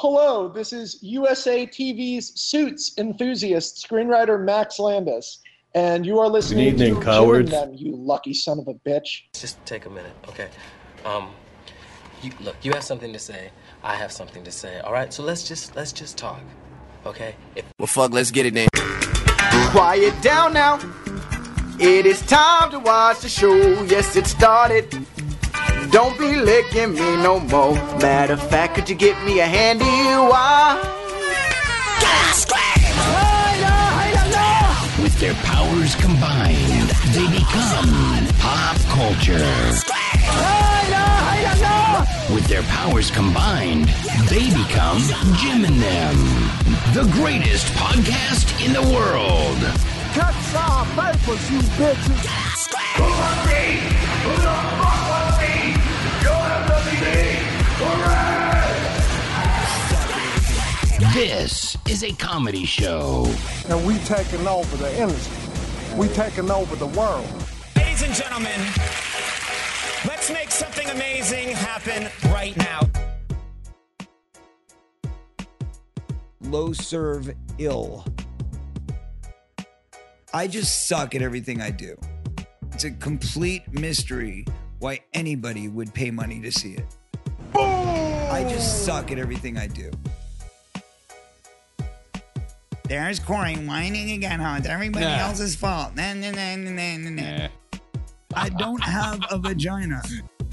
Hello, this is USA TV's Suits enthusiast, screenwriter Max Landis, and you are listening to cowards. Jim and Them, you lucky son of a bitch. Just take a minute, okay? You have something to say. I have something to say. All right, so let's just talk, okay? Well, fuck, let's get it then. Quiet down now. It is time to watch the show. Yes, it started. Don't be licking me no more. Matter of fact, could you get me a handy wire? With their powers combined, they become pop culture. With their powers combined, they become Jim and Them, the greatest podcast in the world. Cut some papers, you bitches. Who wants me? Who the fuck wants me? You'll have nothing to This is a comedy show. And we taking over the industry. We taking over the world. Ladies and gentlemen, let's make something amazing happen right now. Low serve ill. I just suck at everything I do. It's a complete mystery why anybody would pay money to see it. Boom! I just suck at everything I do. There's Corey whining again, huh? It's everybody else's fault. Nah. I don't have a vagina.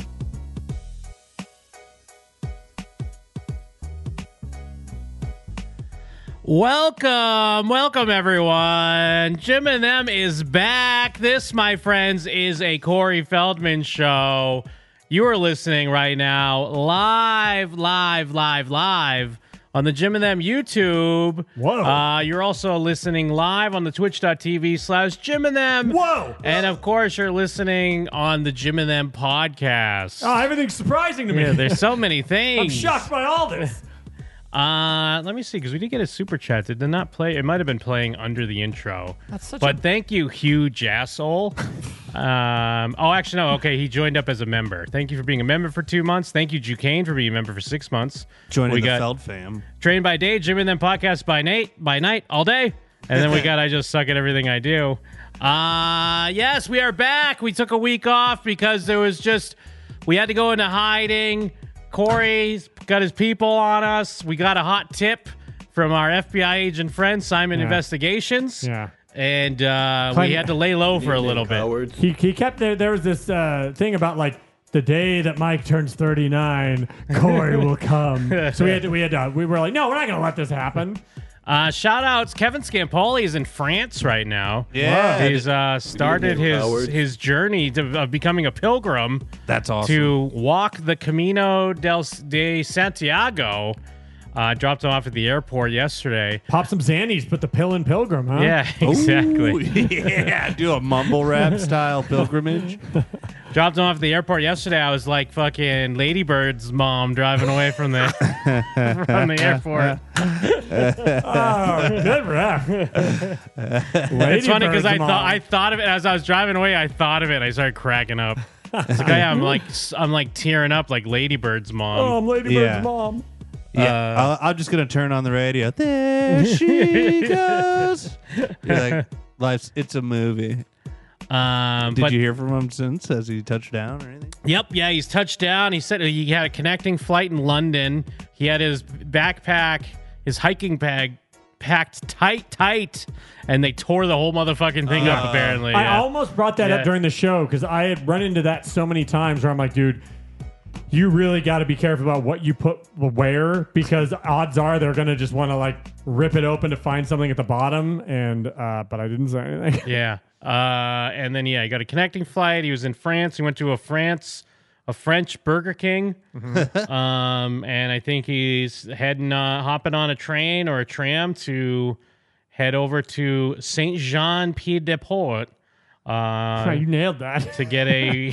Welcome everyone. Jim and Them is back. This, my friends, is a Corey Feldman show. You are listening right now live on the Jim and Them YouTube. Whoa. You're also listening live on the twitch.tv/Jim and Them. Whoa. And of course, you're listening on the Jim and Them podcast. Oh, everything's surprising to me. Yeah, there's so many things. I'm shocked by all this. Let me see, because we did get a super chat. Did not play. It might have been playing under the intro. But thank you, huge asshole. Actually, no. Okay, he joined up as a member. Thank you for being a member for 2 months. Thank you, Jucane, for being a member for 6 months. Joining the Feld fam. Trained by day, Jim and Them podcast by night, all day. And then we got I just suck at everything I do. Yes, we are back. We took a week off because we had to go into hiding. Corey's got his people on us. We got a hot tip from our FBI agent friend, Simon Investigations. Yeah. And we had to lay low for a little bit. He kept there was this thing about like the day that Mike turns 39, Corey will come. So we were like, no, we're not going to let this happen. Shout outs. Kevin Scampoli is in France right now. Yeah. He's started his journey of becoming a pilgrim. That's awesome. To walk the Camino de Santiago. Dropped him off at the airport yesterday. Pop some Xannies, put the pill in pilgrim, huh? Yeah, exactly. Ooh, yeah, do a mumble rap style pilgrimage. Dropped him off at the airport yesterday. I was like fucking Lady Bird's mom driving away from the airport. Oh, good rap. It's funny because I thought of it as I was driving away. I thought of it. I started cracking up. It's like, I'm like tearing up like Lady Bird's mom. Oh, I'm Lady Bird's mom. Yeah, I'm just gonna turn on the radio. There she goes. You're like, it's a movie. Did you hear from him since? Has he touched down or anything? Yep, yeah, he's touched down. He said he had a connecting flight in London. He had his backpack, his hiking bag packed tight, and they tore the whole motherfucking thing up, apparently. I almost brought that up during the show because I had run into that so many times where I'm like, dude, you really got to be careful about what you put where, because odds are they're going to just want to like rip it open to find something at the bottom. And but I didn't say anything. Yeah. And then he got a connecting flight. He was in France. He went to a French Burger King. Mm-hmm. And I think he's hopping on a train or a tram to head over to Saint Jean Pied de Port. You nailed that. To get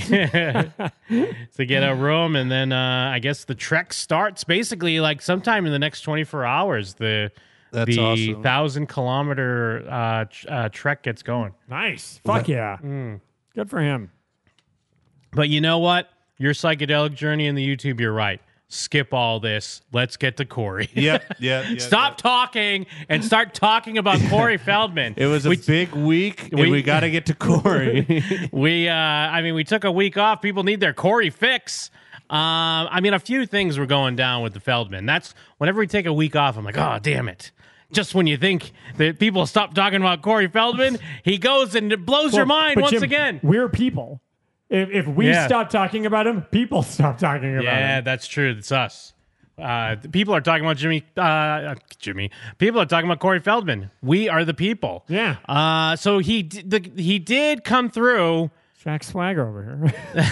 a room, and then I guess the trek starts basically like sometime in the next 24 hours. The That's awesome. 1,000-kilometer trek gets going. Nice. Fuck yeah. Good for him. But you know what? Your psychedelic journey in the YouTube, you're right. skip all this. Let's get to Corey. Yep. Stop talking and start talking about Corey Feldman. It was a big week, and we got to get to Corey. We took a week off. People need their Corey fix. A few things were going down with the Feldman. That's whenever we take a week off, I'm like, oh, damn it. Just when you think that people stop talking about Corey Feldman, he goes and it blows your mind once Jim, again. We're people. If we stop talking about him, people stop talking about him. Yeah, that's true. It's us. People are talking about Jimmy. People are talking about Corey Feldman. We are the people. Yeah. So he did come through. Jack Swagger over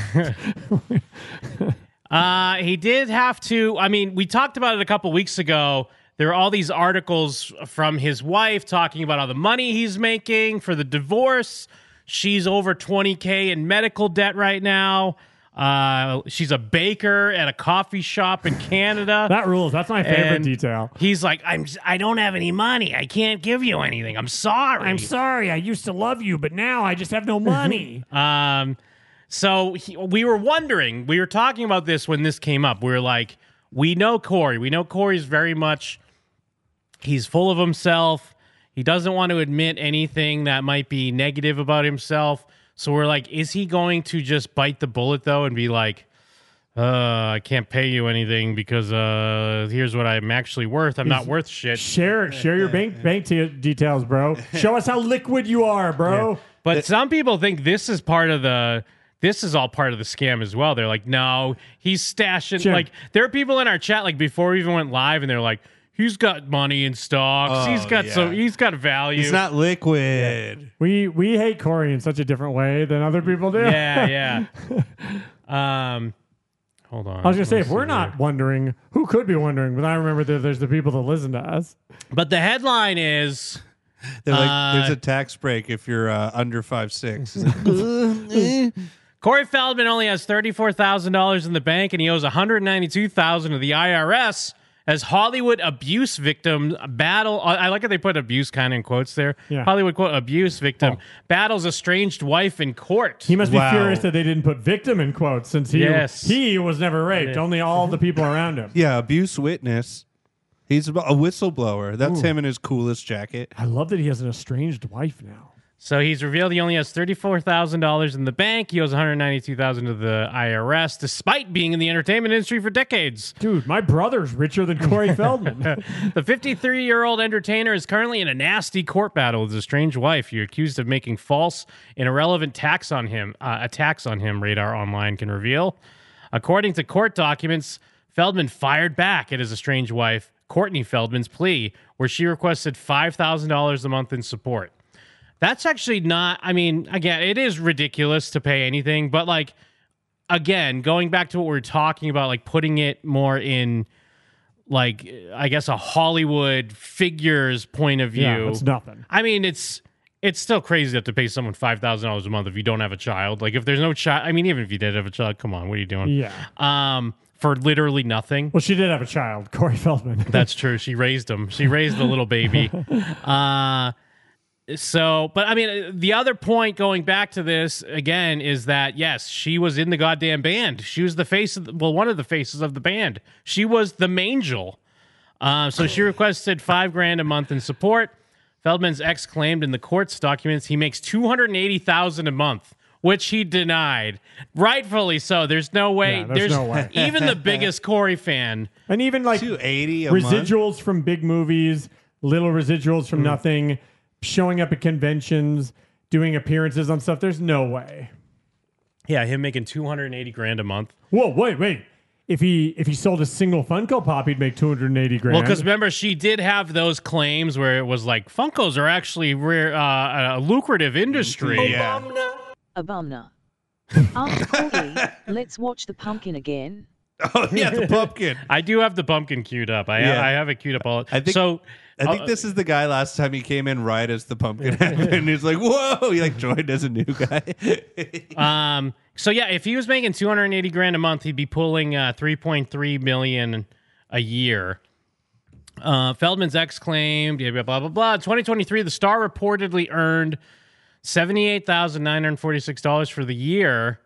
here. He did have to. I mean, we talked about it a couple weeks ago. There are all these articles from his wife talking about all the money he's making for the divorce. She's over $20K in medical debt right now. She's a baker at a coffee shop in Canada. That rules. That's my favorite detail. He's like, I don't have any money. I can't give you anything. I'm sorry. I'm sorry. I used to love you, but now I just have no money. We were wondering. We were talking about this when this came up. We were like, we know Corey. We know Corey's very much. He's full of himself. He doesn't want to admit anything that might be negative about himself. So we're like, is he going to just bite the bullet, though, and be like, I can't pay you anything because here's what I'm actually worth. I'm not worth shit. Share your bank details, bro. Show us how liquid you are, bro. Yeah. But some people think this is all part of the scam as well. They're like, no, he's stashing. Jim. Like, there are people in our chat, like, before we even went live, and they're like, he's got money in stocks. He's got value. He's not liquid. Yeah. We hate Corey in such a different way than other people do. Yeah. Hold on. I was gonna say, if we're not wondering, who could be wondering? But I remember that there's the people that listen to us. But the headline is, they're like, there's a tax break if you're under 5'6". Corey Feldman only has $34,000 in the bank, and he owes $192,000 to the IRS. As Hollywood abuse victim battle, I like how they put abuse kind of in quotes there. Yeah. Hollywood quote abuse victim battles estranged wife in court. He must be furious that they didn't put victim in quotes since he was never raped. Only all the people around him. Yeah, abuse witness. He's a whistleblower. That's him in his coolest jacket. I love that he has an estranged wife now. So he's revealed he only has $34,000 in the bank. He owes $192,000 to the IRS, despite being in the entertainment industry for decades. Dude, my brother's richer than Corey Feldman. The 53-year-old entertainer is currently in a nasty court battle with his estranged wife. You're accused of making false and irrelevant attacks on him, Radar Online can reveal. According to court documents, Feldman fired back at his estranged wife, Courtney Feldman's plea, where she requested $5,000 a month in support. That's actually not, again, it is ridiculous to pay anything, but like, again, going back to what we were talking about, like putting it more in, like, I guess a Hollywood figures point of view. Yeah, it's nothing. It's still crazy to have to pay someone $5,000 a month if you don't have a child. Like, if there's no child, even if you did have a child, come on, what are you doing? Yeah. For literally nothing. Well, she did have a child, Corey Feldman. That's true. She raised him. She raised the little baby. The other point going back to this again is that yes, she was in the goddamn band. She was the face of one of the faces of the band. She was the Mangel. So she requested $5,000 a month in support. Feldman's ex claimed in the court's documents he makes $280,000 a month, which he denied. Rightfully so. There's no way. Yeah, there's no way. Even the biggest Corey fan, and even like $280 a residuals month? From big movies, little residuals from nothing. Showing up at conventions, doing appearances on stuff. There's no way. Yeah, him making $280,000 a month. Whoa, wait. If he sold a single Funko Pop, he'd make $280,000. Well, because remember, she did have those claims where it was like Funkos are actually a lucrative industry. Yeah. Abumna. After Corey, let's watch the pumpkin again. Oh yeah, the pumpkin. I do have the pumpkin queued up. I have it queued up all. I think this is the guy last time he came in right as the pumpkin happened. And he's like, whoa, he like joined as a new guy. So yeah, if he was making $280,000 a month, he'd be pulling $3.3 million a year. Feldman's ex claimed, blah, blah, blah, blah. 2023, the star reportedly earned $78,946 for the year.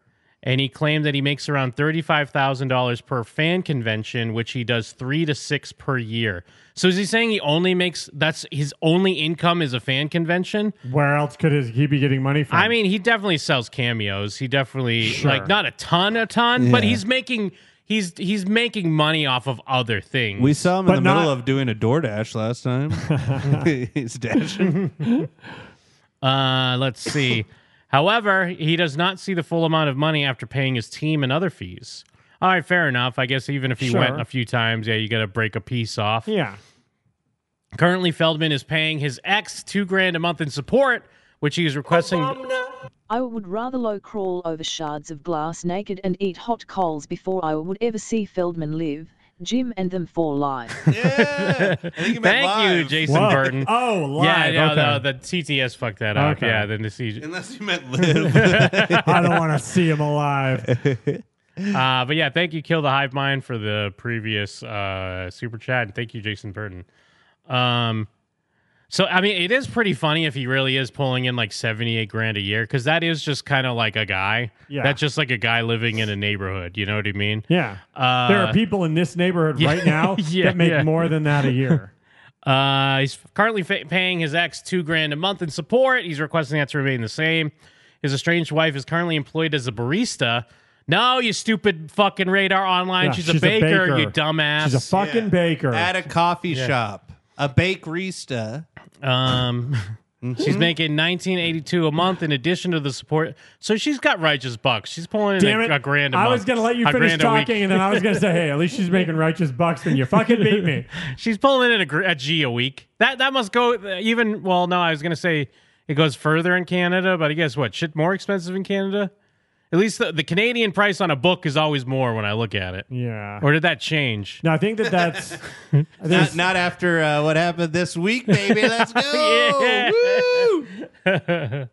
and he claimed that he makes around $35,000 per fan convention, which he does 3 to 6 per year. So is he saying he only makes, that's his only income is a fan convention? Where else could he be getting money from? I mean, he definitely sells cameos. He definitely, like, not a ton, but he's making money off of other things. We saw him in the middle of doing a DoorDash last time. He's dashing. Let's see. However, he does not see the full amount of money after paying his team and other fees. All right, fair enough. I guess even if he went a few times, you got to break a piece off. Yeah. Currently, Feldman is paying his ex $2,000 a month in support, which he is requesting. I would rather low crawl over shards of glass naked and eat hot coals before I would ever see Feldman live, Jim and them for life. Yeah. Thank you, Jason Burton. Oh, live. Yeah, okay. the TTS fucked that up. Okay. Yeah, then the CG. Unless you meant live. I don't want to see him alive. But yeah, thank you, Kill the Hive Mind, for the previous super chat, and thank you, Jason Burton. So I mean, it is pretty funny if he really is pulling in like $78,000 a year, because that is just kind of like a guy. Yeah. That's just like a guy living in a neighborhood. You know what I mean? Yeah. There are people in this neighborhood right now that make more than that a year. He's currently paying his ex $2,000 a month in support. He's requesting that to remain the same. His estranged wife is currently employed as a barista. No, you stupid fucking Radar Online. Yeah, she's a baker, you dumbass. She's a fucking baker. At a coffee shop. A bakerista. She's making $19.82 a month in addition to the support. So she's got righteous bucks. She's pulling in a grand a month. I was going to let you finish talking, and then I was going to say, hey, at least she's making righteous bucks, and you fucking beat me. She's pulling in a G a week. That must go even, well, no, I was going to say it goes further in Canada, but I guess what? Shit more expensive in Canada? At least the Canadian price on a book is always more when I look at it. Yeah. Or did that change? No, I think that's... not after what happened this week, baby. Let's go. Woo!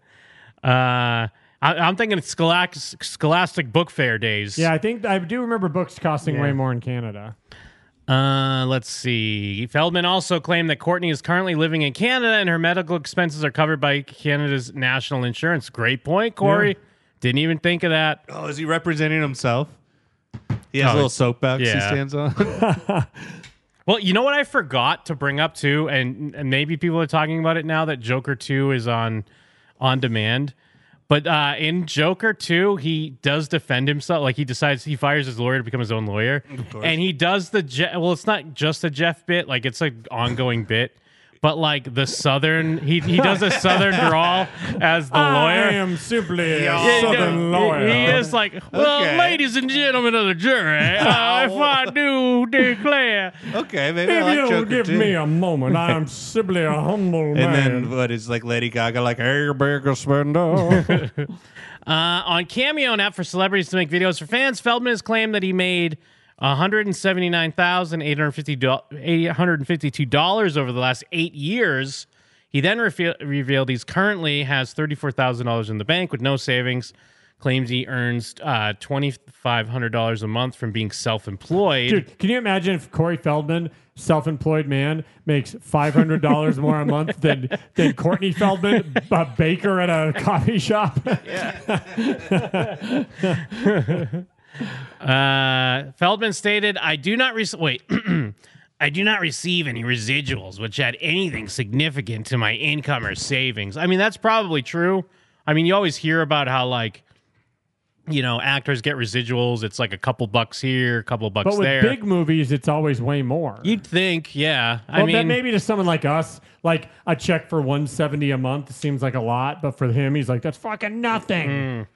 I'm thinking it's Scholastic Book Fair days. Yeah, I do remember books costing way more in Canada. Let's see. Feldman also claimed that Courtney is currently living in Canada and her medical expenses are covered by Canada's national insurance. Great point, Corey. Yeah. Didn't even think of that. Oh, is he representing himself? He has a little soapbox he stands on. Well, you know what I forgot to bring up too, and maybe people are talking about it now that Joker 2 is on demand. But in Joker 2, he does defend himself. Like he fires his lawyer to become his own lawyer. And he does it's not just a Jeff bit, like it's an ongoing bit. But like the Southern, he does a Southern drawl as the lawyer. I am simply a Southern lawyer. He is like, well, ladies and gentlemen of the jury, if I do declare. Okay, maybe if I like you'll Joker give too. me a moment, I am simply a humble man. And then what is like Lady Gaga like, hey, bigger spender. On Cameo, an app for celebrities to make videos for fans, Feldman has claimed that he made $179,852 over the last 8 years. He then revealed he currently has $34,000 in the bank with no savings. Claims he earns $2,500 a month from being self-employed. Dude, can you imagine if Corey Feldman, self-employed man, makes $500 more a month than Courtney Feldman, a baker at a coffee shop? Feldman stated, I do not receive any residuals which add anything significant to my income or savings. I mean, that's probably true. I mean, you always hear about how, like, you know, actors get residuals. It's like a couple bucks here, a couple bucks there. But with big movies, it's always way more. You'd think, yeah. I mean, that maybe to someone like us, like a check for $170 a month seems like a lot, but for him, he's like, that's fucking nothing.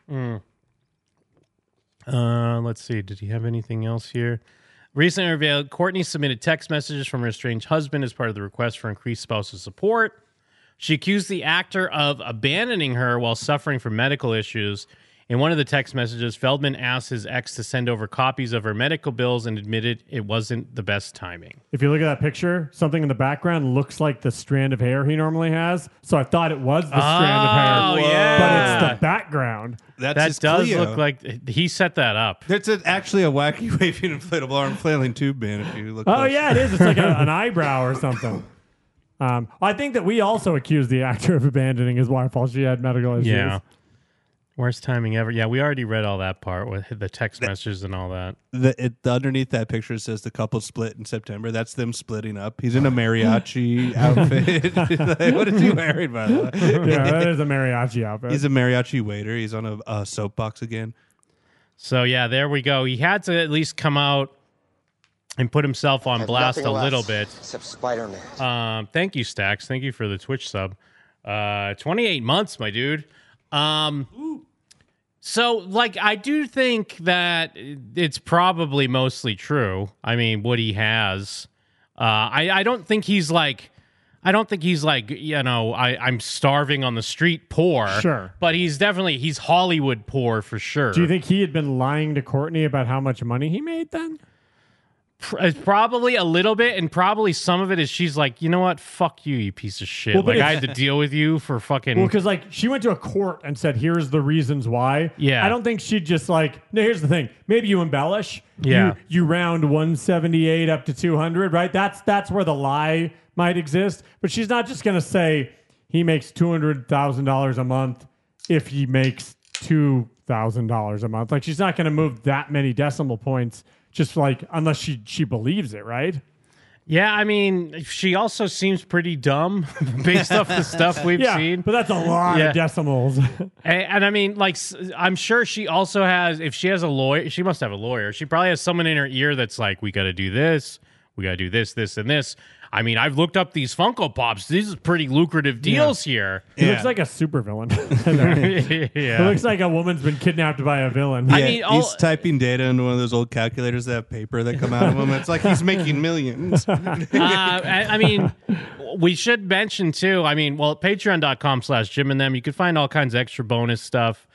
Let's see. Did he have anything else here? Recently revealed, Courtney submitted text messages from her estranged husband as part of the request for increased spousal support. She accused the actor of abandoning her while suffering from medical issues. In one of the text messages, Feldman asked his ex to send over copies of her medical bills and admitted it wasn't the best timing. If you look at that picture, something in the background looks like the strand of hair he normally has. So I thought it was the strand of hair. Oh, yeah. But it's the background. That does look like he set that up. It's actually a wacky waving inflatable arm flailing tube man. If you look. Oh, close. yeah, it is. It's like an eyebrow or something. I think that we also accused the actor of abandoning his wife while she had medical issues. Yeah. Worst timing ever. Yeah, we already read all that part with the text messages and all that. The underneath that picture says the couple split in September. That's them splitting up. He's in a mariachi outfit. What is he wearing, by the way? Yeah, that is a mariachi outfit. He's a mariachi waiter. He's on a soapbox again. So, yeah, there we go. He had to at least come out and put himself on blast a little bit. Except Spider-Man. Thank you, Stax. Thank you for the Twitch sub. 28 months, my dude. So, like, I do think that it's probably mostly true. I mean, what he has. I don't think he's like, you know, I'm starving on the street poor. Sure. But he's Hollywood poor for sure. Do you think he had been lying to Courtney about how much money he made then? Probably a little bit, and probably some of it is she's like, you know what, fuck you, you piece of shit. Well, like, I had to deal with you for fucking... Well, because, like, she went to a court and said, here's the reasons why. Yeah. I don't think she'd just, like... No, here's the thing. Maybe you embellish. Yeah. You round 178 up to 200, right? That's where the lie might exist. But she's not just going to say he makes $200,000 a month if he makes $2,000 a month. Like, she's not going to move that many decimal points just, like, unless she believes it, right? Yeah, I mean, she also seems pretty dumb based off the stuff we've seen. But that's a lot of decimals. And I mean, like, I'm sure she also has, if she has a lawyer, she must have a lawyer. She probably has someone in her ear that's like, we got to do this, we got to do this, this, and this. I mean, I've looked up these Funko Pops. These are pretty lucrative deals here. He looks like a supervillain. Yeah. It looks like a woman's been kidnapped by a villain. Yeah, I mean, he's typing data into one of those old calculators that have paper that come out of them. It's like he's making millions. I mean, we should mention, too, I mean, well, patreon.com/Jim and Them, you can find all kinds of extra bonus stuff.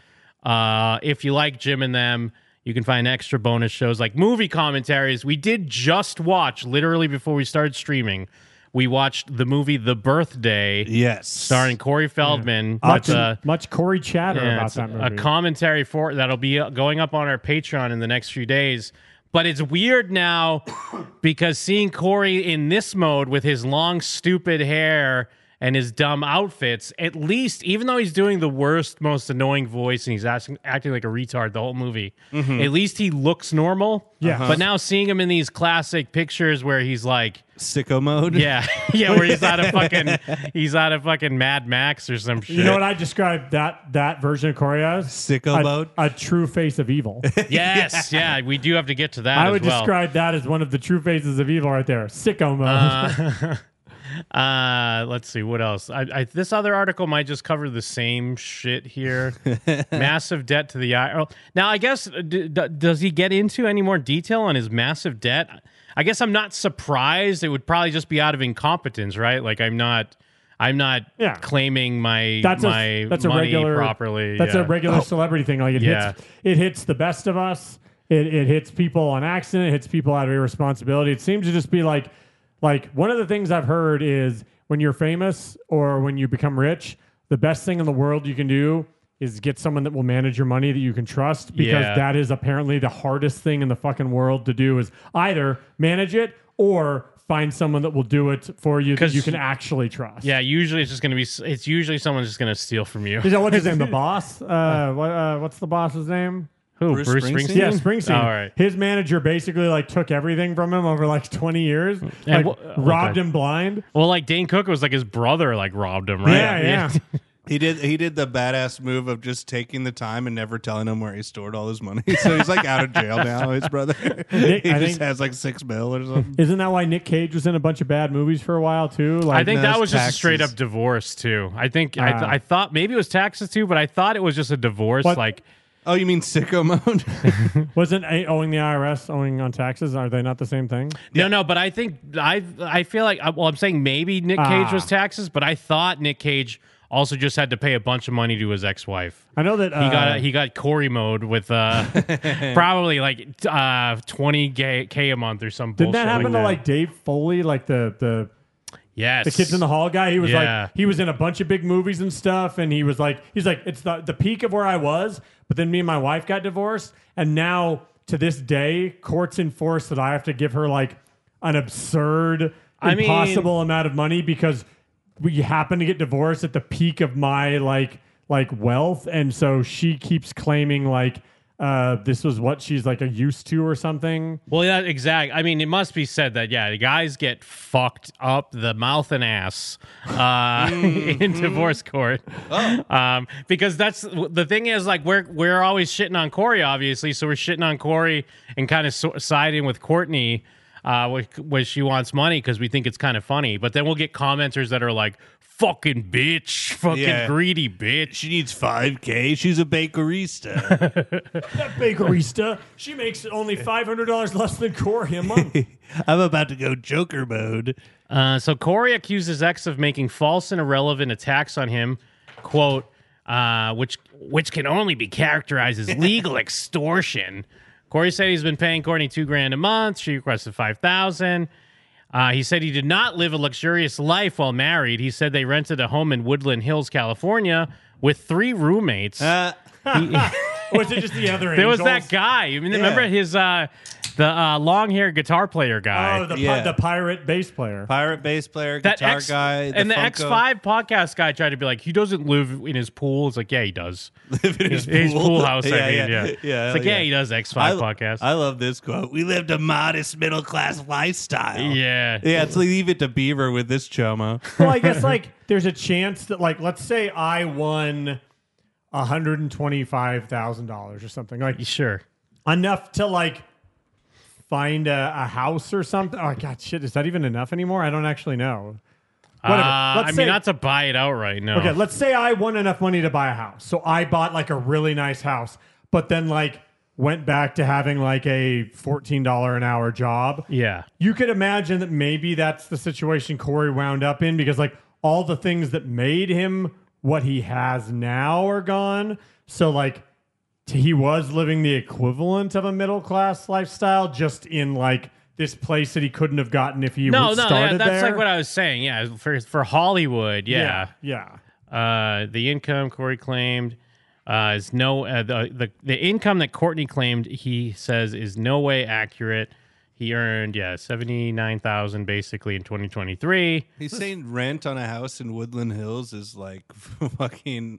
If you like Jim and Them, you can find extra bonus shows like movie commentaries. We did just watch, literally before we started streaming, we watched the movie The Birthday. Yes. Starring Corey Feldman. Much Corey chatter about that movie. A commentary for that'll be going up on our Patreon in the next few days. But it's weird now because seeing Corey in this mode with his long, stupid hair and his dumb outfits, at least, even though he's doing the worst, most annoying voice and he's acting like a retard the whole movie, at least he looks normal. Yeah. But now seeing him in these classic pictures where he's like... Sicko mode? Yeah. Yeah, where he's out of fucking Mad Max or some shit. You know what I described that version of Corey as? Sicko mode? A true face of evil. Yes, yeah, we do have to get to that I would describe that as one of the true faces of evil right there. Sicko mode. Let's see what else. This other article might just cover the same shit here. Massive debt to the IRS. Now, I guess does he get into any more detail on his massive debt? I guess I'm not surprised. It would probably just be out of incompetence, right? Like I'm not claiming my money properly. That's a regular celebrity thing. Like it hits the best of us. It hits people on accident. It hits people out of irresponsibility. It seems to just be like one of the things I've heard is when you're famous or when you become rich, the best thing in the world you can do is get someone that will manage your money that you can trust, because that is apparently the hardest thing in the fucking world to do, is either manage it or find someone that will do it for you that you can actually trust. Yeah, usually it's usually someone's just going to steal from you. Is that what's his name? The boss? What's the boss's name? Who? Bruce Springsteen? Yeah, Springsteen. All right. His manager basically took everything from him over 20 years, robbed him blind. Well, Dane Cook was his brother robbed him, right? Yeah. He did the badass move of just taking the time and never telling him where he stored all his money. So he's out of jail now, his brother. He just has $6 million or something. Isn't that why Nick Cage was in a bunch of bad movies for a while too? I think that was just a straight up divorce too. I think I thought maybe it was taxes too, but I thought it was just a divorce. Oh, you mean sicko mode? Wasn't owing the IRS owing on taxes? Are they not the same thing? No, but I think I feel like I'm saying maybe Nick Cage was taxes, but I thought Nick Cage also just had to pay a bunch of money to his ex-wife. I know that he got Corey mode with probably $20K a month or some bullshit. Didn't that happen to Dave Foley, the Yes, the Kids in the Hall guy? He was he was in a bunch of big movies and stuff, and he's like it's the peak of where I was, but then me and my wife got divorced, and now to this day, courts enforce that I have to give her an absurd, impossible amount of money because we happen to get divorced at the peak of my like wealth, and so she keeps claiming like this was what she's like used to or something. Well, yeah, exactly. I mean, it must be said that the guys get fucked up the mouth and ass in divorce court. Because that's the thing is, like, we're always shitting on Corey, obviously, so we're shitting on Corey and kind of siding with Courtney where she wants money because we think it's kind of funny. But then we'll get commenters that are like, fucking bitch, fucking greedy bitch. She needs $5,000. She's a bakerista. That bakerista, she makes only $500 less than Corey a month. I'm about to go Joker mode. So Corey accused his ex of making false and irrelevant attacks on him, quote, which can only be characterized as legal extortion. Corey said he's been paying Courtney $2,000 a month. She requested $5,000. He said he did not live a luxurious life while married. He said they rented a home in Woodland Hills, California, with 3 roommates. Was it just the other There was angels? that guy. I mean, remember his the long-haired guitar player guy? Oh, the pirate bass player. Pirate bass player, guitar guy. And the X5 podcast guy tried to be like, he doesn't live in his pool. It's like, yeah, he does. Live in his pool house, I mean, yeah. Yeah, It's like, yeah, he does X5 podcast. I love this quote. We lived a modest middle-class lifestyle. Yeah. Yeah, it's leave it to Beaver with this chomo. Well, I guess, like, there's a chance that, like, let's say I won $125,000 or something. Like, sure. Enough to, like, find a house or something. Oh, God, shit. Is that even enough anymore? I don't actually know. Whatever. I mean, not to buy it outright, no. Okay, let's say I won enough money to buy a house. So I bought, like, a really nice house, but then, like, went back to having, like, a $14 an hour job. Yeah. You could imagine that maybe that's the situation Corey wound up in because, like, all the things that made him what he has now are gone. So, like, he was living the equivalent of a middle-class lifestyle just in, like, this place that he couldn't have gotten if he started there. That's like what I was saying. Yeah, for Hollywood, yeah. The income Corey claimed is the income that Courtney claimed, he says, is no way accurate. He earned $79,000 basically in 2023. He's saying rent on a house in Woodland Hills is like fucking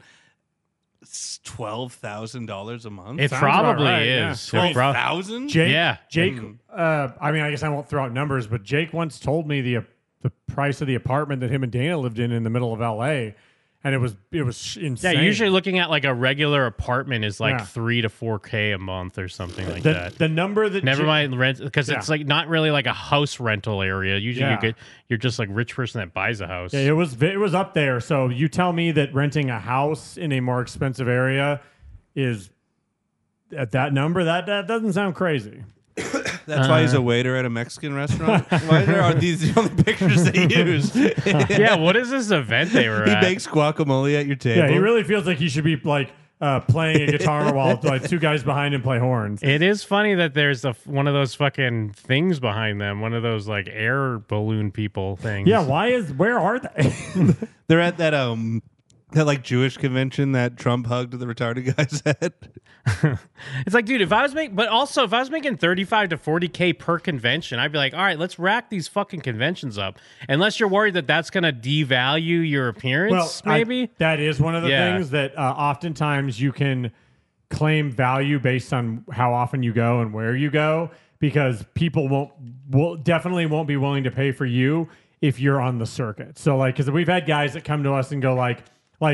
$12,000 a month. It probably right, is. Yeah. $12,000? Jake. I mean, I guess I won't throw out numbers, but Jake once told me the price of the apartment that him and Dana lived in the middle of LA, and it was insane. Yeah, usually looking at like a regular apartment is like $3,000 to $4,000 a month or something like that. The number that never mind rent because it's like not really like a house rental area. Usually you're just like rich person that buys a house. Yeah, it was up there. So you tell me that renting a house in a more expensive area is at that number. That doesn't sound crazy. That's why he's a waiter at a Mexican restaurant. Why are these the only pictures they use? Yeah, what is this event they were at? He makes guacamole at your table. Yeah, he really feels like he should be like playing a guitar while like 2 guys behind him play horns. It is funny that there's one of those fucking things behind them, one of those like air balloon people things. Yeah, where are they? They're at that like Jewish convention that Trump hugged the retarded guys at. It's like, dude, if I was making $35,000 to $40,000 per convention, I'd be like, all right, let's rack these fucking conventions up. Unless you're worried that that's going to devalue your appearance, maybe. That is one of the things that oftentimes you can claim value based on how often you go and where you go, because people definitely won't be willing to pay for you if you're on the circuit. So like, because we've had guys that come to us and go like,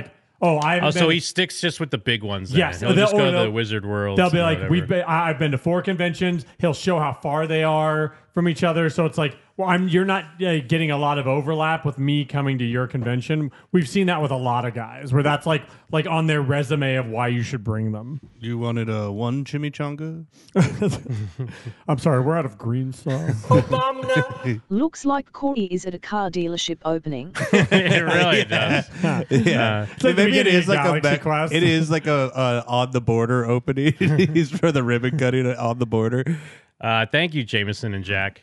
so he sticks just with the big ones. Then. Yes, he'll just go to the Wizard World. They'll be like, I've been to 4 conventions. He'll show how far they are from each other. So it's like, well, you're not getting a lot of overlap with me coming to your convention. We've seen that with a lot of guys, where that's like on their resume of why you should bring them. You wanted one chimichanga? I'm sorry, we're out of green sauce. Looks like Corey is at a car dealership opening. It really does. Yeah, like maybe it is like it is like a on the border opening. He's for the ribbon cutting on the border. Thank you, Jameson and Jack.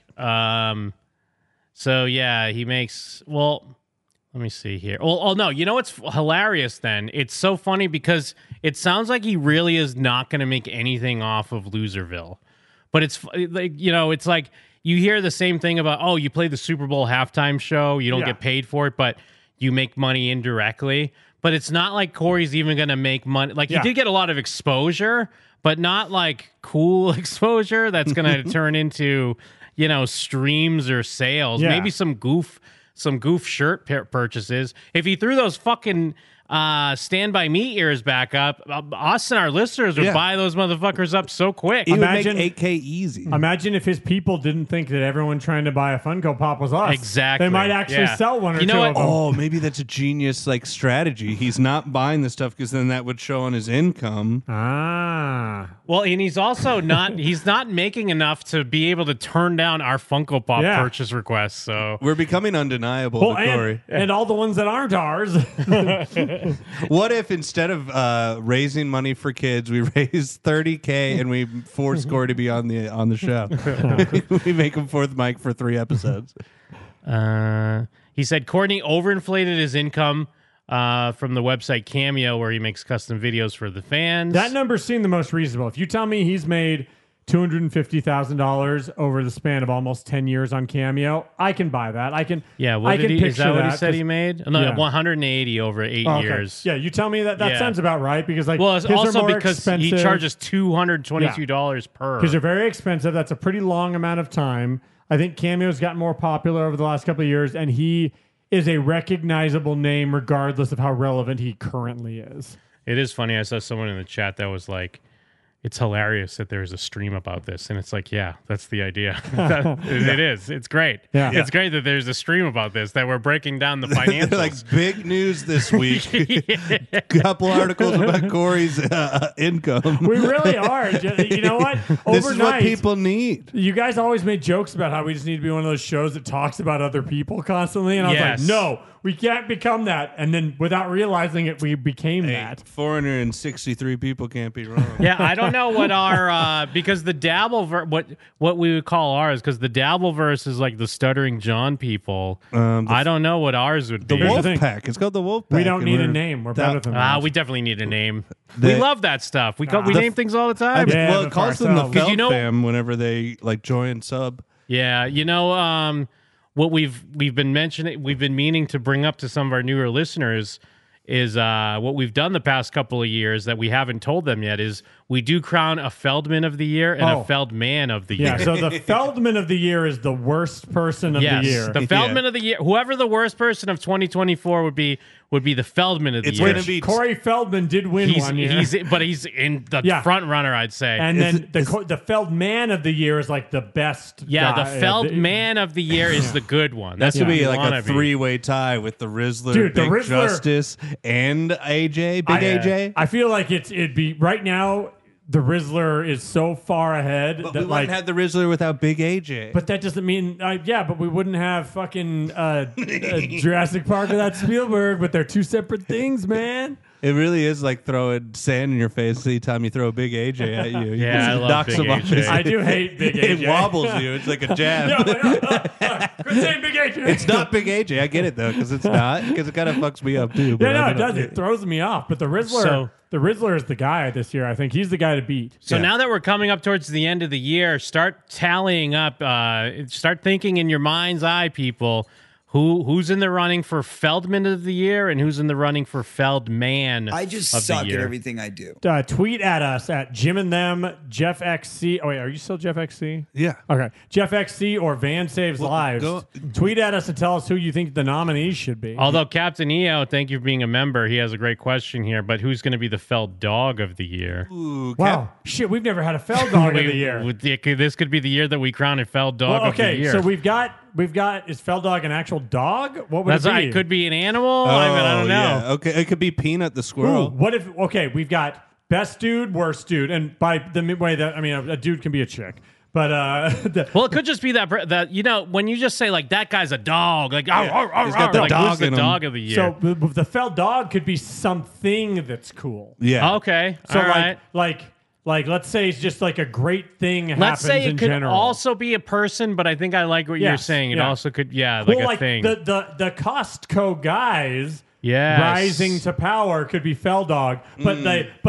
So yeah, he makes. Well, let me see here. Well, no, you know what's hilarious? Then it's so funny because it sounds like he really is not going to make anything off of Loserville, but it's like it's like you hear the same thing about you play the Super Bowl halftime show, you don't get paid for it, but you make money indirectly. but it's not like Corey's even going to make money. Like, he did get a lot of exposure, but not like cool exposure that's going to turn into, you know, streams or sales. Yeah. Maybe some goof shirt purchases. If he threw those fucking Stand By Me ears back up, us and our listeners would buy those motherfuckers up so quick. Imagine make 8K easy. Imagine if his people didn't think that everyone trying to buy a Funko Pop was us. Exactly. They might actually sell one or two of them. Oh, maybe that's a genius like strategy. He's not buying the stuff because then that would show on his income. Ah. Well, and he's also he's not making enough to be able to turn down our Funko Pop purchase requests. So we're becoming undeniable to Corey. And all the ones that aren't ours. What if instead of raising money for kids, we raise $30K and we force Corey to be on the show? We make him fourth mic for 3 episodes. He said Courtney overinflated his income from the website Cameo, where he makes custom videos for the fans. That number seemed the most reasonable. If you tell me he's made $250,000 over the span of almost 10 years on Cameo, I can buy that. I can. Yeah, I can is that what he that said he made? No, 180 over 8 years. Yeah, you tell me that sounds about right because like it's his are also more because expensive. he charges $222 per. Because they're very expensive. That's a pretty long amount of time. I think Cameo's gotten more popular over the last couple of years, and he is a recognizable name regardless of how relevant he currently is. It is funny. I saw someone in the chat that was like, it's hilarious that there's a stream about this. And it's like, yeah, that's the idea. It is. It's great. Yeah. It's great that there's a stream about this, that we're breaking down the financials. Like, big news this week. Couple articles about Corey's income. We really are. You know what? Overnight, this is what people need. You guys always made jokes about how we just need to be one of those shows that talks about other people constantly. And I was like, no, we can't become that. And then without realizing it, we became that. 463 people can't be wrong. Yeah, I don't know what our because the Dabbleverse, what we would call ours, because the Dabbleverse is like the Stuttering John people. I don't know what ours would be. The Wolf Pack. It's called the Wolf Pack. We don't need a name. We're better than that. We definitely need a name. We love that stuff. We name things all the time. Well, it calls them the Feld you Fam whenever they like join sub. Yeah, you know what we've been mentioning, we've been meaning to bring up to some of our newer listeners is what we've done the past couple of years that we haven't told them yet is we do crown a Feldman of the year and a Feldman of the year. Yeah, so the Feldman of the year is the worst person of the year. The Feldman of the year, whoever the worst person of 2024 would be the Feldman of the year. Going to be Corey Feldman did win one year. But he's in the front runner, I'd say. And then the Feldman of the year is like the best. Yeah, guy. the Feldman of the year is the good one. That's gonna be like a 3-way tie with the Rizzler, Big Justice, and AJ, AJ. I feel like it'd be right now. The Rizzler is so far ahead but that we wouldn't have the Rizzler without Big AJ. But that doesn't mean, but we wouldn't have fucking Jurassic Park without Spielberg. But they're two separate things, man. It really is like throwing sand in your face anytime you throw a Big AJ at you. Yeah, I love Big AJ. I do hate Big AJ. It wobbles you. It's like a jab. Quit saying Big AJ. It's not Big AJ. I get it though, because it's not. Because it kind of fucks me up too. Yeah, no, it does. It throws me off. But the Rizzler. The Rizzler is the guy this year. I think he's the guy to beat. So now that we're coming up towards the end of the year, start tallying up. Start thinking in your mind's eye, people. Who's in the running for Feldman of the year and who's in the running for Feldman? I just of suck the year? at everything I do. Tweet at us at Jim and Them, Jeff XC. Oh wait, are you still Jeff XC? Yeah. Okay, Jeff XC or Van Saves Lives. Tweet at us and tell us who you think the nominees should be. Although Captain EO, thank you for being a member. He has a great question here. But who's going to be the Feld Dog of the year? Ooh, wow, shit, we've never had a Feld Dog of the year. This could be the year that we crown a Feld Dog of the year. So we've got is Feld Dog an actual dog? What would it be? It could be an animal. I don't know. Yeah. Okay, it could be Peanut the squirrel. What if? Okay, we've got best dude, way and by the way that I mean a dude can be a chick. But well, it could just be that you know when you just say like that guy's a dog, like he's got the dog who's the in him. dog of the year. So the Feld Dog could be something that's cool. Yeah. Okay. So all right. Like, let's say it's just like a great thing happens Let's say it in could general. also be a person, but I think I like what you're saying. It also could, like a thing. The Costco guys Yes. rising to power could be Feld Dog, but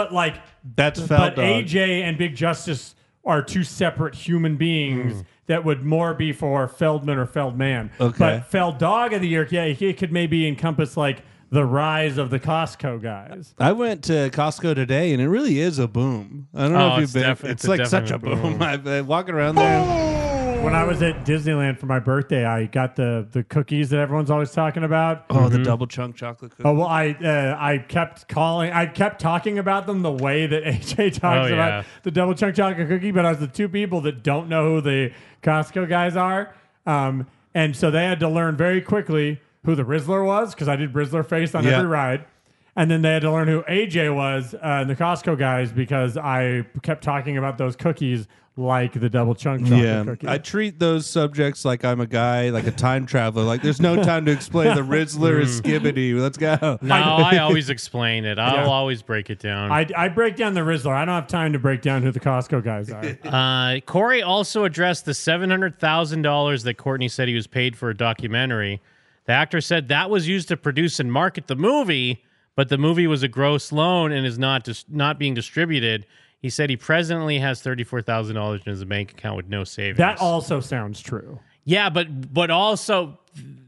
that's Feld but Dog. AJ and Big Justice are two separate human beings that would more be for Feldman or Feldman. Okay. But Feld Dog of the year, it could maybe encompass like the rise of the Costco guys. I went to Costco today, and it really is a boom. I don't know if you've been. It's like such a boom. I've been walking around there. When I was at Disneyland for my birthday, I got the cookies that everyone's always talking about. Oh, the double chunk chocolate cookies. Oh well, I kept talking about them the way that AJ talks about the double chunk chocolate cookie, but I was the two people that don't know who the Costco guys are, and so they had to learn very quickly who the Rizzler was, because I did Rizzler face on every ride. And then they had to learn who AJ was, the Costco guys, because I kept talking about those cookies like the double chunk chocolate cookie. I treat those subjects like I'm a guy, like a time traveler. Like there's no time to explain the Rizzler is skibbity. Let's go. No, I always explain it. I'll always break it down. I break down the Rizzler. I don't have time to break down who the Costco guys are. Corey also addressed the $700,000 that Courtney said he was paid for a documentary. The actor said that was used to produce and market the movie, but the movie was a gross loan and is not being distributed. He said he presently has $34,000 in his bank account with no savings. That also sounds true. Yeah, but also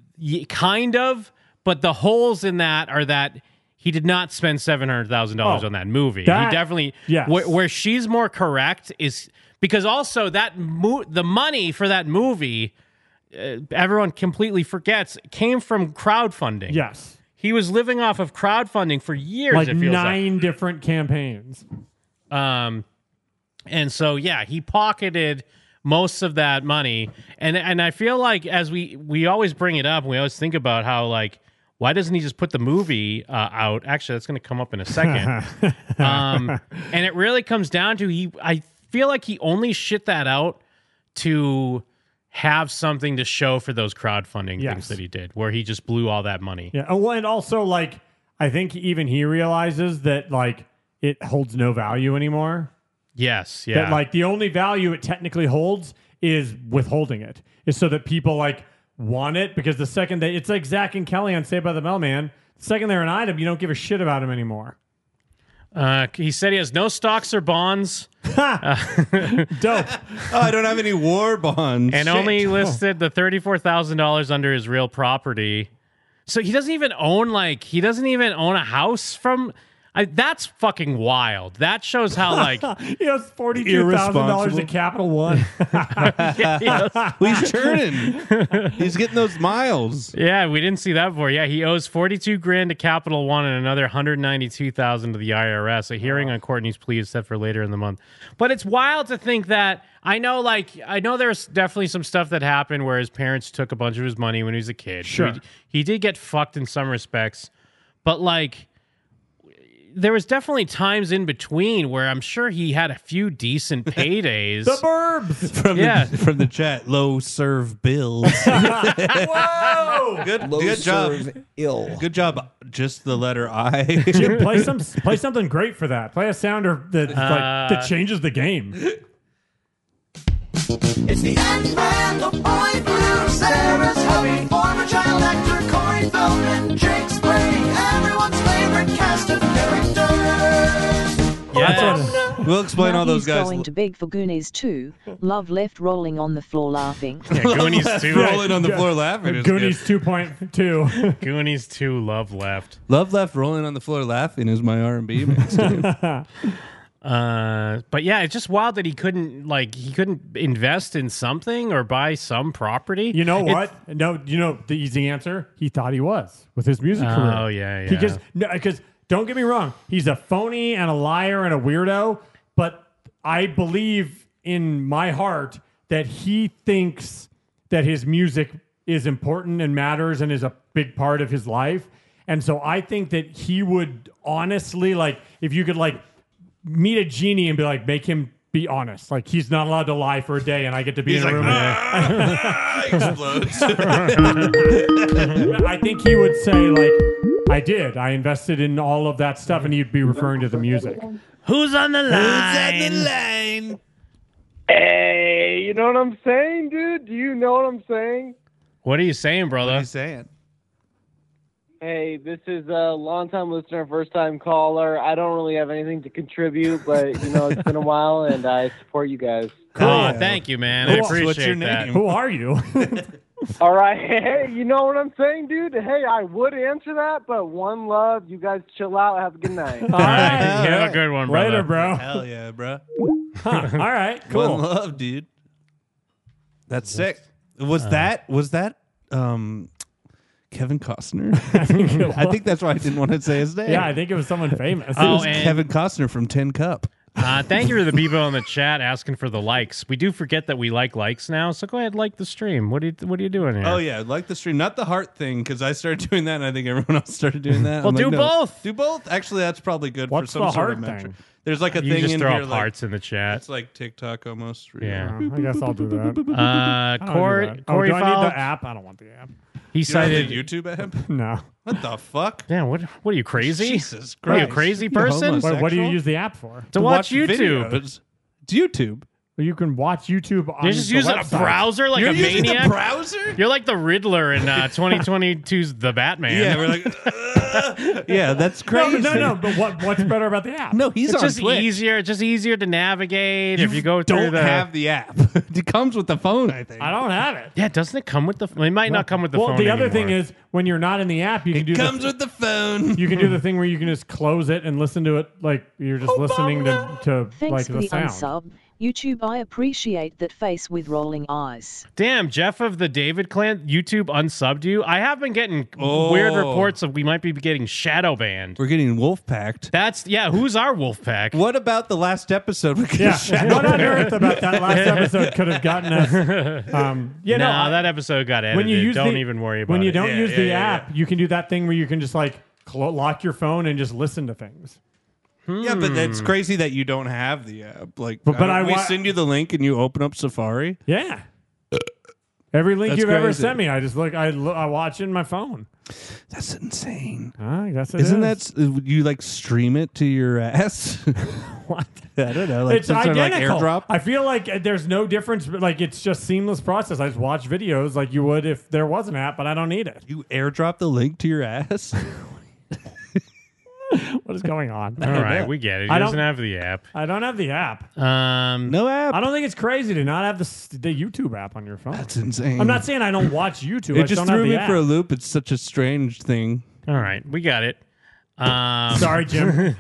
kind of. But the holes in that are that he did not spend $700,000 on that movie. He definitely. Yes. Where she's more correct is because also that the money for that movie. Everyone completely forgets came from crowdfunding. Yes. He was living off of crowdfunding for years. Like it feels 9 different campaigns. And so, he pocketed most of that money. And I feel like as we always bring it up, we always think about how, like, why doesn't he just put the movie out? Actually, that's going to come up in a second. And it really comes down to I feel like he only shit that out to have something to show for those crowdfunding things that he did, where he just blew all that money. Yeah, well, and also, like, I think even he realizes that, like, it holds no value anymore. Yes, yeah. That, like, the only value it technically holds is withholding it. Is so that people, like, want it, because the second it's like Zach and Kelly on Saved by the Bell, man. The second they're an item, you don't give a shit about him anymore. He said he has no stocks or bonds. Dope. I don't have any war bonds. And only listed the $34,000 under his real property. So he doesn't even own a house from. That's fucking wild. That shows how, like, he has $42,000 at Capital One. Well, he's churning. He's getting those miles. Yeah, we didn't see that before. Yeah, he owes $42,000 to Capital One and another $192,000 to the IRS. A hearing on Courtney's plea is set for later in the month. But it's wild to think that I know there's definitely some stuff that happened where his parents took a bunch of his money when he was a kid. Sure, he did get fucked in some respects, but like. There was definitely times in between where I'm sure he had a few decent paydays. The burbs from the chat. Low serve bills. Whoa! Good job. Good job. Just the letter I. Jim, play something great for that. Play a sounder that changes the game. It's the Ant-Man, the boy blue, Sarah's hubby, former child actor Corey Feldman, Jake Spring, everyone's favorite cast of characters. Yes. We'll explain all those guys. He's going to beg for Goonies 2. Love left rolling on the floor laughing. Yeah, Goonies 2. Rolling on the floor laughing. Goonies 2.2. Goonies 2. Love left. Love left rolling on the floor laughing is my R&B mix. But yeah, it's just wild that he couldn't invest in something or buy some property. You know what? You know the easy answer. He thought he was with his music career. Oh yeah. Because don't get me wrong, he's a phony and a liar and a weirdo. But I believe in my heart that he thinks that his music is important and matters and is a big part of his life. And so I think that he would honestly, like, if you could, like, meet a genie and be like, make him be honest. Like, he's not allowed to lie for a day, and I get to be in a room. Explodes. I think he would say, like, I invested in all of that stuff, and he'd be referring to the music. Who's on the line? Hey, you know what I'm saying, dude? Do you know what I'm saying? What are you saying, brother? What are you saying? Hey, this is a long-time listener, first-time caller. I don't really have anything to contribute, but, it's been a while, and I support you guys. Cool. Oh, thank you, man. I appreciate What's your that. name? Who are you? All right. Hey, you know what I'm saying, dude? Hey, I would answer that, but one love. You guys chill out. Have a good night. All right. You have a good one, brother. Later, bro. Hell yeah, bro. Huh. All right, cool. One love, dude. That's sick. Was that Kevin Costner? I think that's why I didn't want to say his name. Yeah, I think it was someone famous. It was Kevin Costner from Tin Cup. Thank you to the people in the chat asking for the likes. We do forget that we like likes now, so go ahead, like the stream. What are you doing here? Oh yeah, like the stream, not the heart thing, because I started doing that, and I think everyone else started doing that. Well, I'm do like, no, both. Do both. Actually, that's probably good What's for some the sort heart of metric. thing? There's like a You thing just in throw here, up like, hearts in the chat. it's like TikTok almost. Yeah. I guess I'll do that. Uh, Corey, do Corey I need Fowl- the app? I don't want the app. He You don't have cited the YouTube app? No. What the fuck? Yeah, what are you, crazy? Jesus What are you, a Christ. crazy You person? homosexual? What do you use the app for? To watch YouTube. videos. It's YouTube. Well, you can watch YouTube on You're just the using website. a browser like You're a using maniac? the browser? You're like the Riddler in 2022's The Batman. Yeah, we're like, yeah, that's crazy. No, but what's better about the app? No, he's it's on just Twitch. easier. It's just easier to navigate if you go through don't the. have the app. It comes with the phone, I think. I don't have it. Yeah, doesn't it come with the? It might not come with the well, phone. the other anymore. thing is when you're not in the app, you can do comes with the phone. You can do the thing where you can just close it and listen to it like you're just listening to Thanks like for the the sound. unsub. YouTube, I appreciate that face with rolling eyes. Damn, Jeff of the David clan, YouTube unsubbed you. I have been getting weird reports of we might be getting shadow banned. We're getting wolf packed. That's who's our wolf pack? What about the last episode? Yeah, what on earth about that last episode could have gotten us? That episode got edited. When you use don't the- even worry about when you it. don't use the app, you can do that thing where you can just like lock your phone and just listen to things. Yeah, but it's crazy that you don't have the app. Like, But we send you the link and you open up Safari. Yeah. Every link That's you've ever crazy. sent me, I just look. I watch it in my phone. That's insane. I guess it Isn't is. that you like stream it to your ass? What? I don't know. Like It's some sort of, like, identical. airdrop. I feel like there's no difference. But like it's just seamless process. I just watch videos like you would if there was an app, but I don't need it. You airdrop the link to your ass. What is going on? All right, we get it. He I doesn't don't- have the app. I don't have the app. No app. I don't think it's crazy to not have the YouTube app on your phone. That's insane. I'm not saying I don't watch YouTube. I It just don't have threw the me app. for a loop. It's such a strange thing. All right, we got it. Sorry, Jim.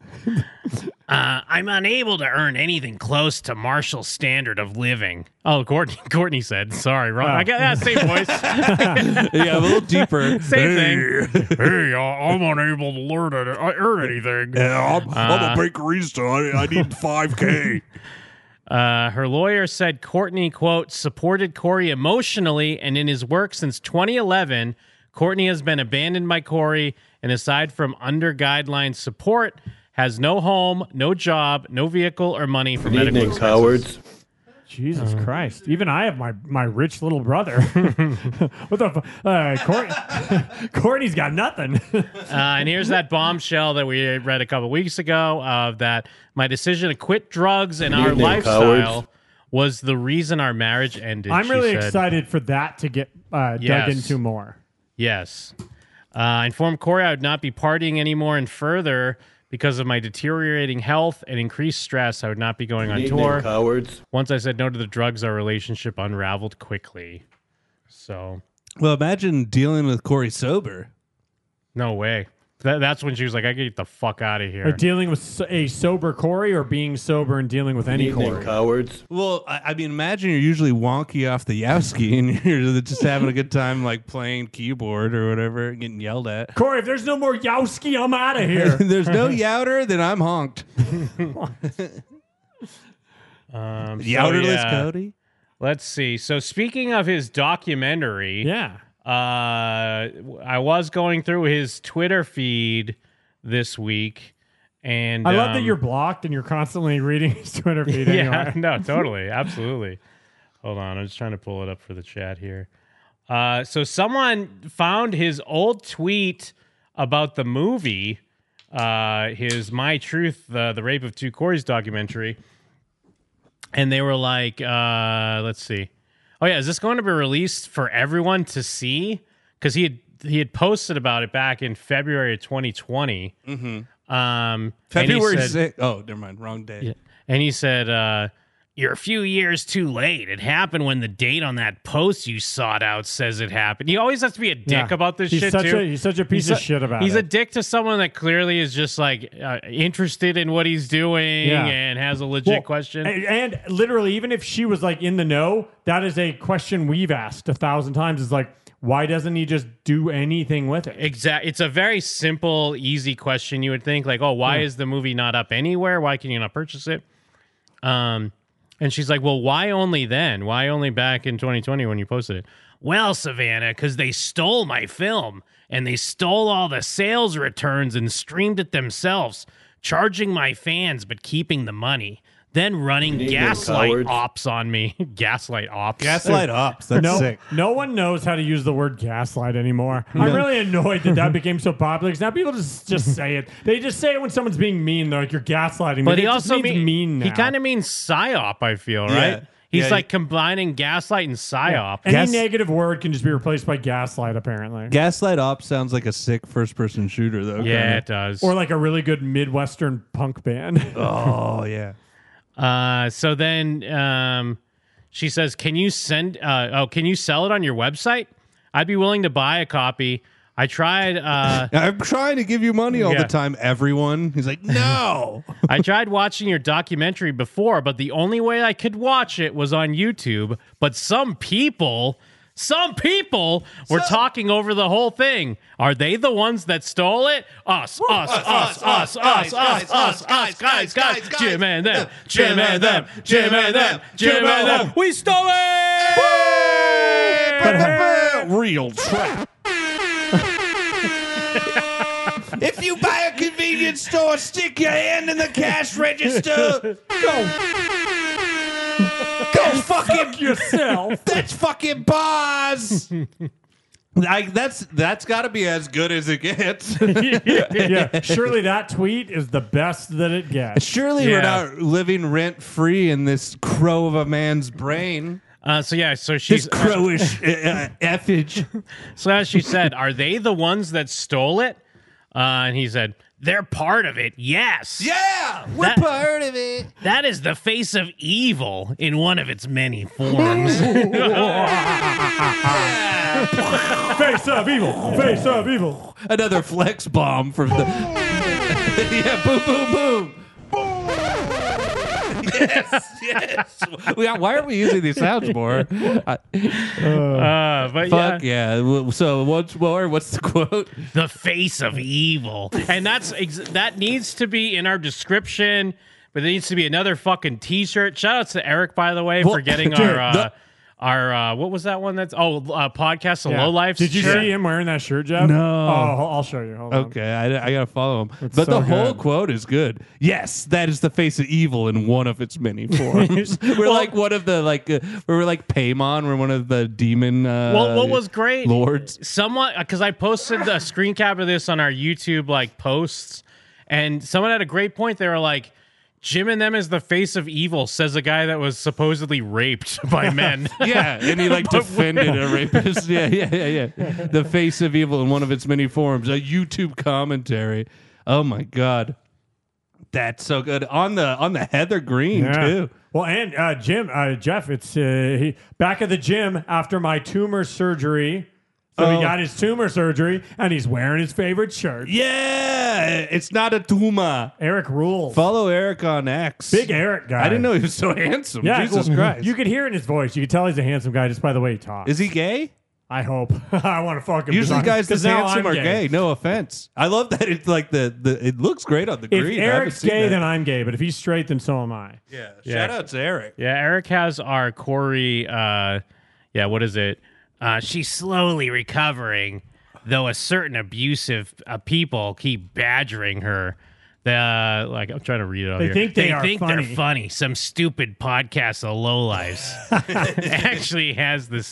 I'm unable to earn anything close to Marshall's standard of living. Oh, Courtney said. Sorry, wrong. I got that same voice. Yeah, a little deeper. Same thing. Hey, I'm unable to earn anything. Yeah, I'm a bakerista. I need 5K. Her lawyer said Courtney, quote, supported Corey emotionally and in his work since 2011. Courtney has been abandoned by Corey, and aside from under guideline support, has no home, no job, no vehicle or money for medical expenses. cowards. Jesus Christ! Even I have my rich little brother. What the? Courtney's got nothing. And here's that bombshell that we read a couple weeks ago of that my decision to quit drugs and our evening, lifestyle cowards. was the reason our marriage ended. I'm she really said. excited for that to get dug Yes. into more. Yes. I informed Corey I would not be partying anymore and further because of my deteriorating health and increased stress. I would not be going on evening, tour. cowards. Once I said no to the drugs, our relationship unraveled quickly. So, Well, imagine dealing with Corey sober. no way. That's when she was like, I get the fuck out of here. Or dealing with a sober Corey, or being sober and dealing with any evening, Corey. cowards. Well, I mean, imagine you're usually wonky off the Yowski and you're just having a good time, like playing keyboard or whatever, getting yelled at. Corey, if there's no more Yowski, I'm out of here. There's no youter, then I'm honked. Youterless Cody. Let's see. So speaking of his documentary, Yeah. I was going through his Twitter feed this week, and I love that you're blocked and you're constantly reading his Twitter feed yeah, anyway. no, totally, absolutely. Hold on, I'm just trying to pull it up for the chat here. So someone found his old tweet about the movie, his My Truth, the Rape of Two Corys documentary, and they were like, let's see. Oh yeah, is this going to be released for everyone to see? Because he had posted about it back in February of 2020. Mm-hmm. And he February said- 6th. Oh, never mind. Wrong day. Yeah. And he said, you're a few years too late. It happened when the date on that post you sought out says it happened. He always has to be a dick about this shit, too. He's such a piece of shit about it. He's a dick to someone that clearly is just like interested in what he's doing and has a legit question. And literally, even if she was like in the know, that is a question we've asked 1,000 times. Is like, why doesn't he just do anything with it? Exactly. It's a very simple, easy question. You would think like, oh, why is the movie not up anywhere? Why can you not purchase it? And she's like, well, why only then? Why only back in 2020 when you posted it? Well, Savannah, because they stole my film and they stole all the sales returns and streamed it themselves, charging my fans but keeping the money. Then running gaslight ops on me. Gaslight ops. Gaslight ops. That's sick. No one knows how to use the word gaslight anymore. I'm really annoyed that became so popular because now people just say it. They just say it when someone's being mean. They're like, you're gaslighting me. But he also mean now. He kind of means psyop, I feel, right? He's like combining gaslight and psyop. Any negative word can just be replaced by gaslight, apparently. Gaslight ops sounds like a sick first-person shooter, though. Yeah, it does. Or like a really good Midwestern punk band. Oh, yeah. So then she says, can you sell it on your website? I'd be willing to buy a copy. I tried. I'm trying to give you money all the time, everyone. He's like, no. I tried watching your documentary before, but the only way I could watch it was on YouTube. But some people were talking over the whole thing. Are they the ones that stole it? Us, guys. Jim and them. We stole it! Real trap. If you buy a convenience store, stick your hand in the cash register. Go fucking yourself. That's fucking bars. That's got to be as good as it gets. Yeah, surely that tweet is the best that it gets. Surely we're not living rent free in this crow of a man's brain. So she's this crowish effage. So as she said, are they the ones that stole it? And he said, they're part of it. Yes. Yeah, we're part of it. That is the face of evil in one of its many forms. Face of evil. Face of evil. Another flex bomb from the. Yeah, boom, boom, boom. Yes. Why aren't we using these sounds more? But fuck yeah. So what's the quote? The face of evil, and that needs to be in our description. But there needs to be another fucking T-shirt. Shout out to Eric, by the way, for getting our what was that one? Podcast of Low Life. Did you see him wearing that shirt, Jeff? No. Oh, I'll show you. Hold on. Okay, I gotta follow him. It's but so the whole good. quote is good. Yes, that is the face of evil in one of its many forms. We're like one of the we're like Paimon. We're one of the demon. What was great? Lords. Someone, because I posted a screen cap of this on our YouTube posts, and someone had a great point. They were like, Jim and them is the face of evil, says a guy that was supposedly raped by men. Yeah, and he defended a rapist. Yeah. The face of evil in one of its many forms. A YouTube commentary. Oh my god, that's so good on the Heather Green too. Well, and Jeff, it's back at the gym after my tumor surgery. So he got his tumor surgery, and he's wearing his favorite shirt. Yeah, it's not a tumor. Eric rules. Follow Eric on X. Big Eric guy. I didn't know he was so handsome. Yeah, Jesus Christ. You could hear in his voice. You could tell he's a handsome guy just by the way he talks. Is he gay? I hope. I want to fuck him. Usually guys this handsome are gay. gay. No offense. I love that it's like it looks great on the green. If Eric's gay, then I'm gay. But if he's straight, then so am I. Yeah. Shout out to Eric. Yeah, Eric has our Corey. What is it? She's slowly recovering, though a certain abusive people keep badgering her. I'm trying to read it. They think they're funny. Some stupid podcast of lowlifes actually has the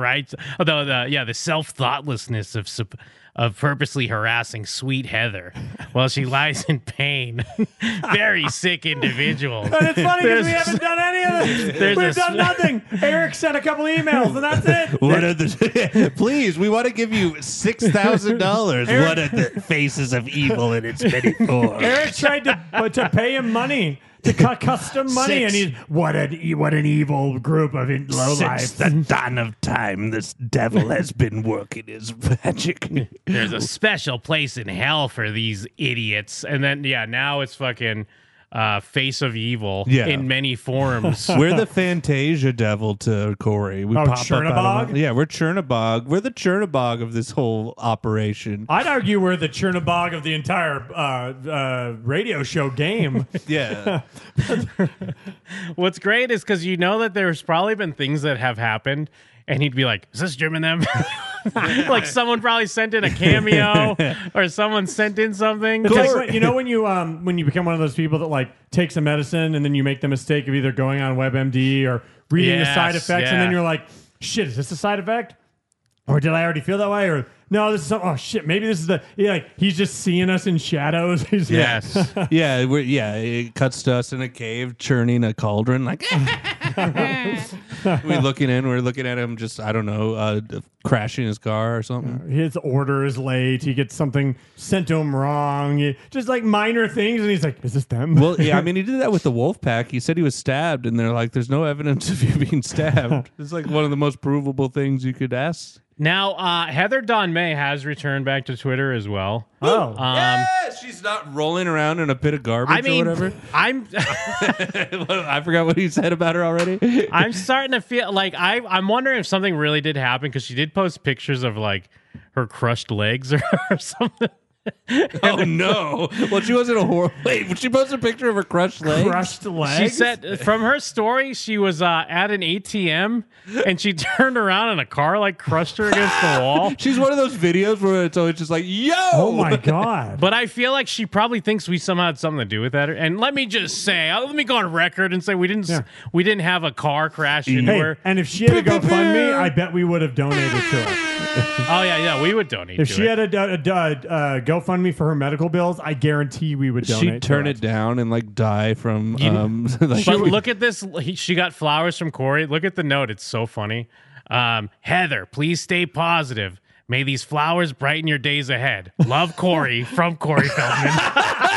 the self thoughtlessness of purposely harassing sweet Heather while she lies in pain. Very sick individuals. And it's funny because we haven't done any of this. We've done nothing. Eric sent a couple emails, and that's it. Please, we want to give you $6,000. What are the faces of evil in its many forms? Eric tried to pay him money to cut custom money, and he's what an evil group of lowlifes. Since the dawn of time, this devil has been working his magic. There's a special place in hell for these idiots, and then now it's fucking face of evil in many forms. We're the Fantasia devil to Corey. We pop up out of, we're Chernabog. We're the Chernabog of this whole operation. I'd argue we're the Chernabog of the entire radio show game. Yeah. What's great is because you know that there's probably been things that have happened, and he'd be like, "Is this Jim and them?" Like someone probably sent in a cameo, or someone sent in something. It's like, you know when you become one of those people that like takes a medicine and then you make the mistake of either going on WebMD or reading the side effects, and then you're like, "Shit, is this a side effect? Or did I already feel that way? Or no, this is oh shit, maybe this is the he's just seeing us in shadows." Yes. It cuts to us in a cave churning a cauldron like we're looking at him just crashing his car or something. His order is late. He gets something sent to him wrong. Just like minor things, and he's like, "Is this them?" Well, yeah, I mean, he did that with the wolf pack. He said he was stabbed, and they're like, "There's no evidence of you being stabbed." It's like one of the most provable things you could ask. Now, Heather Dawn May has returned back to Twitter as well. Oh, she's not rolling around in a pit of garbage or whatever. I forgot what he said about her already. I'm starting to feel like I'm wondering if something really did happen, because she did post pictures of like her crushed legs or something. Oh no! Well, she wasn't a horror. Wait, would she post a picture of her crushed legs? Crushed legs. She said from her story she was at an ATM and she turned around and a car like crushed her against the wall. She's one of those videos where it's always just like, "Yo!" Oh my god! But I feel like she probably thinks we somehow had something to do with that. And let me just say, let me go on record and say we didn't have a car crash into her. And if she had a GoFundMe, I bet we would have donated to her. Oh yeah, we would donate. If she had a GoFundMe for her medical bills, I guarantee we would donate. She'd turn it down and like die from. But look at this. She got flowers from Corey. Look at the note. It's so funny. Heather, please stay positive. May these flowers brighten your days ahead. Love, Corey, from Corey Feldman.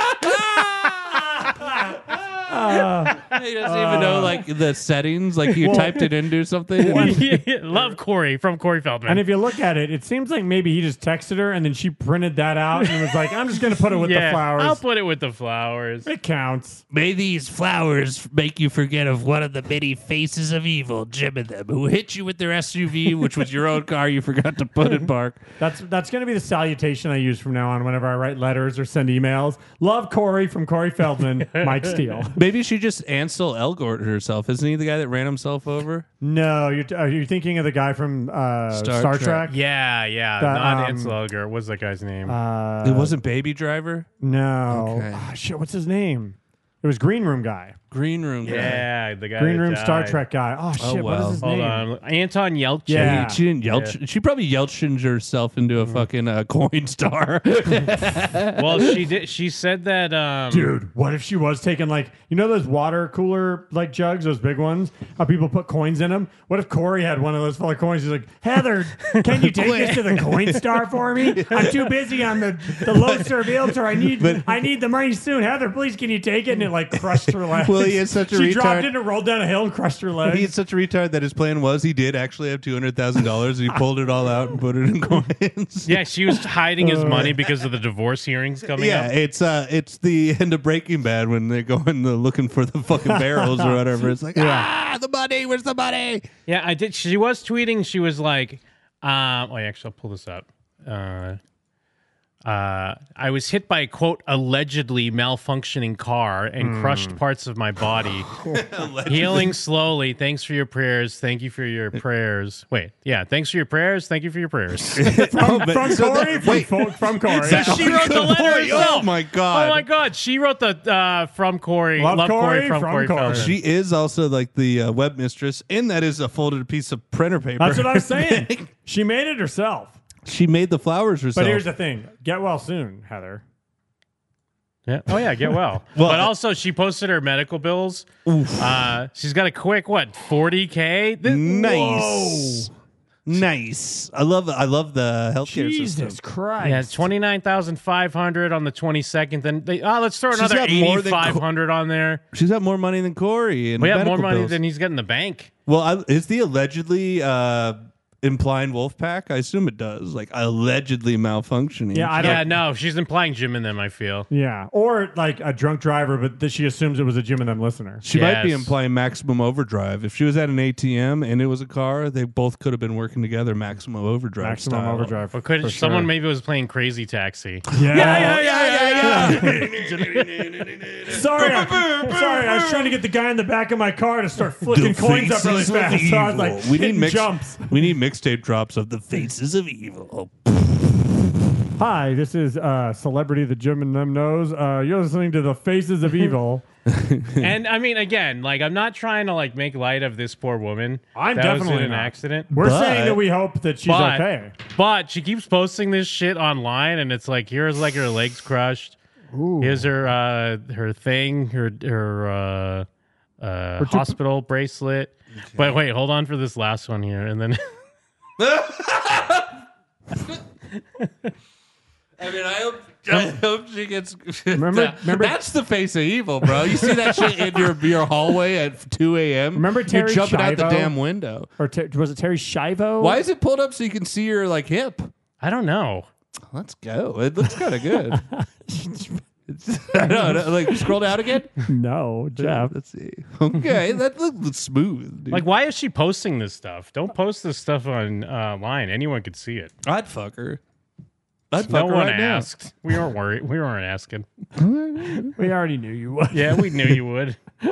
He doesn't even know like the settings. Like you typed it into something. Love, Corey, from Corey Feldman. And if you look at it, it seems like maybe he just texted her and then she printed that out and was like, "I'm just going to put it with the flowers." I'll put it with the flowers. It counts. May these flowers make you forget of one of the many faces of evil, Jim and them, who hit you with their SUV, which was your own car you forgot to put in park. That's going to be the salutation I use from now on whenever I write letters or send emails. Love, Corey, from Corey Feldman, Mike Steele. Maybe she just Ansel Elgort herself. Isn't he the guy that ran himself over? No, you're thinking of the guy from Star Trek? Yeah. Not Ansel Elgort. What's that guy's name? It wasn't Baby Driver? No. Okay. Shit, what's his name? It was Green Room guy. Green Room guy. Yeah, the guy. Green Room died. Star Trek guy. Oh shit, what is his name? Hold on. Anton Yelchin. Yeah. She didn't Yelchin. She probably Yelchined herself into a fucking coin star. Well, she did. She said that. Dude, what if she was taking like those water cooler like jugs, those big ones? How people put coins in them? What if Corey had one of those full of coins? He's like, "Heather, can you take this to the coin star for me? I'm too busy on the low serve realtor. I need the money soon. Heather, please, can you take it?" And it like crushed her legs. Well, he is such a retard. She dropped it and rolled down a hill and crushed her legs. He's such a retard that his plan was he did actually have $200,000 and he pulled it all out and put it in coins. Yeah, she was hiding his money because of the divorce hearings coming up. Yeah, it's the end of Breaking Bad when they go in looking for the fucking barrels or whatever. It's like, the money, where's the money? Yeah, I did. She was tweeting. She was like, actually, I'll pull this up. I was hit by a, quote, allegedly malfunctioning car and crushed parts of my body. Healing slowly. Thanks for your prayers. Thank you for your prayers. Wait, yeah. Thanks for your prayers. Thank you for your prayers. From Corey? From Corey. So she wrote the letter herself. Oh, my God. Oh, my God. She wrote the from Corey. Love Corey, from Corey Feldman. She is also like the web mistress, and that is a folded piece of printer paper. That's what I'm saying. She made it herself. She made the flowers herself. But here's the thing. Get well soon, Heather. Yeah. Oh, yeah, get well. But also, she posted her medical bills. She's got a quick, $40K? Nice. Whoa. Nice. I love the healthcare system. Jesus Christ. Yeah, 29,500 on the 22nd. Then let's throw another got more than 8,500 on there. She's got more money than Corey. And We have more medical money bills. than he's got in the bank. Well, is the allegedly implying Wolfpack? I assume it does. Like allegedly malfunctioning. Yeah, no, she's implying Jim and them, I feel. Yeah, or like a drunk driver, but she assumes it was a Jim and them listener. She might be implying maximum overdrive. If she was at an ATM and it was a car, they both could have been working together. Maximum overdrive. Maximum style. overdrive. Or could for someone sure. maybe was playing Crazy Taxi? Yeah. Sorry, I was trying to get the guy in the back of my car to start flicking coins up really Faces of fast. So I was like, Evil. We need hitting mix, jumps. We need mixtape drops of the faces of evil. Hi, this is Celebrity the Jim and them knows. You're listening to the Faces of Evil. And I mean, again, like I'm not trying to like make light of this poor woman. I'm that was definitely in an not. accident. We're saying that we hope that she's okay. But she keeps posting this shit online, and it's like here's like her legs crushed. Ooh. Here's her thing, her hospital bracelet. Okay. But wait, hold on for this last one here, and then. I mean, I hope she gets. Remember, that's the face of evil, bro. You see that shit in your hallway at 2 a.m. Remember Terry You're jumping out the Schiavo? damn window. Or was it Terry Schiavo? Why is it pulled up so you can see your like hip? I don't know. Let's go. It looks kind of good. I don't know. Like scroll down again. No, Jeff. Let's see. Okay, that looks smooth. Dude. Like, why is she posting this stuff? Don't post this stuff online. Anyone could see it. I'd fuck her. I'd No fuck her one right now. asked. We weren't worried. We weren't asking. We already knew you would. Yeah, we knew you would.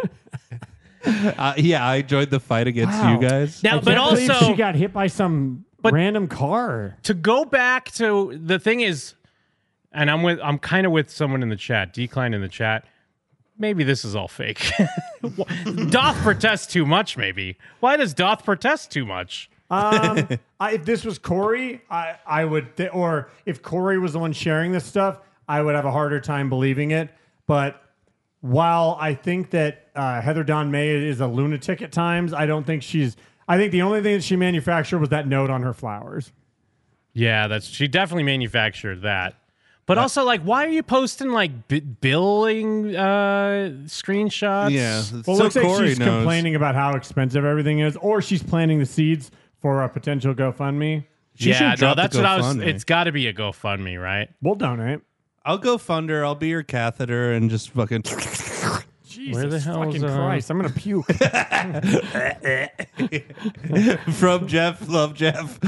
Yeah, I enjoyed the fight against Wow. you guys. Now, I but can't believe also she got hit by some random car. to go back to the thing is, and I'm kind of with someone in the chat, Decline in the chat. Maybe this is all fake. Doth protest too much. Maybe. Why does Doth protest too much? If this was Corey, I would, or if Corey was the one sharing this stuff, I would have a harder time believing it. But while I think that Heather Dawn May is a lunatic at times, I don't think she's. I think the only thing that she manufactured was that note on her flowers. Yeah, she definitely manufactured that. But also, like, why are you posting like billing screenshots? Yeah, Well, it looks like she's complaining about how expensive everything is, or she's planting the seeds for a potential GoFundMe. Yeah, no, that's what I was. It's got to be a GoFundMe, right? We'll donate. I'll go fund her. I'll be your catheter and just fucking. Jesus Where the hell fucking is, Christ! I'm gonna puke. From Jeff, love Jeff.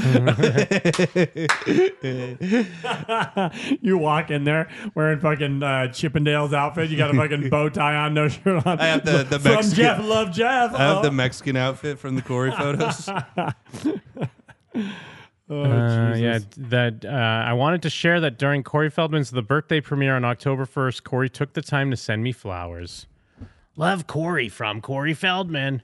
You walk in there wearing fucking Chippendales outfit. You got a fucking bow tie on, no shirt on. I have the From Mexican. Jeff, love Jeff. I have the Mexican outfit from the Corey photos. Yeah, that I wanted to share that during Corey Feldman's The Birthday premiere on October 1st, Corey took the time to send me flowers. Love Corey from Corey Feldman.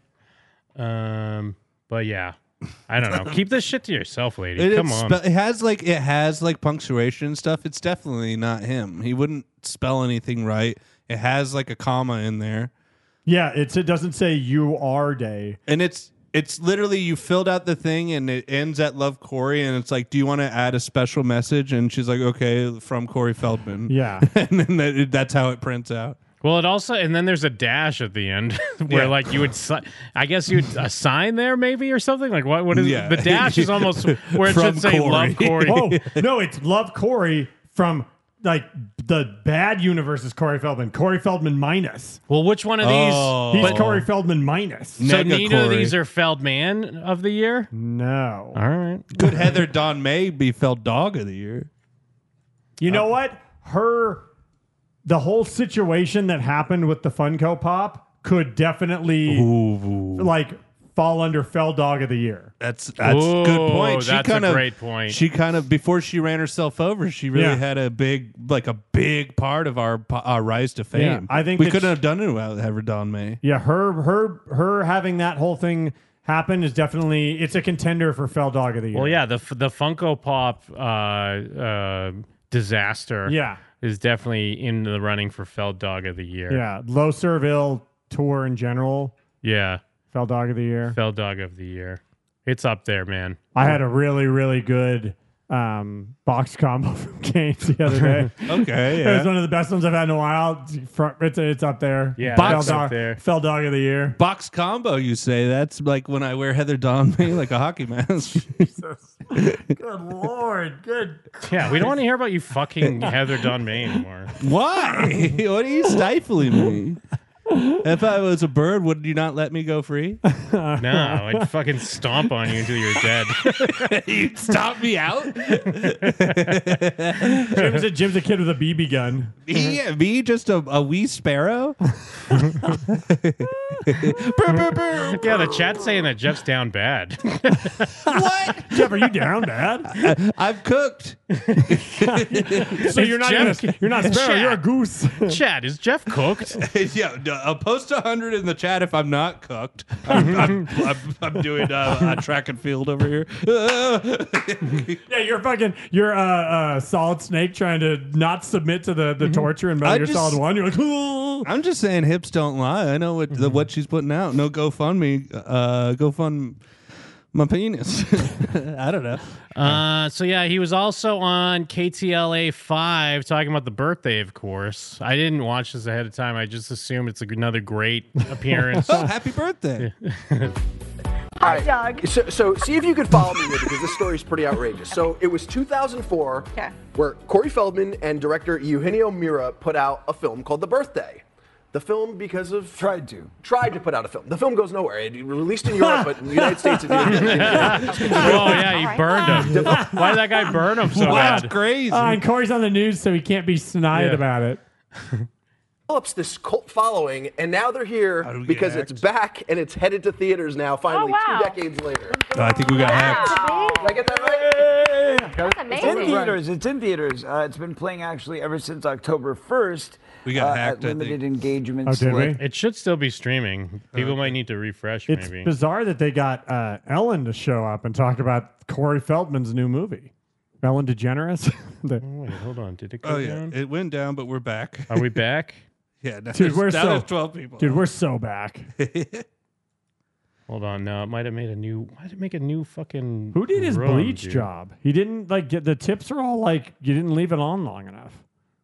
But yeah, I don't know. Keep this shit to yourself, lady. Come on. It has like punctuation and stuff. It's definitely not him. He wouldn't spell anything right. It has like a comma in there. Yeah, it doesn't say you are day. And it's literally you filled out the thing and it ends at Love Corey and it's like, do you want to add a special message? And she's like, okay, from Corey Feldman. Yeah. And then that's how it prints out. Well, it also, and then there's a dash at the end where like you would, I guess you would sign there maybe or something. Like what is the dash is almost where it From should say Corey. Love Corey. Oh, no, it's Love Corey from like the bad universe is Corey Feldman. Corey Feldman minus. Well, which one of these? He's Corey Feldman minus. So Nega neither of Corey. these are Feldman of the year? No. All right. Could Heather Dawn May be Feld Dog of the Year? You know what? The whole situation that happened with the Funko Pop could definitely like fall under Fell Dog of the Year. That's a good point. That's a great point. She kind of before she ran herself over, she really had a big part of our rise to fame. Yeah, I think we that couldn't have done it without Heather Dawn May. Yeah, her having that whole thing happen is definitely it's a contender for Fell Dog of the Year. Well, yeah, the Funko Pop disaster. Yeah. Is definitely in the running for Feld Dog of the Year. Yeah, Low Serville tour in general. Yeah. Fell Dog of the Year. Feld Dog of the Year. It's up there, man. I had a really, really good box combo from Cane's the other day. Okay, It was one of the best ones I've had in a while. It's up there. Yeah, Box up there. Fell dog of the year. Box combo, you say? That's like when I wear Heather Dawn May like a hockey mask. Good Lord. Good. Yeah, we don't want to hear about you fucking Heather Dawn May anymore. Why? What are you stifling me? If I was a bird, would you not let me go free? No, I'd fucking stomp on you until you're dead. You'd stomp me out? Jim's a kid with a BB gun. Me just a wee sparrow? Yeah, the chat's saying that Jeff's down bad. What? Jeff, are you down bad? I've cooked. So you're not you're not sparrow, Chat. you're a goose. Chad, is Jeff cooked? Yeah, no, I'll post 100 in the chat if I'm not cooked. I'm doing a track and field over here. Yeah, you're a solid snake trying to not submit to the torture and Metal Gear Solid 1. You're like, "Ooh." I'm just saying hips don't lie. I know what she's putting out. No GoFundMe. GoFund my penis. I don't know. So yeah, he was also on KTLA 5 talking about the birthday, of course. I didn't watch this ahead of time. I just assumed it's another great appearance. Oh, happy birthday. Hi, Doug. So see if you could follow me here because this story is pretty outrageous. So it was 2004 where Corey Feldman and director Eugenio Mira put out a film called The Birthday. The film, because of... Tried to put out a film. The film goes nowhere. It released in Europe, but in the United States it didn't. Oh, yeah, he burned him. Why did that guy burn him so bad? That's crazy. And Corey's on the news, so he can't be snide about it. Develops this cult following, and now they're here because it's back and it's headed to theaters now, finally, 2 decades later. I think we got hacked. Did I get that right? That's amazing. It's in theaters. It's been playing actually ever since October 1st. We got hacked, at limited engagement. Oh, did we? It should still be streaming. People might need to refresh, It's maybe. bizarre that they got Ellen to show up and talk about Corey Feldman's new movie. Ellen DeGeneres. Wait, hold on. Did it go down? It went down, but we're back. Are we back? Yeah, now Dude, we're there's so 12 people. Dude, we're so back. Hold on. No, it might have made a new. Why did it make a new fucking? Who did his room, bleach dude? job? He didn't get the tips are all like you didn't leave it on long enough.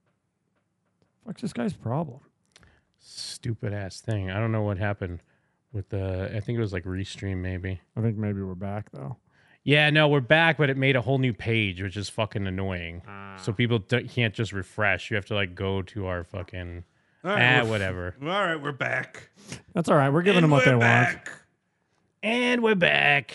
What's this guy's problem? Stupid ass thing. I don't know what happened with the. I think it was like Restream, maybe. I think maybe we're back though. Yeah, no, we're back, but it made a whole new page, which is fucking annoying. So people can't just refresh. You have to like go to our fucking. All right, Whatever. All right, we're back. That's all right. We're giving them what they want. And we're back.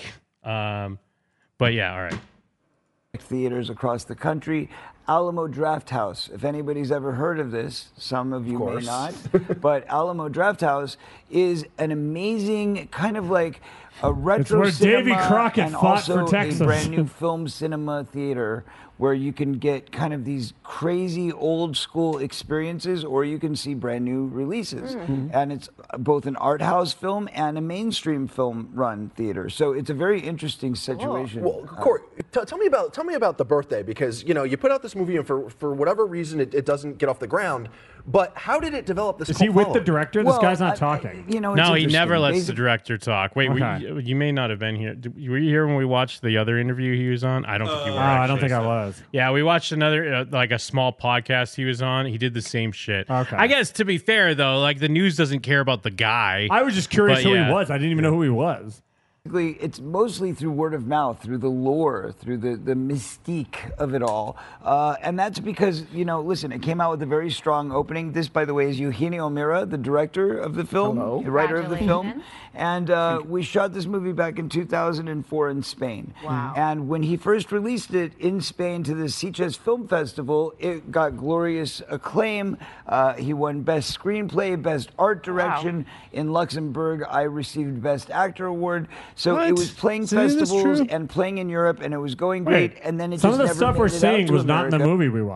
But yeah, all right. Theaters across the country. Alamo Drafthouse. If anybody's ever heard of this, some of you may not, but Alamo Drafthouse is an amazing kind of like a retro where cinema Davy Crockett and fought also for Texas. a brand new film cinema theater where you can get kind of these crazy old school experiences or you can see brand new releases. And it's both an art house film and a mainstream film run theater. So it's a very interesting situation. Well, Corey, tell me about The Birthday because you put out this movie and for whatever reason it doesn't get off the ground. But how did it develop this? Is he with the following? director? This guy's not talking. No, he never lets the director talk. Wait, you may not have been here. Were you here when we watched the other interview he was on? I don't think you were. I don't think I was. Yeah, we watched another like a small podcast he was on. He did the same shit. Okay. I guess to be fair though, like the news doesn't care about the guy. I was just curious But who yeah. he was. I didn't even know who he was. It's mostly through word of mouth, through the lore, through the mystique of it all. And that's because, listen, it came out with a very strong opening. This, by the way, is Eugenio Mira, the director of the film, the writer of the film. And we shot this movie back in 2004 in Spain. Wow. And when he first released it in Spain to the Sitges Film Festival, it got glorious acclaim. He won Best Screenplay, Best Art Direction. In Luxembourg, I received Best Actor Award. So What? it was playing See, this is festivals true. and playing in Europe, and it was going great. And then it Some just of the never stuff made we're it out seeing to was not in the America. movie we watched.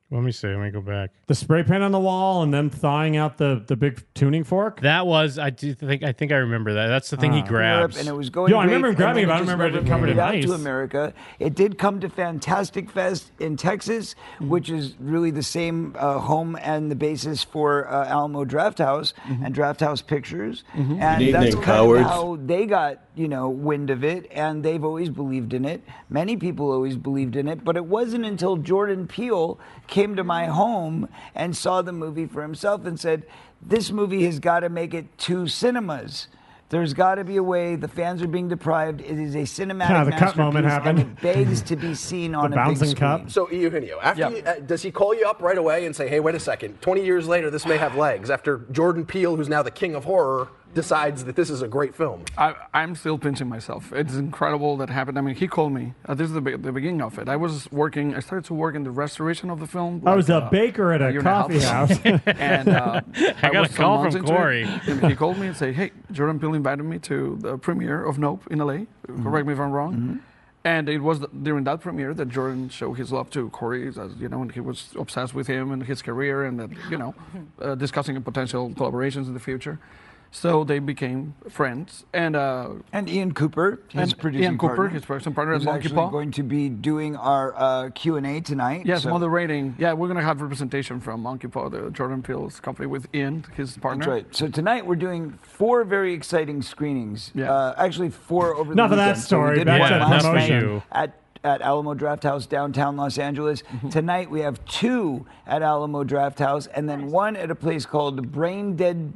Let me see. Let me go back. The spray paint on the wall and then thawing out the big tuning fork. That was. I think I remember that. That's the thing he grabs. And it was going. Yo, I remember him grabbing it. But I don't remember it covered in out ice. to America. It did come to Fantastic Fest in Texas, which is really the same home and the basis for Alamo Drafthouse and Drafthouse Pictures. And that's kind of how they got wind of it, and they've always believed in it. Many people always believed in it, but it wasn't until Jordan Peele came to my home and saw the movie for himself and said, this movie has got to make it to cinemas. There's got to be a way. The fans are being deprived. It is a cinematic the cut moment happened. and it begs to be seen on a big bouncing screen. cup. So, Eugenio, does he call you up right away and say, hey, wait a second, 20 years later, this may have legs, after Jordan Peele, who's now the king of horror, decides that this is a great film? I'm still pinching myself. It's incredible that happened. I mean, he called me. This is the beginning of it. I started to work in the restoration of the film. I was a baker at a coffee house. And I got a call from Corey. And he called me and said, hey, Jordan Peele invited me to the premiere of Nope in LA. Correct me if I'm wrong. And it was during that premiere that Jordan showed his love to Corey, and he was obsessed with him and his career, and that, discussing potential collaborations in the future. So they became friends, and Ian Cooper, his producing partner, his production partner, at who's Monkey actually Paw, going to be doing our Q&A tonight. Yes, moderating. Yeah, we're going to have representation from Monkey Paw, the Jordan Peele's company, with Ian, his partner. That's right. So tonight we're doing 4 very exciting screenings. Actually, 4 over the Enough of weekend. that story. So we did Back one to last promotion. night at Alamo Drafthouse, downtown Los Angeles. Tonight we have 2 at Alamo Drafthouse, and then 1 at a place called Brain Dead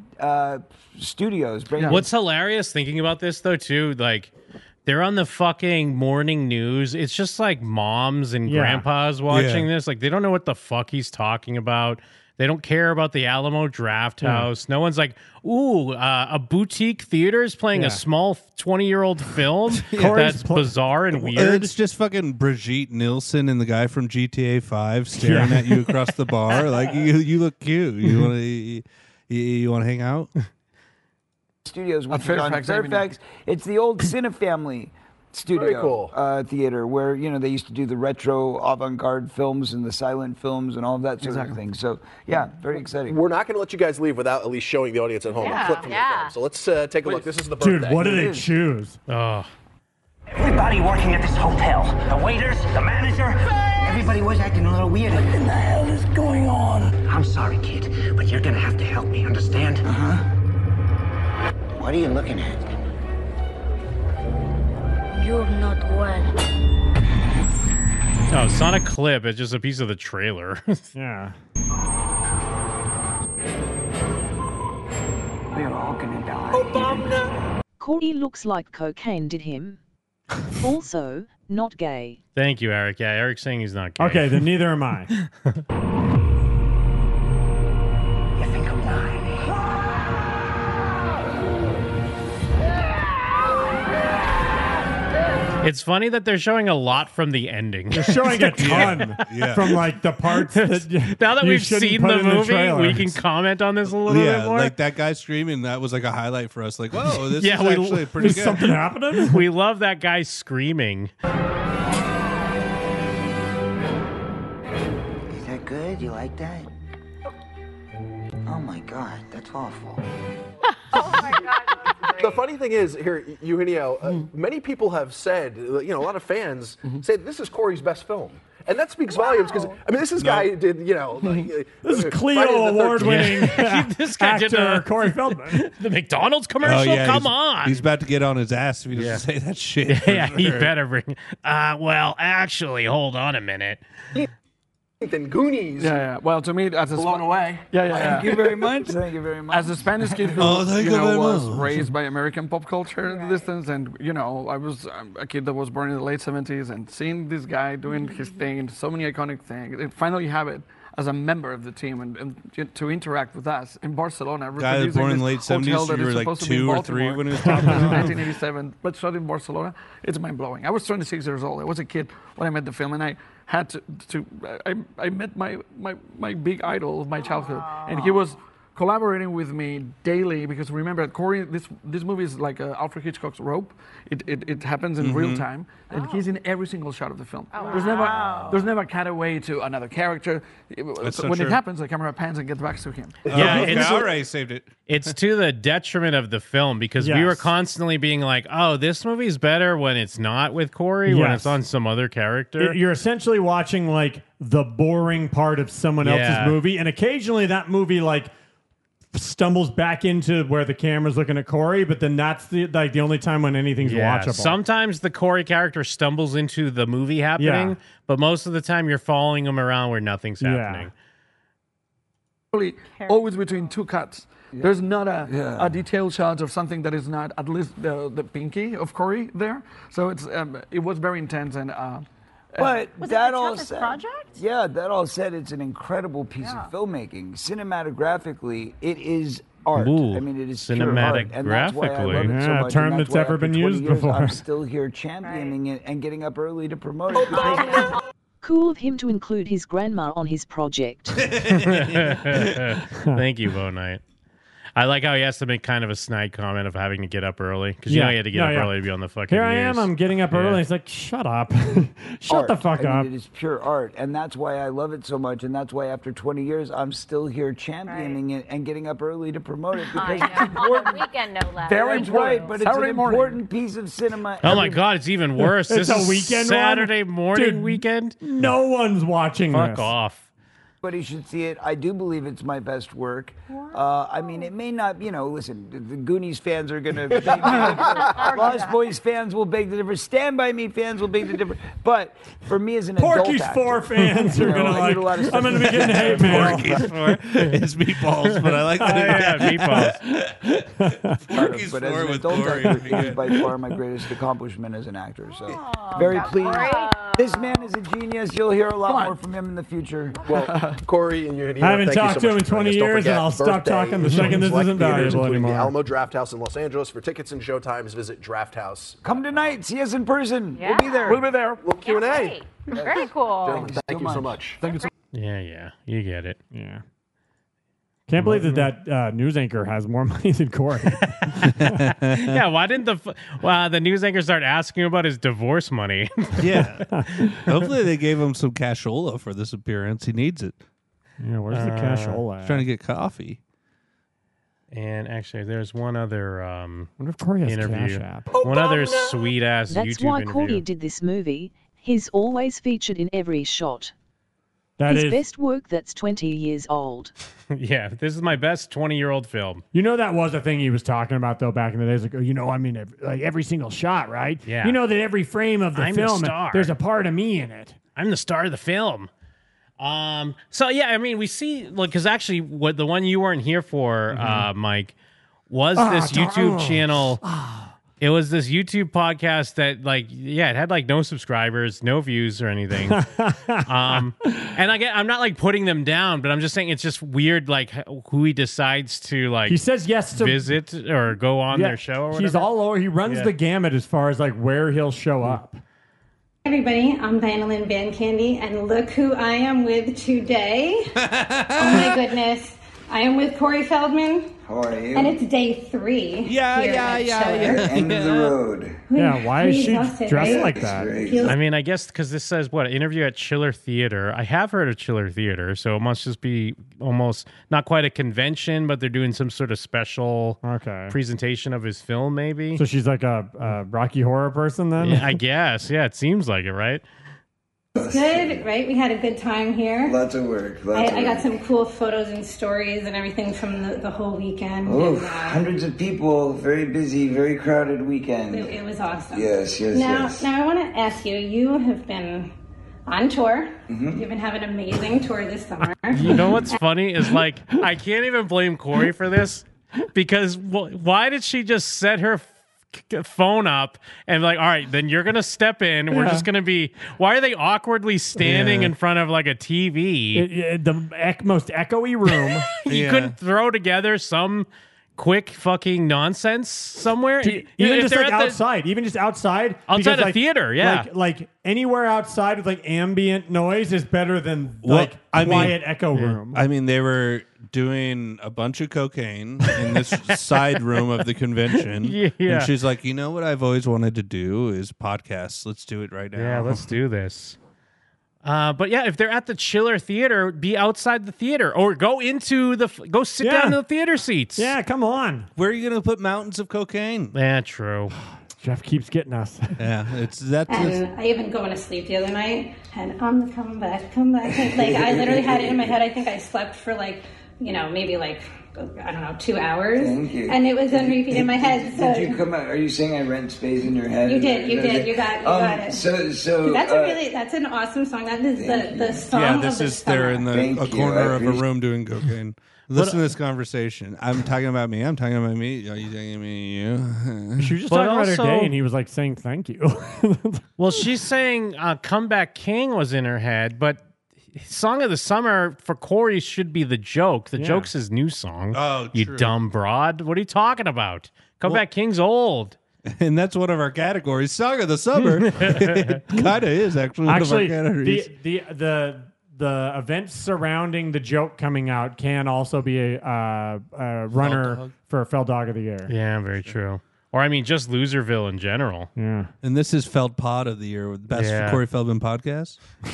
Studios. What's hilarious thinking about this though too, like they're on the fucking morning news. It's just like moms and grandpas watching this. Like they don't know what the fuck he's talking about. They don't care about the Alamo Drafthouse. No one's like, ooh, a boutique theater is playing a small 20-year-old film that's bizarre and weird. It's just fucking Brigitte Nielsen and the guy from GTA 5 staring at you across the bar. Like, you look cute. You want to hang out? Studios, which is on Fairfax. It's the old Cinefamily studio theater where they used to do the retro avant-garde films and the silent films and all of that sort of thing. So very exciting. We're not going to let you guys leave without at least showing the audience at home a clip from the film. So let's take a look. This is the birthday. Dude, what do they choose? Everybody working at this hotel, the waiters, the manager, everybody was acting a little weird. What in the hell is going on? I'm sorry, kid, but you're gonna have to help me, understand? What are you looking at? You're not well. No, it's not a clip. It's just a piece of the trailer. Yeah. We're all gonna die. Corey looks like cocaine did him. Also, not gay. Thank you, Eric. Yeah, Eric's saying he's not gay. Okay, then neither am I. You think I'm lying? It's funny that they're showing a lot from the ending. They're showing a ton from like the parts that now that you we've shouldn't seen put the in movie, trailer. we can comment on this a little bit more. Like that guy screaming, that was like a highlight for us. Like, whoa, this is actually pretty good. Is something happening? We love that guy screaming. Is that good? You like that? Oh my God, that's awful. The funny thing is, here, Eugenio, many people have said, a lot of fans say this is Corey's best film. And that speaks volumes because, I mean, this guy did, this is Clio award-winning this guy actor did Corey Feldman. The McDonald's commercial? Come on. He's about to get on his ass if he doesn't say that shit. Yeah, he better bring. Well, actually, hold on a minute. Than Goonies. Yeah. Well, to me, as a blown away. Yeah. Thank you very much. Thank you very much. As a Spanish kid who was raised by American pop culture in the distance, and I was a kid that was born in the late 70s, and seeing this guy doing his thing and so many iconic things, and finally have it as a member of the team and to interact with us in Barcelona. Guy that was born in the late 70s, so you were like 2 or 3 when it was talking about 1987, but shot in Barcelona. It's mind-blowing. I was 26 years old. I was a kid when I met the film, and I had I met my big idol of my childhood, and he was collaborating with me daily because remember, Corey, this movie is like Alfred Hitchcock's Rope. It happens in real time, and he's in every single shot of the film. There's never a cutaway to another character. When it happens, the camera pans and gets back to him. Already saved it. It's to the detriment of the film because we were constantly being like, "Oh, this movie's better when it's not with Corey, when it's on some other character." You're essentially watching like the boring part of someone else's movie, and occasionally that movie like stumbles back into where the camera's looking at Corey, but then that's the only time when anything's watchable. Sometimes the Corey character stumbles into the movie happening, but most of the time you're following him around where nothing's happening. Always between two cuts. There's not a detailed shot of something that is not at least the pinky of Corey there. So it was very intense and. But was that it the all toughest said, project? Yeah, that all said, it's an incredible piece of filmmaking. Cinematographically, it is art. Ooh, I mean, it is pure art, and that's why I love it so much. term and that's why ever after been 20 used years, before. I'm still here championing it and getting up early to promote it. Because Cool of him to include his grandma on his project. Thank you, Bo Knight. I like how he has to make kind of a snide comment of having to get up early because you know he had to get up early to be on the fucking Here I news. am. I'm getting up early. It's like, shut up. Shut the fuck up. It is pure art, and that's why I love it so much, and that's why after 20 years, I'm still here championing it and getting up early to promote it because it's important. On the weekend, no less. Very important, but it's an important piece of cinema. Oh my God, it's even worse. It's This a is weekend Saturday one? morning Dude, weekend. No one's watching Fuck this. off. Everybody should see it. I do believe it's my best work. I mean, it may not, listen, the Goonies fans are going to beg the difference. Lost Boys fans will beg the difference. Stand By Me fans will beg the difference. But for me as an Porky's adult actor, 4 fans are going to like, I'm going to be getting hate mail. Porky's 4 is meatballs, but I like that. Meatballs. Porky's but as 4 an with adult Corey. actor, it is by far my greatest accomplishment as an actor. So very pleased. This man is a genius. You'll hear a lot more from him in the future. Well, Corey and you. I haven't thank you talked so to him much in for joining 20 us. Don't years, and forget, I'll stop birthday, talking the second this select isn't theaters, valuable including anymore. The Alamo Draft House in Los Angeles. For tickets and showtimes, visit Draft House. Come tonight. See us in person. Yeah. We'll be there. We'll be there. Little Q&A. Great. Very cool. Gentlemen, thank you so much. Thank you so Yeah, you get it. Yeah. Can't believe that news anchor has more money than Corey. Yeah, why didn't the news anchor start asking about his divorce money? Yeah. Hopefully they gave him some cashola for this appearance. He needs it. Yeah, where's the cashola? He's trying to get coffee. And actually, there's one other wonder if Corey has interview. Cash App. One other sweet ass That's YouTube why interview. Corey did this movie. He's always featured in every shot. That His is, best work that's 20 years old. Yeah, this is my best 20-year-old film. you know, that was a thing he was talking about though back in the days. Like, I mean, every single shot, right? Yeah. You know that every frame of the I'm the film, star. there's a part of me in it. I'm the star of the film. So yeah, I mean, we see because actually, what the one you weren't here for, Mike, was this YouTube channel. It was this YouTube podcast that, it had no subscribers, no views or anything. And I'm not putting them down, but I'm just saying it's just weird, who he decides to He says yes to visit or go on their show. Or whatever. He's all over. He runs the gamut as far as where he'll show up. Everybody, I'm Diana Lynn Van Candy, and look who I am with today. Oh my goodness. I am with Corey Feldman. How are you? And it's day 3. Yeah. End of the road. Yeah, why is she Exhausted, dressed right? like that? I mean, I guess because this says interview at Chiller Theater. I have heard of Chiller Theater, so it must just be almost not quite a convention, but they're doing some sort of special presentation of his film, maybe. So she's like a Rocky Horror person then? Yeah, I guess. Yeah, it seems like it, right? Good, right? We had a good time here. Lots of work. I got some cool photos and stories and everything from the whole weekend. Oh, and, hundreds of people, very busy, very crowded weekend. it was awesome. Yes. Now I want to ask you, you have been on tour. You've been having an amazing tour this summer. You know what's funny is I can't even blame Corey for this because why did she just set her phone up and all right, then you're gonna step in. We're just gonna be. Why are they awkwardly standing in front of a TV? The most echoey room. You couldn't throw together some quick fucking nonsense somewhere? Even If just they're like at the- outside, even just outside Outside because, a theater, yeah. like anywhere outside with like ambient noise is better than Well, quiet echo room. I mean, they were doing a bunch of cocaine in this side room of the convention. Yeah. And she's like, you know what I've always wanted to do is podcasts. Let's do it right now. Yeah, let's do this. But yeah, if they're at the Chiller Theater, be outside the theater or go sit down in the theater seats. Yeah, come on. Where are you going to put mountains of cocaine? Yeah, true. Jeff keeps getting us. Yeah, that's And I even going to sleep the other night, and I'm come back. Like I literally had it in my head. I think I slept for maybe 2 hours. Thank you. And it was on repeat in my head. So Did you come out? Are you saying I rent space in your head? You did. You got it. So that's an awesome song. That is the song. Yeah, of this the is summer. they're in a corner of a room doing cocaine. Listen to this conversation. I'm talking about me. I'm talking about me. Are you talking about me? You? She was just talking about her day, and he was like saying thank you. Well, she's saying Comeback King was in her head, but Song of the Summer for Corey should be The Joke. The Joke's his new song. Oh, you true. dumb broad. What are you talking about? Comeback King's old. And that's one of our categories. Song of the Summer. It kind of is actually one of our categories. The events surrounding The Joke coming out can also be a runner for Feld Dog of the Year. Yeah, very true. Or, I mean, just Loserville in general. Yeah. And this is Feld Pod of the Year, best Corey Feldman podcast.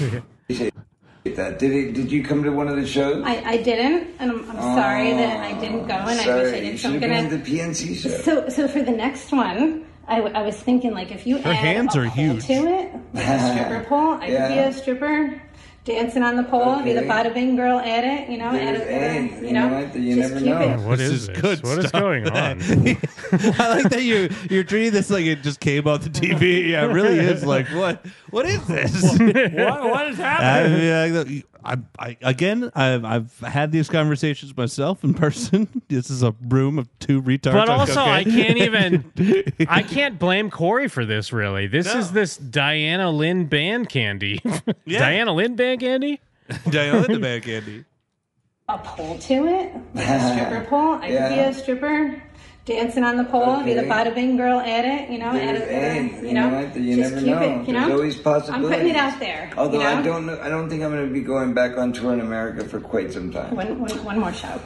Did you come to one of the shows? I didn't, and I'm sorry that I didn't go, and I wish I did. So I'm gonna the PNC show. So for the next one, I was thinking if you Her add hands a are pole huge. to it, like a stripper pole, I could be a stripper dancing on the pole, be the bada bing girl at it, You just never keep know. it. What is this? good What is stuff, going man. on? I like that you're treating this like it just came off the TV. Yeah, it really is like what is this? What is happening? I've had these conversations myself in person. This is a room of two retards. But on also, cocaine. I can't blame Corey for this, really. This is this Diana Lynn Band Candy. Diana Lynn Band Candy? Diana Lynn Band Candy. A pole to it, like a stripper pole. I could be a stripper dancing on the pole, be the bada bing girl at it, You just never keep know. it, There's always possibilities. I'm putting it out there. Although I don't think I'm going to be going back on tour in America for quite some time. One more show.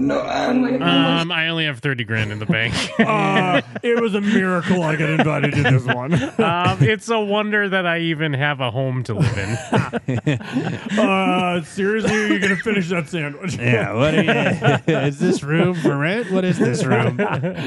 I only have $30,000 in the bank. It was a miracle I got invited to this one. It's a wonder that I even have a home to live in. Seriously, are you going to finish that sandwich? Yeah, what is this room for rent? What is this room?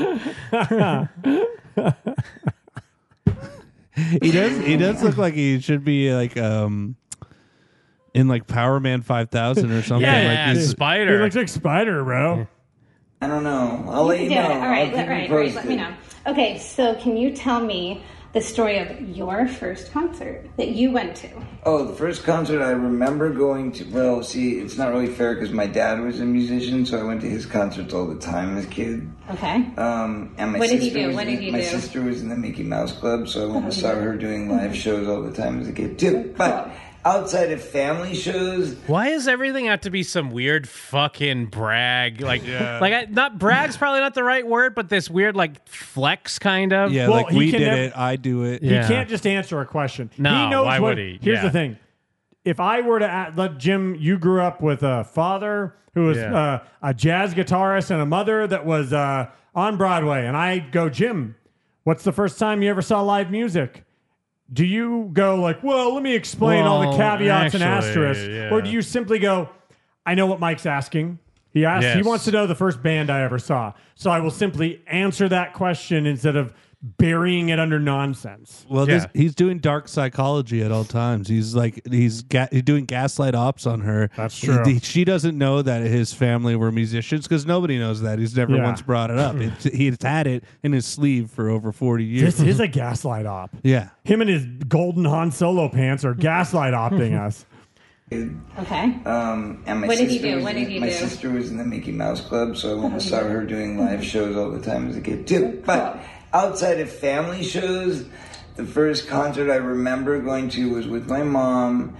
He does look like he should be like in like Power Man 5000 or something. Yeah, like Spider. He looks like Spider, bro. I don't know. I'll let you do know. it. All right, I'll keep you let posted. me know. Okay, so can you tell me the story of your first concert that you went to? Oh, the first concert I remember going to. Well, see, it's not really fair because my dad was a musician, so I went to his concerts all the time as a kid. Okay. And my What did he sister do? My sister was in the Mickey Mouse Club, so I went and saw her doing live shows all the time as a kid too. But outside of family shows, Why does everything have to be some weird fucking brag? Not brag's probably not the right word, but this weird flex kind of. Yeah, Well, like he we can did never- it, I do it. He can't just answer a question. No, he knows why what, would he? Here's Yeah. the thing. If I were to let Jim, you grew up with a father who was a jazz guitarist and a mother that was on Broadway, and I go, Jim, what's the first time you ever saw live music? Do you go like, well, let me explain all the caveats and asterisks, or do you simply go, I know what Mike's asking. He asks, he wants to know the first band I ever saw, so I will simply answer that question instead of burying it under nonsense. Well, he's doing dark psychology at all times. He's doing gaslight ops on her. That's true. She doesn't know that his family were musicians because nobody knows that. He's never once brought it up. He's had it in his sleeve for over 40 years. This is a gaslight op. Yeah. Him and his golden Han Solo pants are gaslight opting us. Okay. And What did he do? What did he My do? sister was in the Mickey Mouse Club, so I went and saw her doing live shows all the time as a kid too. But outside of family shows, the first concert I remember going to was with my mom,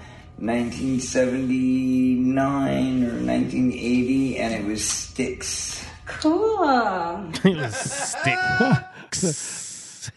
1979 or 1980, and it was Styx. Cool. Sticks.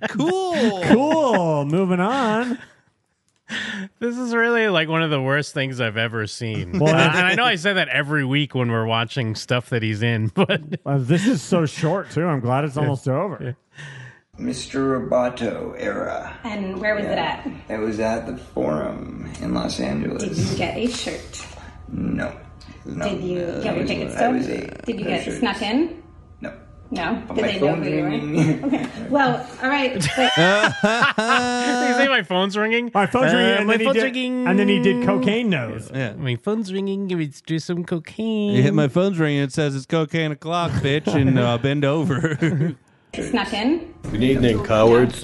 Cool. Moving on. This is really like one of the worst things I've ever seen. Well, and I know I say that every week when we're watching stuff that he's in, but this is so short too. I'm glad it's almost over. Mr. Roboto era. And where was it at? It was at the Forum in Los Angeles. Did you get a shirt? No. Did you get your tickets I was still? 8. Did you No get shirts. snuck in? No. No? But Did my they know phone's who you were? ringing. Okay. Well, all right. But you say my phone's ringing? My phone's ringing, and my then he phone's did- ringing. and then he did cocaine nose. Yeah. My phone's ringing. Let's do some cocaine. You hit my phone's ringing. It says it's cocaine o'clock, bitch, and bend over. snuck in? Good evening, cowards.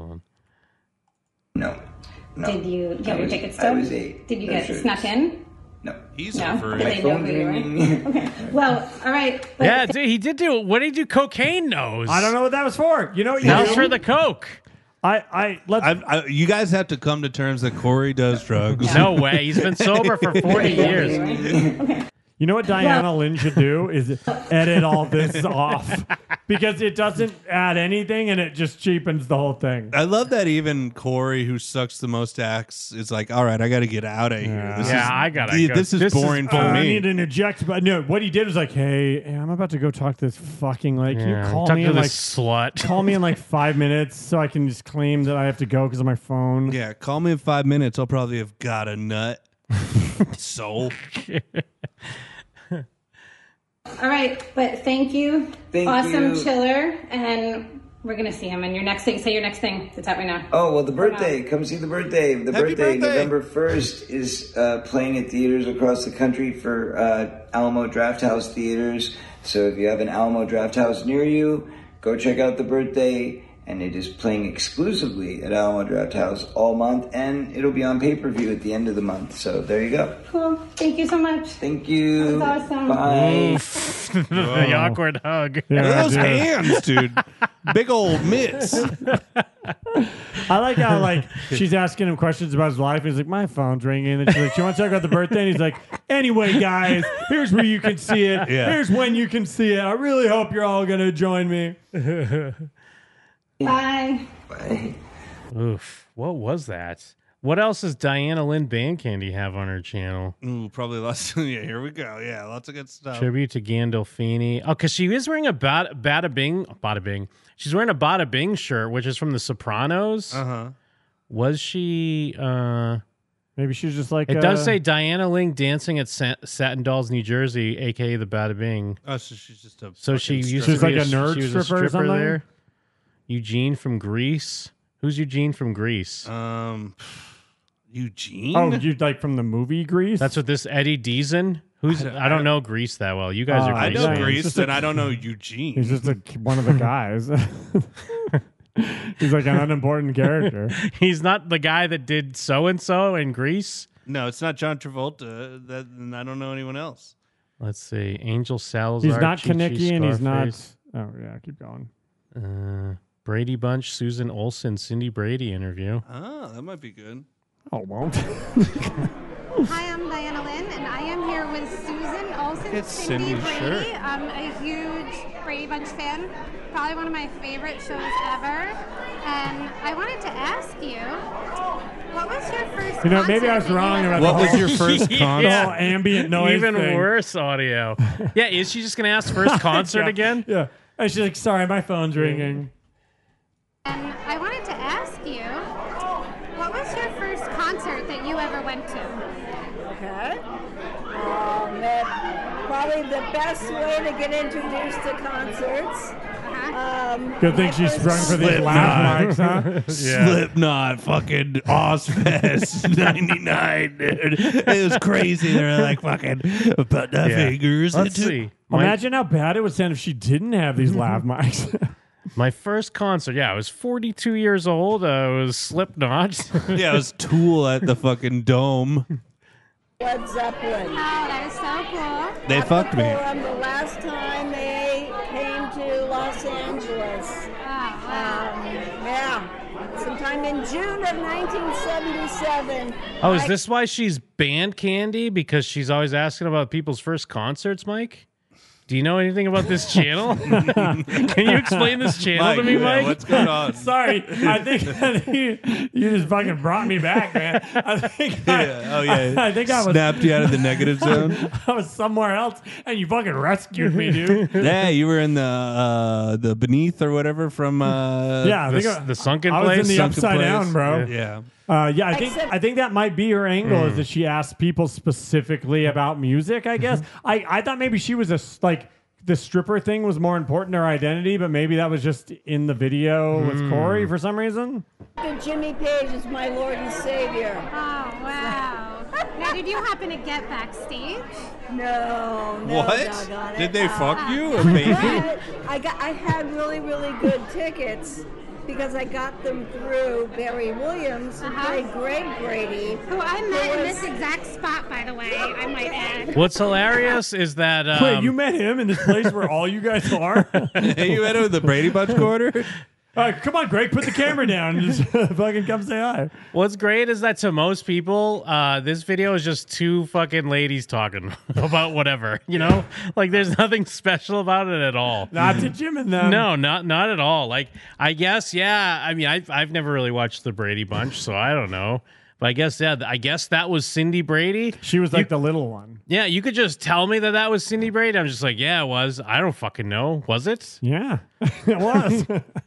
No. Did you get your tickets I still? was 8. Did you No get shirts. snuck in? No. He's No? over Did it. they know who you were? Okay. Well, all right. But Yeah, dude, he did do. What did he do? Cocaine nose. I don't know what that was for. You know what you That do? was for the coke. You guys have to come to terms that Corey does drugs. No way. He's been sober for 40 years. You know what Diana Lynn should do is edit all this off because it doesn't add anything and it just cheapens the whole thing. I love that even Corey, who sucks the most acts, is like, all right, I got to get out of here. This is boring for I me. need an eject. But no, what he did was like, hey, I'm about to go talk to this fucking can you call talk me to in like this slut. Call me in like 5 minutes so I can just claim that I have to go because of my phone. Yeah, call me in 5 minutes. I'll probably have got a nut. Soul. all right. But thank you. Thank awesome you. chiller. And we're going to see him. And your next thing, say your next thing. That's out right now. Oh, well, the birthday. Come see the birthday. The Happy birthday, birthday. November 1st, is playing at theaters across the country for Alamo Drafthouse Theaters. So if you have an Alamo Drafthouse near you, go check out the birthday. And it is playing exclusively at Alamo Drafthouse all month. And it'll be on pay-per-view at the end of the month. So there you go. Cool. Thank you so much. Thank you. That was awesome. Bye. The awkward hug. Look at those hands, dude. Big old mitts. I like how she's asking him questions about his life. He's like, my phone's ringing. And she's like, you want to talk about the birthday? And he's like, anyway, guys, here's where you can see it. Yeah. Here's when you can see it. I really hope you're all going to join me. Bye. Bye. Oof. What was that? What else does Diana Lynn Bandcandy have on her channel? Ooh, probably lots. Yeah, here we go. Yeah, lots of good stuff. Tribute to Gandolfini. Oh, because she is wearing a Bada Bing. She's wearing a Bada Bing shirt, which is from The Sopranos. Uh-huh. Was she... Maybe she's just like... It does say Diana Lynn dancing at Satin Dolls, New Jersey, a.k.a. the Bada Bing. Oh, so she's just a... So she used She's to like be a nerd she was a stripper or something? there. Eugene from Greece. Who's Eugene from Greece? Eugene? Oh, you like from the movie Grease? That's what this Eddie Deason. I don't know Greece that well. You guys are I Greece know fans. Greece, and I don't know Eugene. He's just one of the guys. He's like an unimportant character. He's not the guy that did so-and-so in Greece? No, it's not John Travolta. And I don't know anyone else. Let's see. Angel Salazar. He's not Chi-Chi Kaneki and he's not... Scarface. Oh, yeah, keep going. Brady Bunch, Susan Olsen, Cindy Brady interview. Oh, that might be good. Oh, it won't. Hi, I'm Diana Lynn, and I am here with Susan Olsen, It's Cindy Cindy's Brady. shirt. I'm a huge Brady Bunch fan, probably one of my favorite shows ever. And I wanted to ask you, what was your first You know, maybe I concert was that you wrong ever about What the was whole, your first the concert? whole ambient noise Even thing. worse audio. Yeah, is she just going to ask first concert Yeah, again? Yeah. And she's like, sorry, my phone's ringing. And I wanted to ask you, what was your first concert that you ever went to? Okay. Probably the best way to get introduced to concerts. Good thing she sprung for these laugh mics, huh? Slipknot, fucking Ozfest 99, dude. It was crazy. They were like fucking put the fingers Let's into. see. Imagine how bad it would sound if she didn't have these laugh mics. My first concert, I was 42 years old. It was Slipknot. Yeah, it was Tool at the fucking Dome. Led Zeppelin. Oh, that is so cool. They fucked me. The last time they came to Los Angeles. Yeah, sometime in June of 1977. Oh, is this why she's band Candy? Because she's always asking about people's first concerts, Mike? Do you know anything about this channel? Can you explain this channel to me, Mike? What's going on? Sorry, I think you just fucking brought me back, man. I think I think I was snapped you out of the negative zone. I was somewhere else, and you fucking rescued me, dude. Yeah, you were in the Beneath or whatever from the sunken I place. was in the Sunken upside place. down, bro. Yeah. I think that might be her angle is that she asked people specifically about music. I guess I thought maybe she was the stripper thing was more important to her identity, but maybe that was just in the video with Corey for some reason. Jimmy Page is my Lord and Savior. Oh, wow. Now, did you happen to get backstage? No. What? doggone it. Did they fuck you, or baby? I had really, really good tickets because I got them through Barry Williams, who played Greg Brady. Who I met in this exact spot, by the way, I might add. What's hilarious is that Wait, you met him in this place where all you guys are? You met him in the Brady Bunch quarter? Come on, Greg, put the camera down and just fucking come say hi. What's great is that to most people, this video is just two fucking ladies talking about whatever, you know? Like, there's nothing special about it at all. Not to Jim and them. No, not at all. Like, I guess, yeah, I mean, I've never really watched the Brady Bunch, so I don't know. But I guess that was Cindy Brady. She was like the little one. Yeah, you could just tell me that was Cindy Brady. I'm just like, yeah, it was. I don't fucking know. Was it? Yeah, it was.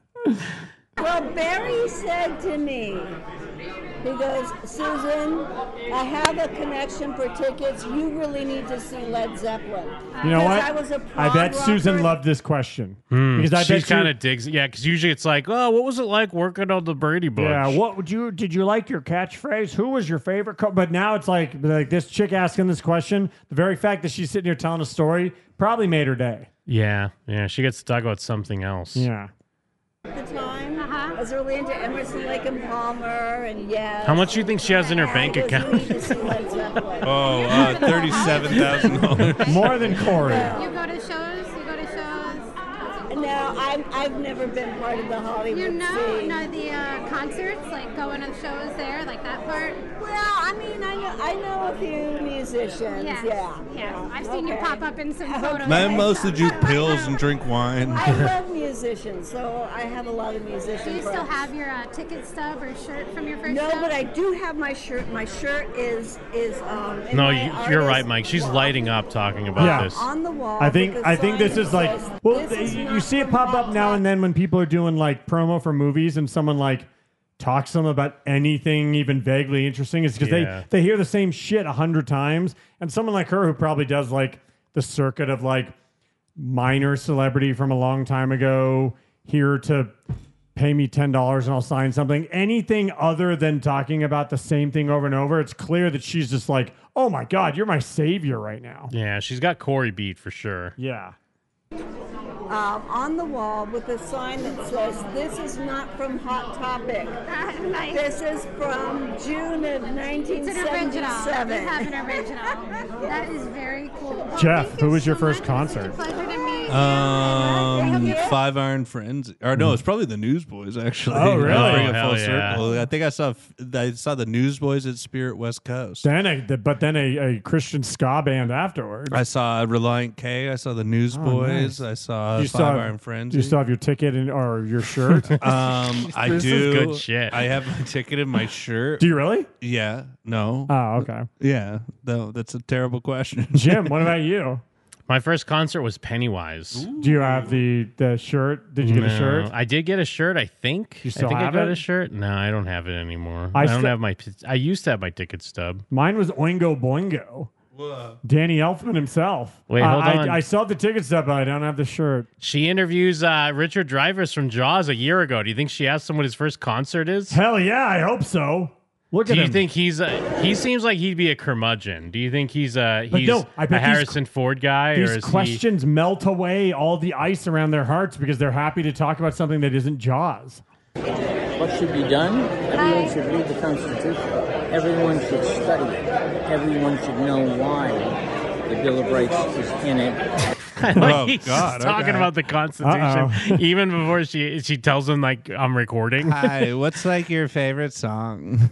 Well, Barry said to me, he goes, Susan, I have a connection for tickets. You really need to see Led Zeppelin. You know what? I was a I bet prog Susan rocker. loved this question. Because I She bet kind of digs it. Yeah, because usually it's like, oh, what was it like working on the Brady Bunch? Yeah, did you like your catchphrase? Who was your favorite? But now it's like this chick asking this question, the very fact that she's sitting here telling a story probably made her day. Yeah, she gets to talk about something else. Yeah. At the time, I was really into Emerson, Lake and Palmer, and Yes. How much do you think she has in her bank account? $37,000. More than Corey. You go to shows? No, I've never been part of the Hollywood You know, scene. the concerts, like going to shows there, like that part? Well, I mean, I know a few musicians. Yeah. I've seen you pop up in some photos. I mostly do pills and drink wine. I love musicians, so I have a lot of musicians. Do you still have your ticket stub or shirt from your first show? No, but I do have my shirt. My shirt is in No, my you're right, artist Mike. She's wall. lighting up talking about this. On the wall. I think with the this sign is like that says, well, "This is you not see it from pop up Hot now Top." and then when people are doing like promo for movies and someone like talks to them about anything even vaguely interesting. It's because they hear the same shit 100 times, and someone like her who probably does like the circuit of like minor celebrity from a long time ago here to pay me $10 and I'll sign something. Anything other than talking about the same thing over and over, it's clear that she's just like, oh my God, you're my savior right now. Yeah, she's got Corey beat for sure. Yeah. On the wall with a sign that says, "This is not from Hot Topic. This is from June of 1977." It's an original. You have an original. That is very cool. Well, Jeff, who was your first concert? Pleasure to meet you. 5 Iron Friends, or no, it's probably the Newsboys actually. Oh, really? I'll bring it hell full yeah. circle. I think I saw the Newsboys at Spirit West Coast. Then a Christian ska band afterwards. I saw Reliant K. I saw the Newsboys. nice. I saw You 5 still have- Iron Friends. Do you still have your ticket or your shirt? I This do. is good shit. I have my ticket in my shirt. Do you really? Yeah. No. Oh, okay. Yeah. No, that's a terrible question. Jim, what about you? My first concert was Pennywise. Do you have the shirt? Did you get a No, shirt? I did get a shirt, I think. You still I think have I got it? a shirt. No, I don't have it anymore. I I don't still- have my. I used to have my ticket stub. Mine was Oingo Boingo. Whoa. Danny Elfman himself. Wait, hold on. I saw the ticket stub, but I don't have the shirt. She interviews Richard Dreyfuss from Jaws a year ago. Do you think she asked him what his first concert is? Hell yeah, I hope so. Look Do at you him. think he's? He seems like he'd be a curmudgeon. Do you think he's a no, I bet these- Harrison Ford guy, or These is questions melt away all the ice around their hearts because they're happy to talk about something that isn't Jaws. What should be done? Everyone should read the Constitution. Everyone should study it. Everyone should know why the Bill of Rights is in it. Like he's God, talking okay. about the Constitution even before she tells him like I'm recording. Hi, what's like your favorite song?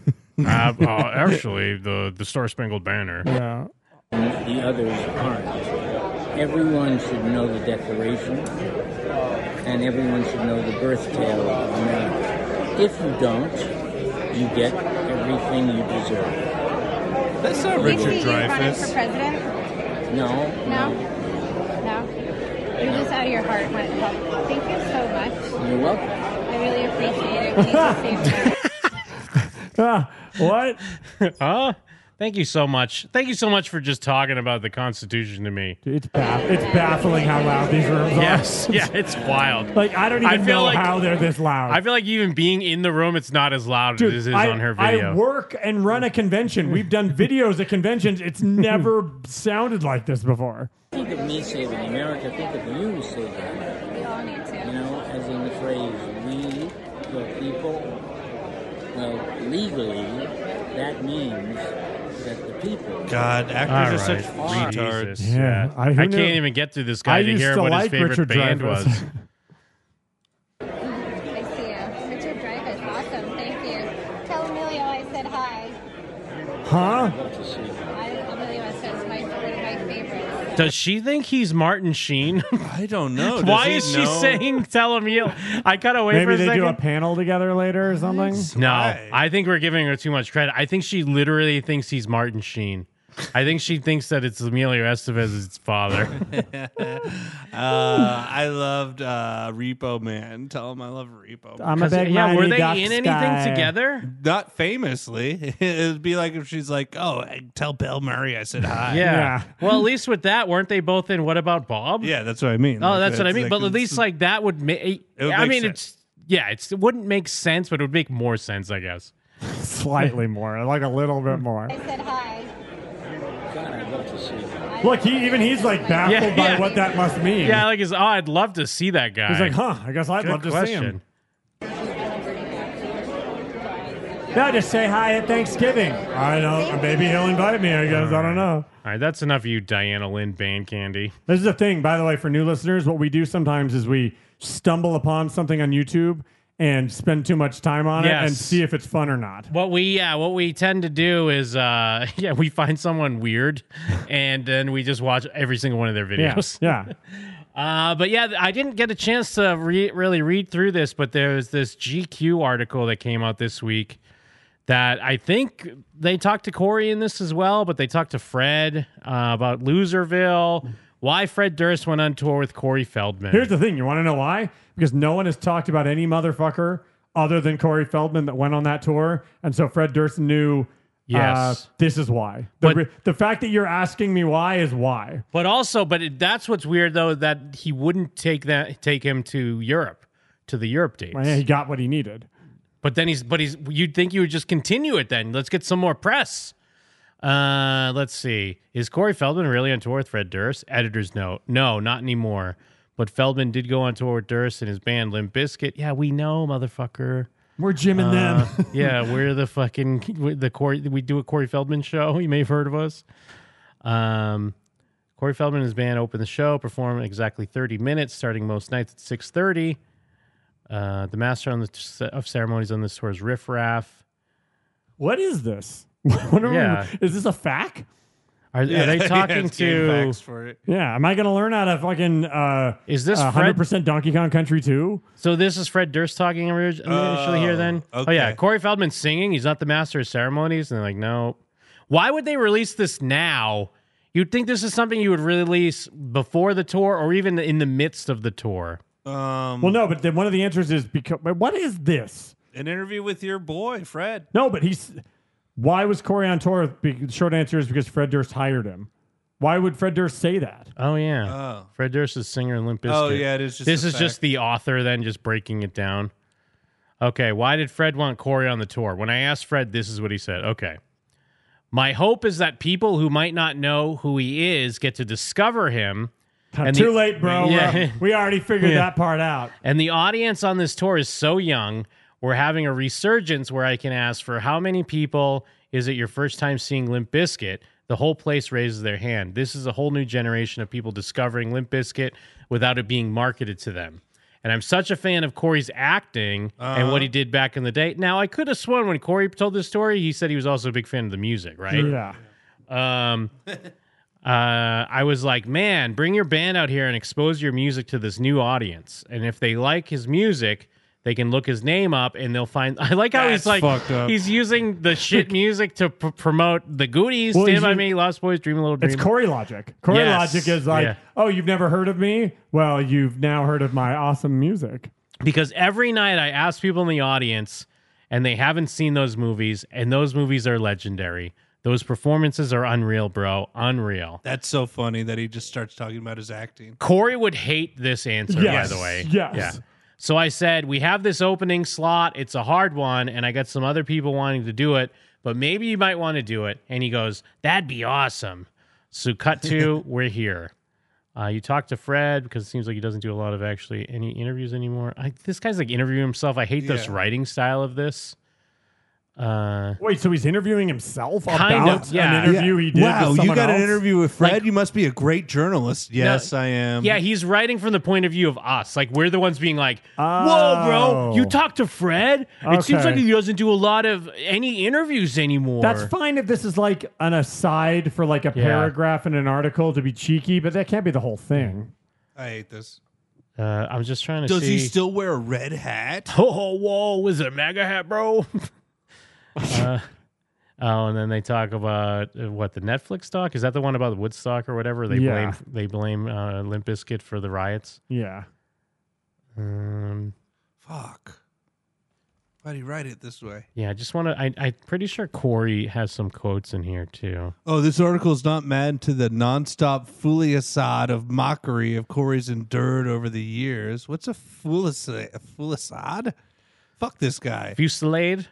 Actually, the Star Spangled Banner. Yeah. The others aren't. everyone should know the Declaration, and everyone should know the birth tale of America. If you don't, you get everything you deserve. That's not Did Richard you see you running for Dreyfuss. president? No. No? You're just out of your heart when it helped. Thank you so much. You're welcome. I really appreciate it. Please stay What? Thank you so much. Thank you so much for just talking about the Constitution to me. It's baffling how loud these rooms are. Yes, yeah, it's wild. Like, I don't even know how they're this loud. I feel like even being in the room, it's not as loud Dude, as it is on her video. I work and run a convention. We've done videos at conventions. It's never sounded like this before. Think of me saving America, think of you saving America. We all need to. You know, as in the phrase, we, the people, well, legally, that means that the people... God, actors All are such retards. Jesus, yeah. who I can't knew? even get through this guy I to used hear to what his like favorite Richard band Dreyfuss. was. I see you. Richard Dreyfuss. Awesome. Thank you. Tell Emilio I said hi. Huh? Emilio says one of my favorites. Does she think he's Martin Sheen? I don't know. Does Why he is she know? saying tell Emilio? I cut away Maybe for a they second. do a panel together later or something. No, I think we're giving her too much credit. I think she literally thinks he's Martin Sheen. I think she thinks that it's Emilio Estevez's father. I loved Repo Man. Tell him I love Repo Man. I'm a big mighty were they duck in anything sky. together? Not famously. It'd be like if she's like, "Oh, tell Bill Murray I said hi." Yeah. Well, at least with that, weren't they both in What About Bob? Yeah, that's what I mean. Oh, Like, that's what I it's mean. like But at it's- least like that would make. It would I make mean, sense. it wouldn't make sense, but it would make more sense, I guess. Slightly more, like a little bit more. I said hi. God, I'd love to see it. Look, he's like baffled by what that must mean. Yeah, like I'd love to see that guy. He's like, huh? I guess I'd Good love to question. see him. Yeah, just say hi at Thanksgiving. I don't. Maybe he'll invite me. I guess I don't know. All right, that's enough of you, Diana Lynn Band Candy. This is the thing, by the way, for new listeners. What we do sometimes is we stumble upon something on YouTube and spend too much time on it and Yes. see if it's fun or not. What we tend to do is we find someone weird and then we just watch every single one of their videos. Yeah. But yeah, I didn't get a chance to really read through this, but there's this GQ article that came out this week that I think they talked to Corey in this as well, but they talked to Fred about Loserville, why Fred Durst went on tour with Corey Feldman. Here's the thing. You want to know why? Because no one has talked about any motherfucker other than Corey Feldman that went on that tour. And so Fred Durst knew Yes. this is why. But- The fact that you're asking me why is why. But also, that's what's weird though, that he wouldn't take him to Europe, to the Europe dates. Well, yeah, he got what he needed. But then you'd think you would just continue it then. Let's get some more press. Let's see. Is Corey Feldman really on tour with Fred Durst? Editor's note. No, not anymore. But Feldman did go on tour with Durst and his band Limp Bizkit. Yeah, we know, motherfucker. We're Jim and them. Yeah, we're the fucking we do a Corey Feldman show. You may have heard of us. Corey Feldman and his band opened the show, perform exactly 30 minutes, starting most nights at 6:30. The master of ceremonies on this tour is Riff Raff. What is this? What are Yeah. Is this a fact? Are they talking it's game to? facts for it. Yeah. Am I going to learn how to fucking Is this Fred? 100% Donkey Kong Country 2? So this is Fred Durst talking initially here. Then, okay. Oh yeah, Corey Feldman singing. He's not the master of ceremonies, and they're like, no. Why would they release this now? You'd think this is something you would release before the tour, or even in the midst of the tour. Well, no, but then one of the answers is because. But what is this? An interview with your boy, Fred. No, but why was Corey on tour? The short answer is because Fred Durst hired him. Why would Fred Durst say that? Oh yeah, Oh. Fred Durst is singer in Limp Bizkit. Oh, yeah, it is just This a is just fact. the author then just breaking it down. Okay, why did Fred want Corey on the tour? When I asked Fred, this is what he said. Okay. My hope is that people who might not know who he is get to discover him. Too late, bro. Yeah. We already figured Yeah. that part out. And the audience on this tour is so young, we're having a resurgence where I can ask for how many people is it your first time seeing Limp Bizkit? The whole place raises their hand. This is a whole new generation of people discovering Limp Bizkit without it being marketed to them. And I'm such a fan of Corey's acting and what he did back in the day. Now, I could have sworn when Corey told this story, he said he was also a big fan of the music, right? Yeah. I was like, man, bring your band out here and expose your music to this new audience. And if they like his music, they can look his name up and they'll find. I like how he's like, he's using the shit music to promote the Goonies, Stand By Me, Lost Boys, Dream a Little Dream. It's Corey Logic. Corey Logic is like, oh, you've never heard of me? Well, you've now heard of my awesome music. Because every night I ask people in the audience and they haven't seen those movies, and those movies are legendary. Those performances are unreal, bro. Unreal. That's so funny that he just starts talking about his acting. Corey would hate this answer, by the way. Yes. Yeah. So I said, we have this opening slot. It's a hard one, and I got some other people wanting to do it, but maybe you might want to do it. And he goes, that'd be awesome. So cut to, we're here. You talk to Fred, because it seems like he doesn't do a lot of actually any interviews anymore. This guy's like interviewing himself. I hate this writing style of this. Wait, so he's interviewing himself Kind about of, yeah. an interview he did Wow, with you someone got an else? interview with Fred? Like- You must be a great journalist. Yes, I am. Yeah, he's writing from the point of view of us. Like, we're the ones being like, whoa, bro, you talk to Fred? It seems like he doesn't do a lot of any interviews anymore. That's fine if this is like an aside for like a paragraph in an article to be cheeky, but that can't be the whole thing. I hate this. I'm just trying to Does see. he still wear a red hat? Oh, whoa, is it a MAGA hat, bro? And then they talk about what the Netflix doc is. That the one about Woodstock or whatever? They blame Limp Bizkit for the riots. Yeah. Fuck. Why'd he write it this way? Yeah, I just want to. I'm pretty sure Corey has some quotes in here too. Oh, this article is not mad to the nonstop foulisade of mockery of Corey's endured over the years. What's a foulisade? Fuck this guy. Fusillade.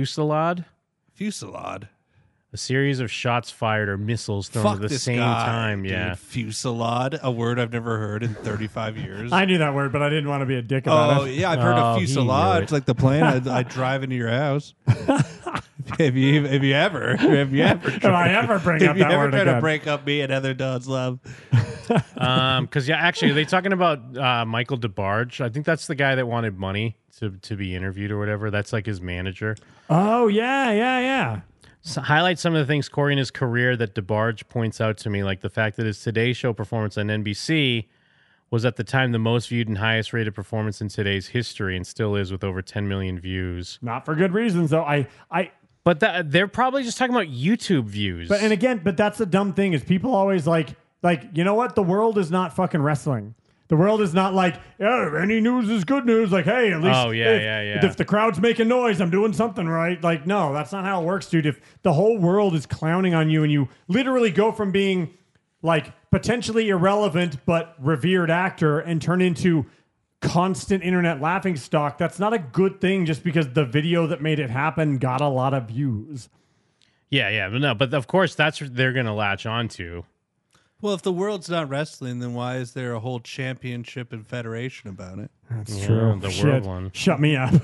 A series of shots fired or missiles thrown Fuck at the this same guy, time. dude. Yeah. Fusillade, a word I've never heard in 35 years. I knew that word, but I didn't want to be a dick about it. Yeah, I've heard of fusillade. It's like the plane I drive into your house. Have you ever If I ever bring up that word try again. to break up me and Heather Dodd's love? Because actually, they're talking about Michael DeBarge. I think that's the guy that wanted money to be interviewed or whatever. That's like his manager. Oh, yeah. So highlight some of the things, Corey, in his career that DeBarge points out to me, like the fact that his Today Show performance on NBC was at the time the most viewed and highest rated performance in today's history, and still is with over 10 million views. Not for good reasons, though. But they're probably just talking about YouTube views. But that's the dumb thing is people always like, you know what? The world is not fucking wrestling. The world is not like, any news is good news. Like, hey, at least if the crowd's making noise, I'm doing something right. Like, no, that's not how it works, dude. If the whole world is clowning on you and you literally go from being like potentially irrelevant but revered actor and turn into constant internet laughingstock, that's not a good thing just because the video that made it happen got a lot of views. But of course that's what they're going to latch on to. Well, if the world's not wrestling, then why is there a whole championship and federation about it? That's true. The world one. Shut me up.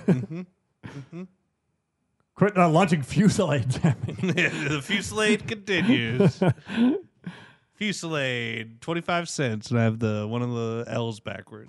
Quit launching fusillades at me. The fusillade continues. Fusillade, 25 cents, and I have one of the L's backwards.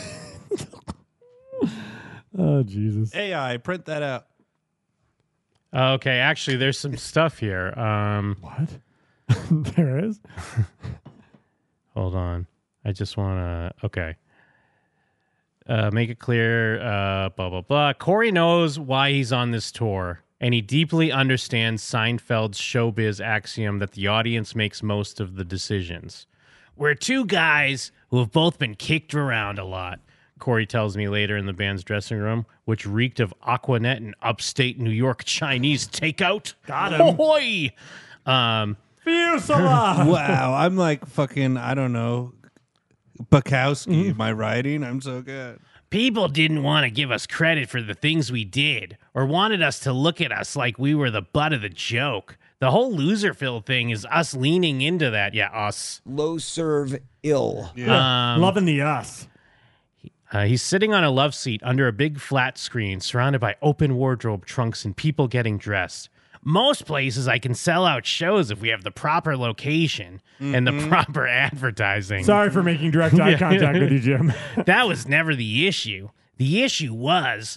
Oh, Jesus. AI, print that out. Okay, actually, there's some stuff here. What? There is? Hold on. I just want to... Okay. Make it clear, blah, blah, blah. Corey knows why he's on this tour, and he deeply understands Seinfeld's showbiz axiom that the audience makes most of the decisions. We're two guys who have both been kicked around a lot, Corey tells me later in the band's dressing room, which reeked of Aquanet and upstate New York Chinese takeout. Got him. Ahoy! Fusillade! Wow, I'm like fucking, I don't know, Bukowski. Am I writing? I'm so good. People didn't want to give us credit for the things we did or wanted us to look at us like we were the butt of the joke. The whole Loserville thing is us leaning into that. Yeah, us. Low serve ill. Loving the us. He's sitting on a love seat under a big flat screen surrounded by open wardrobe trunks and people getting dressed. Most places I can sell out shows if we have the proper location and the proper advertising. Sorry for making direct eye contact with you, Jim. That was never the issue. The issue was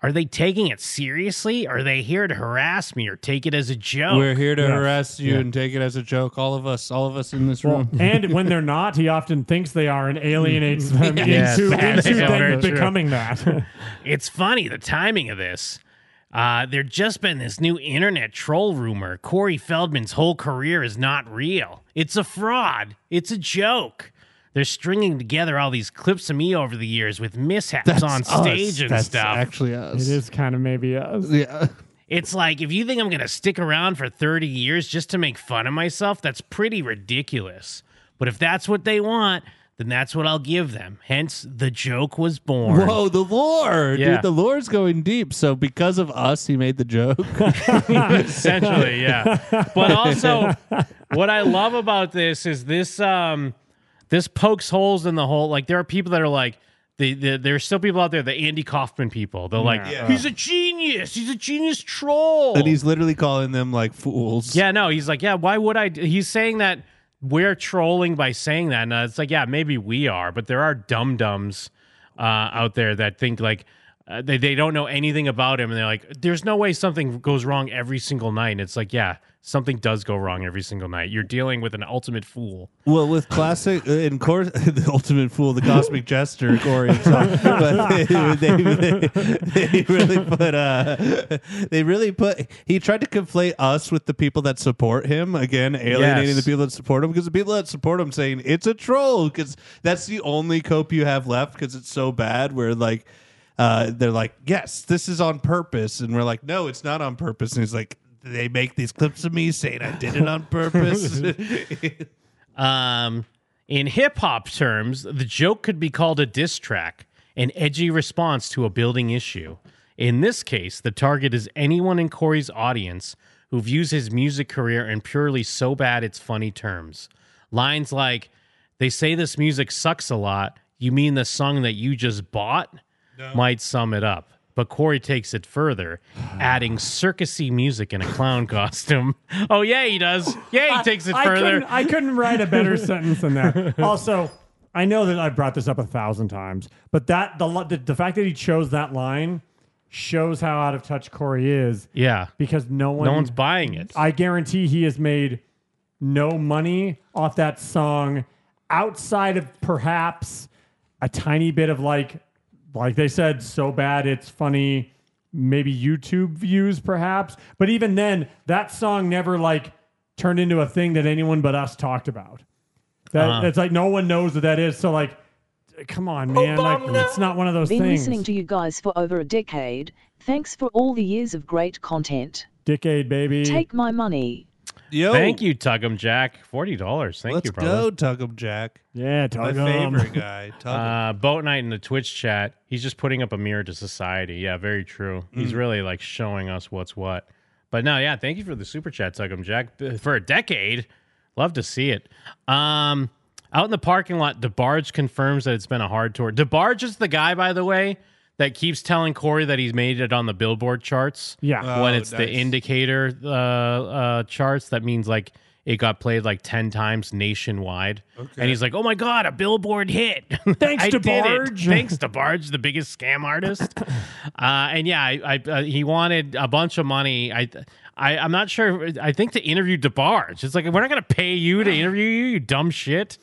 Are they taking it seriously? Are they here to harass me or take it as a joke? We're here to harass you and take it as a joke. All of us in this room. And when they're not, he often thinks they are and alienates them into them becoming that. It's funny, the timing of this. There's just been this new internet troll rumor. Corey Feldman's whole career is not real. It's a fraud. It's a joke. They're stringing together all these clips of me over the years with mishaps on stage and That's stuff. actually us. It is kind of maybe us. Yeah. It's like, if you think I'm going to stick around for 30 years just to make fun of myself, that's pretty ridiculous. But if that's what they want, then that's what I'll give them. Hence, the joke was born. Whoa, the lore. Yeah. Dude, the lore's going deep. So because of us, he made the joke. Essentially, yeah. But also, what I love about this is this this pokes holes in the whole. Like, there are people that are like, there are still people out there, the Andy Kaufman people. They're like, he's a genius. He's a genius troll. And he's literally calling them like fools. Yeah, no, he's like, yeah, why would I? He's saying that we're trolling by saying that. And it's like, yeah, maybe we are, but there are dum-dums out there that think like they don't know anything about him. And they're like, there's no way something goes wrong every single night. And it's like, yeah, something does go wrong every single night. You're dealing with an ultimate fool. Well, with classic, in course, the ultimate fool, the cosmic jester, Corey himself. But they really put. He tried to conflate us with the people that support him. Again, alienating the people that support him, because the people that support him saying it's a troll, because that's the only cope you have left, because it's so bad. Where like they're like, yes, this is on purpose, and we're like, no, it's not on purpose. And he's like, they make these clips of me saying I did it on purpose. In hip-hop terms, the joke could be called a diss track, an edgy response to a building issue. In this case, the target is anyone in Corey's audience who views his music career in purely so bad it's funny terms. Lines like, they say this music sucks a lot, you mean the song that you just bought? No. Might sum it up. But Corey takes it further, adding circusy music in a clown costume. Oh, yeah, he does. Yeah, he takes it further. I couldn't write a better sentence than that. Also, I know that I've brought this up 1,000 times, but the fact that he chose that line shows how out of touch Corey is. Yeah. Because no one's buying it. I guarantee he has made no money off that song outside of perhaps a tiny bit of like they said, so bad it's funny, maybe YouTube views perhaps. But even then, that song never like turned into a thing that anyone but us talked about. It's like no one knows what that is. So like, come on, man. Like, it's not one of those Been things. Listening to you guys for over a decade. Thanks for all the years of great content. Decade, baby. Take my money. Yo. Thank you, Tuggum Jack. $40. Thank you, brother. Let's go, Tuggum Jack. Yeah, Tuggum. My favorite guy, Tuggum. Boat Night in the Twitch chat. He's just putting up a mirror to society. Yeah, very true. He's really like showing us what's what. But no, yeah, thank you for the super chat, Tuggum Jack. For a decade. Love to see it. Out in the parking lot, DeBarge confirms that it's been a hard tour. DeBarge is the guy, by the way, that keeps telling Corey that he's made it on the Billboard charts. Yeah. When it's the indicator charts, that means like it got played like 10 times nationwide. Okay. And he's like, oh my God, a Billboard hit. Thanks to Barge. Thanks to Barge, the biggest scam artist. And yeah, he wanted a bunch of money. I'm not sure. I think to interview DeBarge. It's like, we're not going to pay you to interview you dumb shit.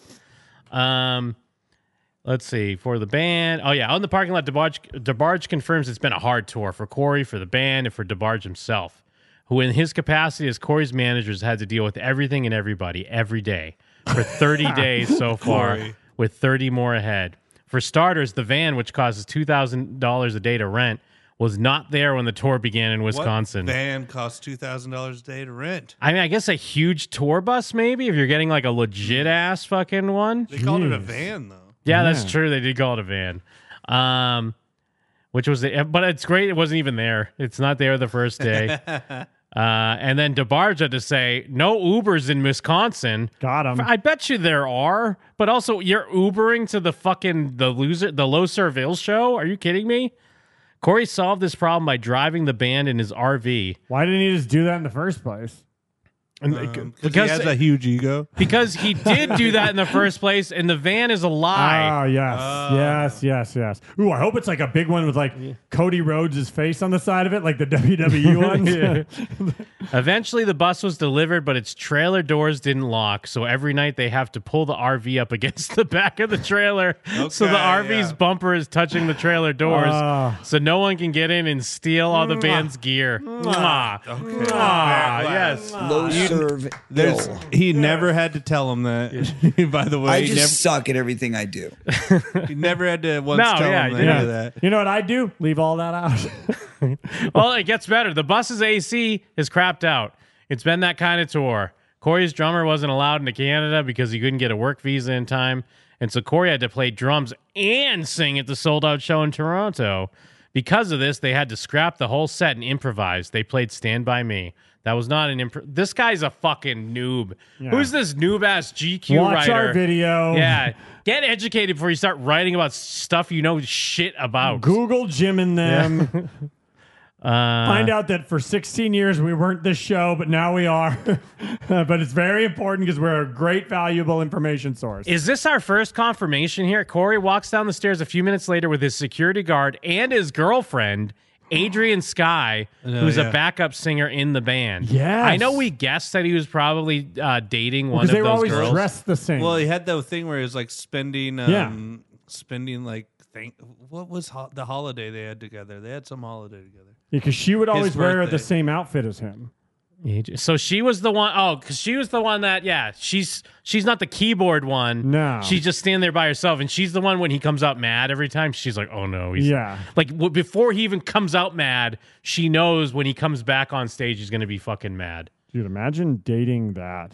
Let's see, for the band. Oh, yeah, out in the parking lot, DeBarge confirms it's been a hard tour for Corey, for the band, and for DeBarge himself, who in his capacity as Corey's manager has had to deal with everything and everybody every day for 30 days so far, with 30 more ahead. For starters, the van, which costs $2,000 a day to rent, was not there when the tour began in Wisconsin. What van costs $2,000 a day to rent? I mean, I guess a huge tour bus, maybe, if you're getting like a legit-ass fucking one. They called it a van, though. Yeah, that's true. They did call it a van. Which was but it's great it wasn't even there. It's not there the first day. And then DeBarge had to say, no Ubers in Wisconsin. Got him. I bet you there are, but also you're Ubering to the Low Serville show? Are you kidding me? Corey solved this problem by driving the band in his RV. Why didn't he just do that in the first place? Because he has a huge ego. Because he did do that in the first place, and the van is a lie. Oh, yes. Ooh, I hope it's like a big one with like Cody Rhodes' face on the side of it, like the WWE ones. Eventually, the bus was delivered, but its trailer doors didn't lock, so every night they have to pull the RV up against the back of the trailer, so the RV's bumper is touching the trailer doors, so no one can get in and steal all the band's gear. Yes. Low serve. He never had to tell him that. By the way, I just suck at everything I do. He never had to once tell him any of that. You know what I do? Leave all that out. Well, it gets better. The bus's AC is crapped out. It's been that kind of tour. Corey's drummer wasn't allowed into Canada because he couldn't get a work visa in time. And so Corey had to play drums and sing at the sold-out show in Toronto. Because of this, they had to scrap the whole set and improvise. They played Stand By Me. That was not an This guy's a fucking noob. Yeah. Who's this noob-ass GQ Watch writer? our video. Yeah. Get educated before you start writing about stuff you know shit about. Google Jim and them. Yeah. Find out that for 16 years we weren't this show, but now we are. But it's very important because we're a great, valuable information source. Is this our first confirmation here? Corey walks down the stairs a few minutes later with his security guard and his girlfriend, Adrian Skye, who's a backup singer in the band. Yes. I know we guessed that he was probably dating one of those girls. Because they were always dressed the same. Well, he had the thing where he was like spending like what was the holiday they had together? They had some holiday together. Because she would always wear birthday. the same outfit as him. So she was the one. Oh, because she was the one that. Yeah, she's not the keyboard one. No, she's just standing there by herself, and she's the one when he comes out mad every time. She's like, "Oh no!" Yeah. Like before he even comes out mad, she knows when he comes back on stage, he's going to be fucking mad. Dude, imagine dating that.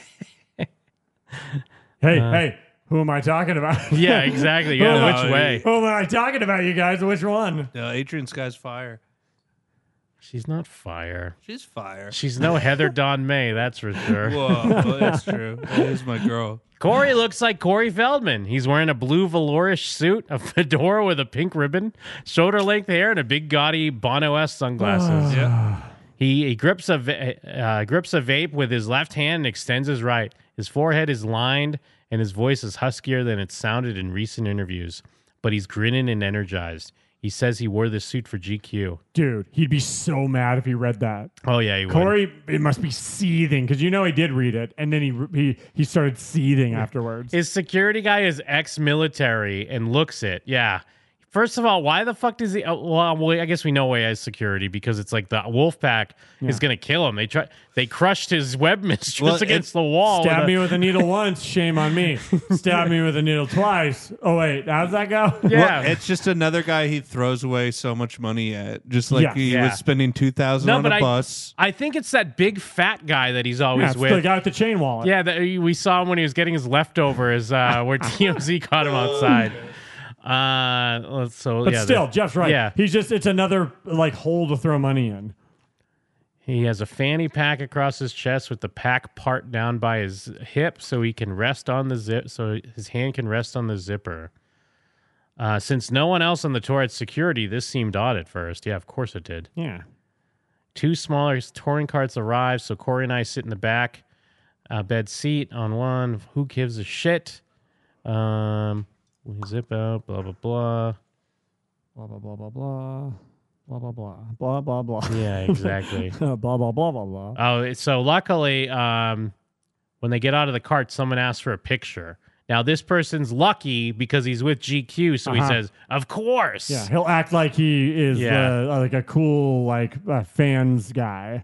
Hey. Who am I talking about? Yeah, exactly. Yeah, which way? Who am I talking about, you guys? Which one? Adrian Skye's fire. She's not fire. She's fire. She's no Heather Dawn May, that's for sure. Whoa, that's true. That is my girl. Corey looks like Corey Feldman. He's wearing a blue velourish suit, a fedora with a pink ribbon, shoulder-length hair, and a big gaudy Bono-esque sunglasses. Yeah. He grips a vape with his left hand and extends his right. His forehead is lined, and his voice is huskier than it sounded in recent interviews. But he's grinning and energized. He says he wore this suit for GQ. Dude, he'd be so mad if he read that. Oh, yeah, he would. Corey, it must be seething, because you know he did read it, and then he started seething afterwards. His security guy is ex-military and looks it. Yeah. First of all, why the fuck does he... well, I guess we know why he has security, because it's like the Wolfpack is going to kill him. They crushed his web mistress against the wall. Stab me with a needle once, shame on me. Stab me with a needle twice. Oh, wait, how's that go? Yeah. Well, it's just another guy he throws away so much money at. Just like he was spending $2,000 on a bus. I think it's that big fat guy that he's always it's with. the guy with the chain wallet. Yeah, we saw him when he was getting his leftovers where TMZ caught him outside. But still, Jeff's right. Yeah. It's another like hole to throw money in. He has a fanny pack across his chest with the pack part down by his hip so he can rest on the zip, so his hand can rest on the zipper. Since no one else on the tour had security, this seemed odd at first. Yeah, of course it did. Yeah. 2 smaller touring carts arrived, so Corey and I sit in the back bed seat on one. Who gives a shit? We zip out, blah, blah, blah. Blah, blah, blah, blah, blah. Blah, blah, blah. Blah, blah, blah. Yeah, exactly. Blah, blah, blah, blah, blah. Oh, so luckily, when they get out of the cart, someone asks for a picture. Now, this person's lucky because he's with GQ, so he says, of course. Yeah, he'll act like he is like a cool fans guy.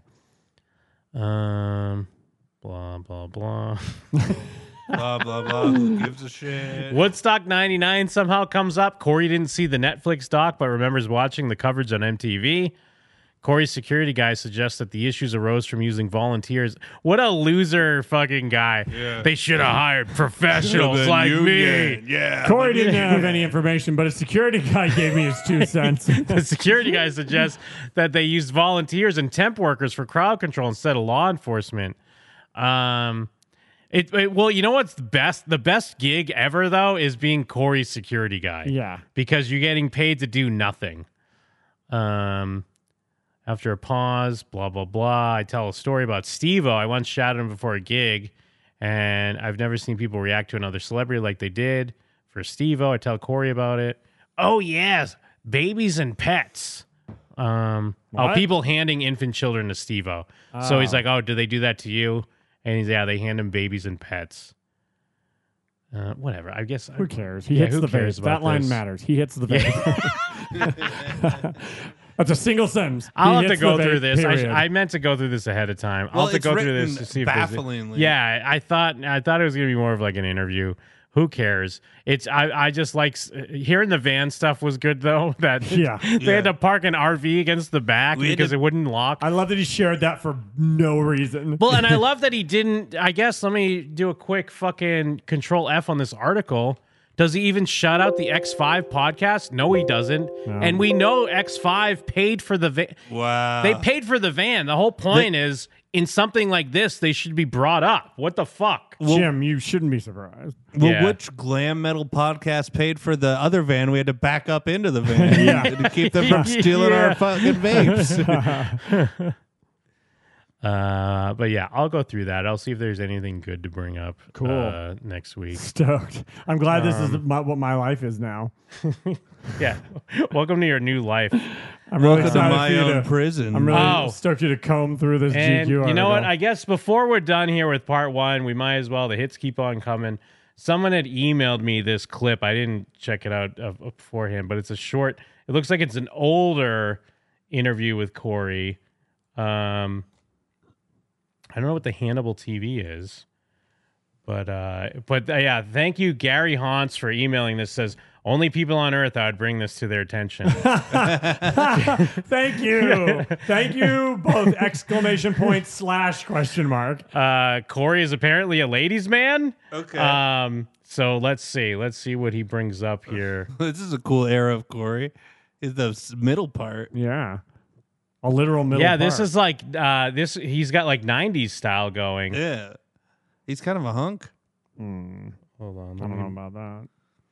Blah, blah, blah. Blah, blah, blah. Who gives a shit? Woodstock 99 somehow comes up. Corey didn't see the Netflix doc, but remembers watching the coverage on MTV. Corey's security guy suggests that the issues arose from using volunteers. What a loser fucking guy. Yeah. They should have hired professionals like me. Yeah. Corey didn't have any information, but a security guy gave me his 2 cents. The security guy suggests that they used volunteers and temp workers for crowd control instead of law enforcement. Well, you know what's the best? The best gig ever, though, is being Corey's security guy. Yeah. Because you're getting paid to do nothing. After a pause, blah, blah, blah. I tell a story about Steve-O. I once shouted him before a gig, and I've never seen people react to another celebrity like they did for Steve-O. I tell Corey about it. Oh, yes. Babies and pets. People handing infant children to Steve-O. So he's like, oh, do they do that to you? And he's, yeah, they hand him babies and pets. Whatever. I guess. Who cares? He hits the vase. That line matters. He hits the vase. That's a single sentence. I'll have to go through this. I meant to go through this ahead of time. I'll have to go through this to see if bafflingly. Yeah, I thought it was going to be more of like an interview. Who cares? I just like hearing the van stuff was good though. That they had to park an RV against the back because it wouldn't lock. I love that he shared that for no reason. Well, and I love that he didn't. I guess let me do a quick fucking Control F on this article. Does he even shout out the X5 podcast? No, he doesn't. No. And we know X5 paid for the van. Wow. They paid for the van. The whole point is, in something like this, they should be brought up. What the fuck? Jim, you shouldn't be surprised. Well, which glam metal podcast paid for the other van? We had to back up into the van to keep them from stealing our fucking vapes. But yeah, I'll go through that. I'll see if there's anything good to bring up. Cool. Next week. Stoked. I'm glad this is what my life is now. Yeah. Welcome to your new life. I'm really Welcome to my own prison. I'm really stoked you to comb through this and GQ article. You know what? I guess before we're done here with part one, we might as well. The hits keep on coming. Someone had emailed me this clip. I didn't check it out beforehand, but it's a short. It looks like it's an older interview with Corey. I don't know what the Hannibal TV is, but yeah, thank you, Gary Haunts, for emailing this. Says only people on Earth I would bring this to their attention. Thank you, thank you, both exclamation point / question mark. Corey is apparently a ladies' man. Okay. So let's see what he brings up here. This is a cool era of Corey. Is the middle part? Yeah. A literal middle part. This is like this. He's got like 90s style going. Yeah, he's kind of a hunk. Hold on, I don't know about that.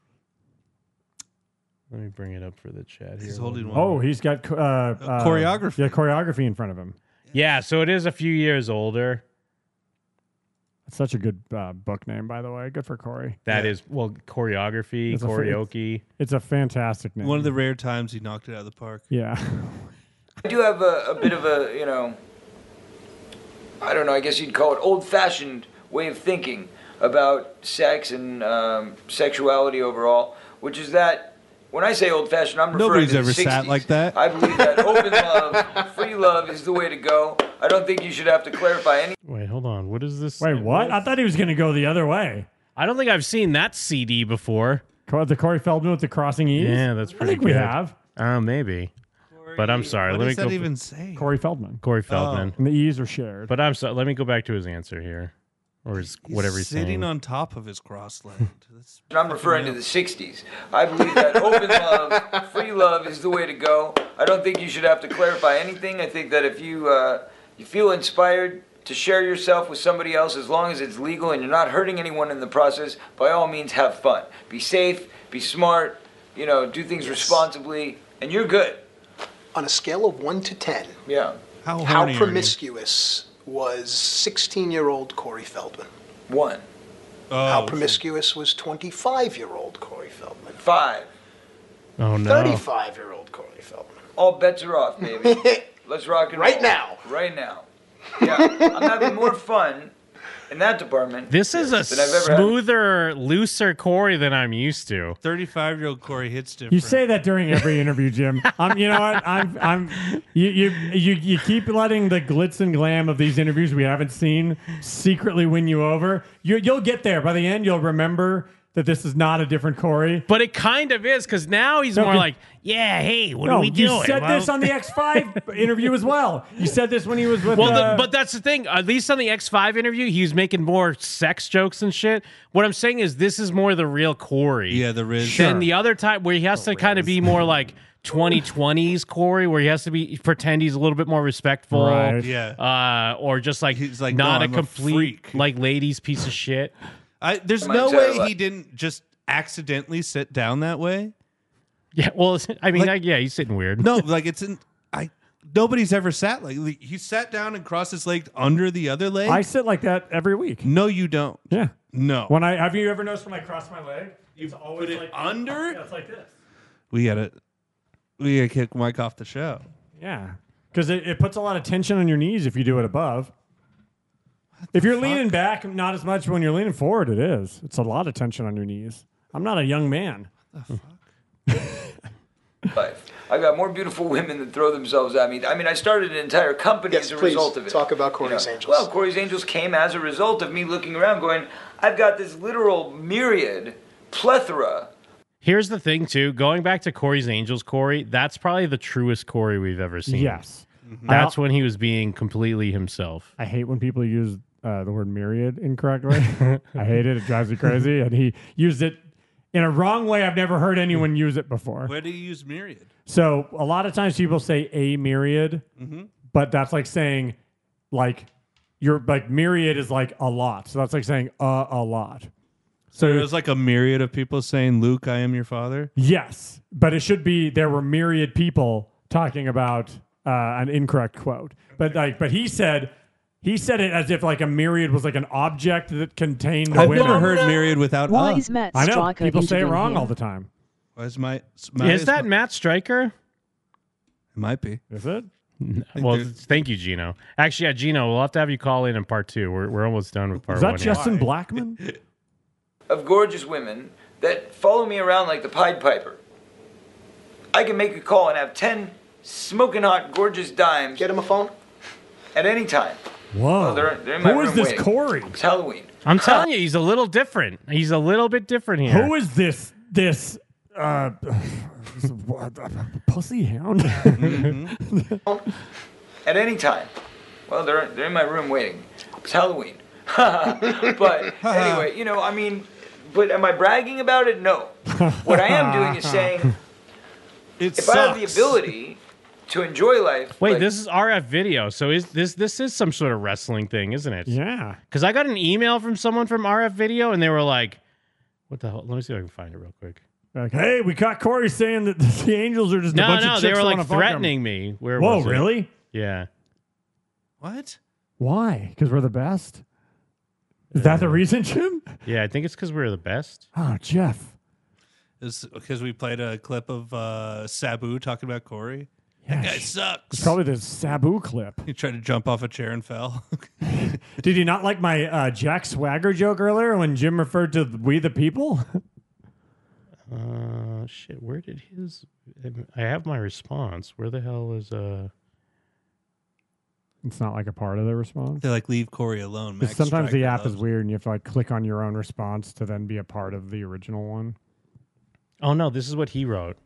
Let me bring it up for the chat here. He's holding one. Oh, he's got choreography. Yeah, choreography in front of him. Yeah, so it is a few years older. That's such a good book name, by the way. Good for Corey. That is choreography, karaoke. It's a fantastic name. One of the rare times he knocked it out of the park. Yeah. I do have a bit of a, I don't know, I guess you'd call it old-fashioned way of thinking about sex and sexuality overall, which is that when I say old-fashioned, I'm referring Nobody's to ever the 60s. sat like that. I believe that open love, free love is the way to go. I don't think you should have to clarify anything. Wait, hold on. What is this? Wait, what? I thought he was going to go the other way. I don't think I've seen that CD before. The Corey Feldman with the crossing E's? Yeah, that's pretty I think good. we have. Maybe. But I'm sorry. What let does me that go. even say? Corey Feldman. Corey Feldman. And the E's are shared. But I'm sorry. Let me go back to his answer here, or whatever he's sitting saying. on top of his crossland. I'm referring to the 60s. I believe that open love, free love is the way to go. I don't think you should have to clarify anything. I think that if you feel inspired to share yourself with somebody else, as long as it's legal and you're not hurting anyone in the process, by all means have fun. Be safe, be smart, do things responsibly, and you're good. On a scale of 1 to 10, Yeah. how promiscuous was 16-year-old Corey Feldman? 1. How promiscuous was 25-year-old Corey Feldman? 5. Oh, no. 35-year-old Corey Feldman. All bets are off, baby. Let's rock and roll. Right now. Right now. Yeah. I'm having more fun in that department. This is a than I've ever had. smoother, looser Corey than I'm used to. 35-year-old Corey hits different. You say that during every interview, Jim. You know what? You keep letting the glitz and glam of these interviews we haven't seen secretly win you over. You'll get there. By the end, you'll remember that this is not a different Corey. But it kind of is, because now he's more like, yeah, hey, what are we doing? You said this on the X5 interview as well. You said this when he was with... but that's the thing. At least on the X5 interview, he was making more sex jokes and shit. What I'm saying is this is more the real Corey. Yeah, the Riz. Than the other time where he has to kind of be more like 2020s Corey, where he has to pretend he's a little bit more respectful. Right. Yeah. Or just like, he's like not no, a I'm complete like ladies piece of shit. There's no way he didn't just accidentally sit down that way. Yeah, well, I mean, he's sitting weird. No, like it's in. Nobody's ever sat like he sat down and crossed his leg under the other leg. I sit like that every week. No, you don't. Yeah. No. Have you ever noticed when I cross my leg? It's always put it like under? Yeah, it's like this. We gotta kick Mike off the show. Yeah. Because it puts a lot of tension on your knees if you do it above. If you're leaning back, not as much. When you're leaning forward, it is. It's a lot of tension on your knees. I'm not a young man. What the fuck? Life. I've got more beautiful women that throw themselves at me. I mean, I started an entire company as a result of it. Talk about Corey's Angels. Well, Corey's Angels came as a result of me looking around going, I've got this literal myriad, plethora. Here's the thing, too. Going back to Corey's Angels, Corey, that's probably the truest Corey we've ever seen. Yes. That's when he was being completely himself. I hate when people use the word myriad incorrectly. I hate it. It drives me crazy. And he used it in a wrong way. I've never heard anyone use it before. Where do you use myriad? So a lot of times people say a myriad, but that's like saying like myriad is like a lot. So that's like saying a lot. So it was like a myriad of people saying, Luke, I am your father? Yes, but it should be there were myriad people talking about an incorrect quote. But he said it as if like a myriad was like an object that contained I've women. never heard myriad without Why is Matt I know. Stryker People say it interviewing wrong him? all the time. Is that Matt Stryker? It might be. Is it? Well, thank you, Gino. Actually, yeah, Gino, we'll have to have you call in part 2. We're almost done with part 1. Is that Justin Blackman? Of gorgeous women that follow me around like the Pied Piper. I can make a call and have 10 smoking hot, gorgeous dimes. Get him a phone? At any time. Whoa. Oh, they're in my Who room is this waiting. Corey? It's Halloween. I'm telling you, he's a little different. He's a little bit different here. Who is this pussy hound? At any time. Well, they're in my room waiting. It's Halloween. But anyway, I mean, but am I bragging about it? No. What I am doing is saying, if I have the ability to enjoy life. Wait, like, this is RF video, so this is some sort of wrestling thing, isn't it? Yeah. Because I got an email from someone from RF video, and they were like, "What the hell?" Let me see if I can find it real quick. Like, hey, we caught Corey saying that the Angels are just a bunch of chicks they were that like wanna fuck him. threatening me. Where Whoa, was it? really? Yeah. What? Why? Because we're the best? Is that the reason, Jim? Yeah, I think it's because we're the best. Oh, Jeff. Is because we played a clip of Sabu talking about Corey? That guy sucks. It's probably the Sabu clip. He tried to jump off a chair and fell. Did you not like my Jack Swagger joke earlier when Jim referred to We the People? Shit, where did his... I have my response. Where the hell is... It's not like a part of the response. They like leave Corey alone. Because sometimes the app is weird and you have to like click on your own response to then be a part of the original one. Oh, no, this is what he wrote.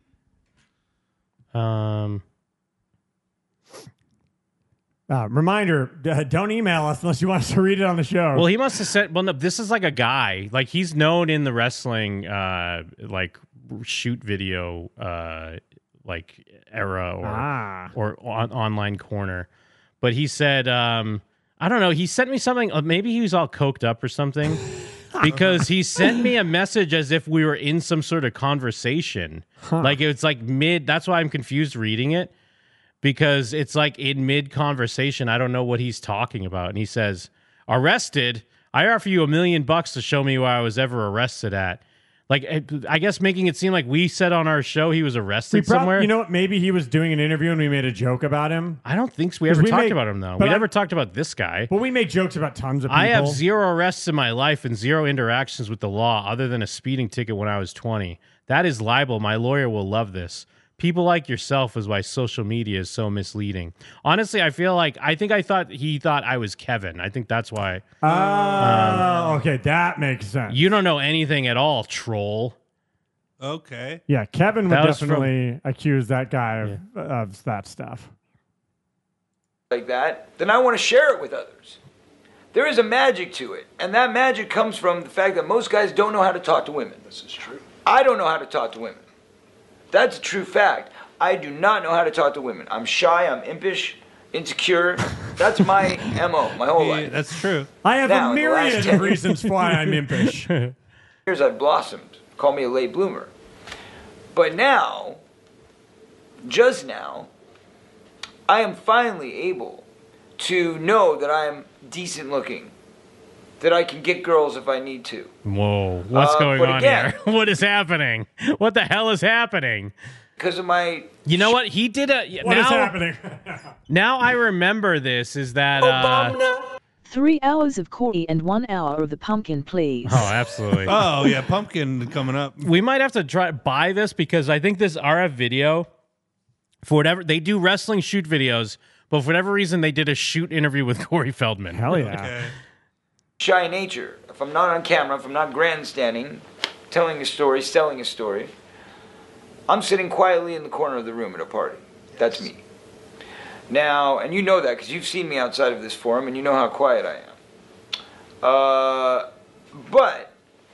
Reminder, don't email us unless you want us to read it on the show. Well, he must have said, well, no, this is like a guy. Like, he's known in the wrestling, like, shoot video, like, era or online corner. But he said, I don't know, he sent me something, maybe he was all coked up or something. Because he sent me a message as if we were in some sort of conversation. Like, it's like that's why I'm confused reading it. Because it's like in mid-conversation, I don't know what he's talking about. And he says, arrested? I offer you $1 million to show me where I was ever arrested at. Like, I guess making it seem like we said on our show he was arrested somewhere. You know what? Maybe he was doing an interview and we made a joke about him. I don't think so. We ever talked about him, though. We never talked about this guy. But we make jokes about tons of people. I have 0 arrests in my life and 0 interactions with the law other than a speeding ticket when I was 20. That is libel. My lawyer will love this. People like yourself is why social media is so misleading. Honestly, I thought he thought I was Kevin. I think that's why. Okay, that makes sense. You don't know anything at all, troll. Okay. Yeah, Kevin would That was definitely accuse that guy of that stuff. like that, then I want to share it with others. There is a magic to it, and that magic comes from the fact that most guys don't know how to talk to women. This is true. I don't know how to talk to women. That's a true fact. I do not know how to talk to women. I'm shy, I'm impish, insecure. That's my MO, my whole life. That's true. I have Now, a in the last myriad 10 of reasons why I'm impish. years I've blossomed. Call me a late bloomer. But now, just now, I am finally able to know that I am decent looking, that I can get girls if I need to. Whoa, what's going but on again, here? What is happening? What the hell is happening? Because of my... You know what? He did a... What is happening? Now I remember this, is that... 3 hours of Corey and 1 hour of the pumpkin, please. Oh, absolutely. Oh, yeah, pumpkin coming up. We might have to buy this because I think this RF video, for whatever... They do wrestling shoot videos, but for whatever reason, they did a shoot interview with Corey Feldman. Hell yeah. Okay. Shy nature. If I'm not on camera, if I'm not grandstanding, telling a story, selling a story, I'm sitting quietly in the corner of the room at a party. That's me. Now, and you know that because you've seen me outside of this forum and you know how quiet I am. But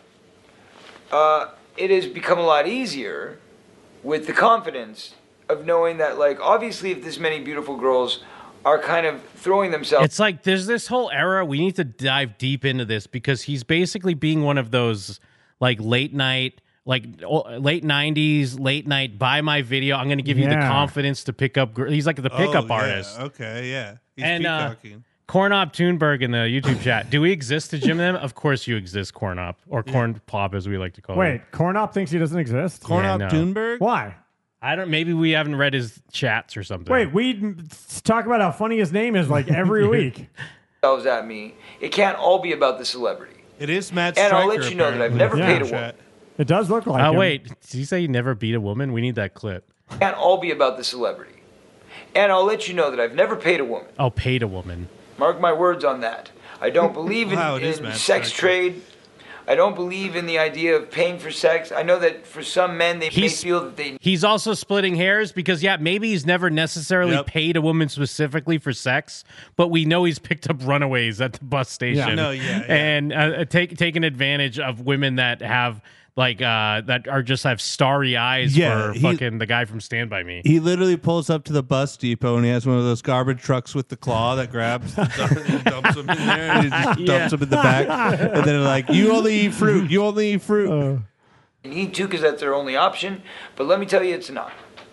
it has become a lot easier with the confidence of knowing that, like, obviously if this many beautiful girls are kind of throwing themselves... It's like there's this whole era. We need to dive deep into this because he's basically being one of those, like, late night... Like late 90s, late night, buy my video. I'm going to give you the confidence to pick up. He's like the pickup artist. Okay, yeah. He's and peacocking. Cornop Thunberg in the YouTube chat. Do we exist to Jim them? Of course you exist, Cornop. Or Corn Pop, as we like to call him. Wait, Cornop thinks he doesn't exist? Cornop Thunberg? Why? I don't. Maybe we haven't read his chats or something. Wait, we talk about how funny his name is like every week. At me. It can't all be about the celebrity. It is Matt And Stryker, I'll let you know that I've never paid a woman. It does look like Oh, him. wait. Did you say you never beat a woman? We need that clip. It can't all be about the celebrity. And I'll let you know that I've never paid a woman. Oh, paid a woman. Mark my words on that. I don't believe in, Wow, it is in Matt sex Stryker. trade. I don't believe in the idea of paying for sex. I know that for some men, they may feel that they... He's also splitting hairs because, yeah, maybe he's never necessarily paid a woman specifically for sex, but we know he's picked up runaways at the bus station. And taken advantage of women that have... Like that are just have starry eyes for fucking the guy from Stand By Me. He literally pulls up to the bus depot and he has one of those garbage trucks with the claw that grabs and dumps him in there and he just dumps him in the back. And then they're like, you only eat fruit. You only eat fruit. They need to because that's their only option. But let me tell you, it's not.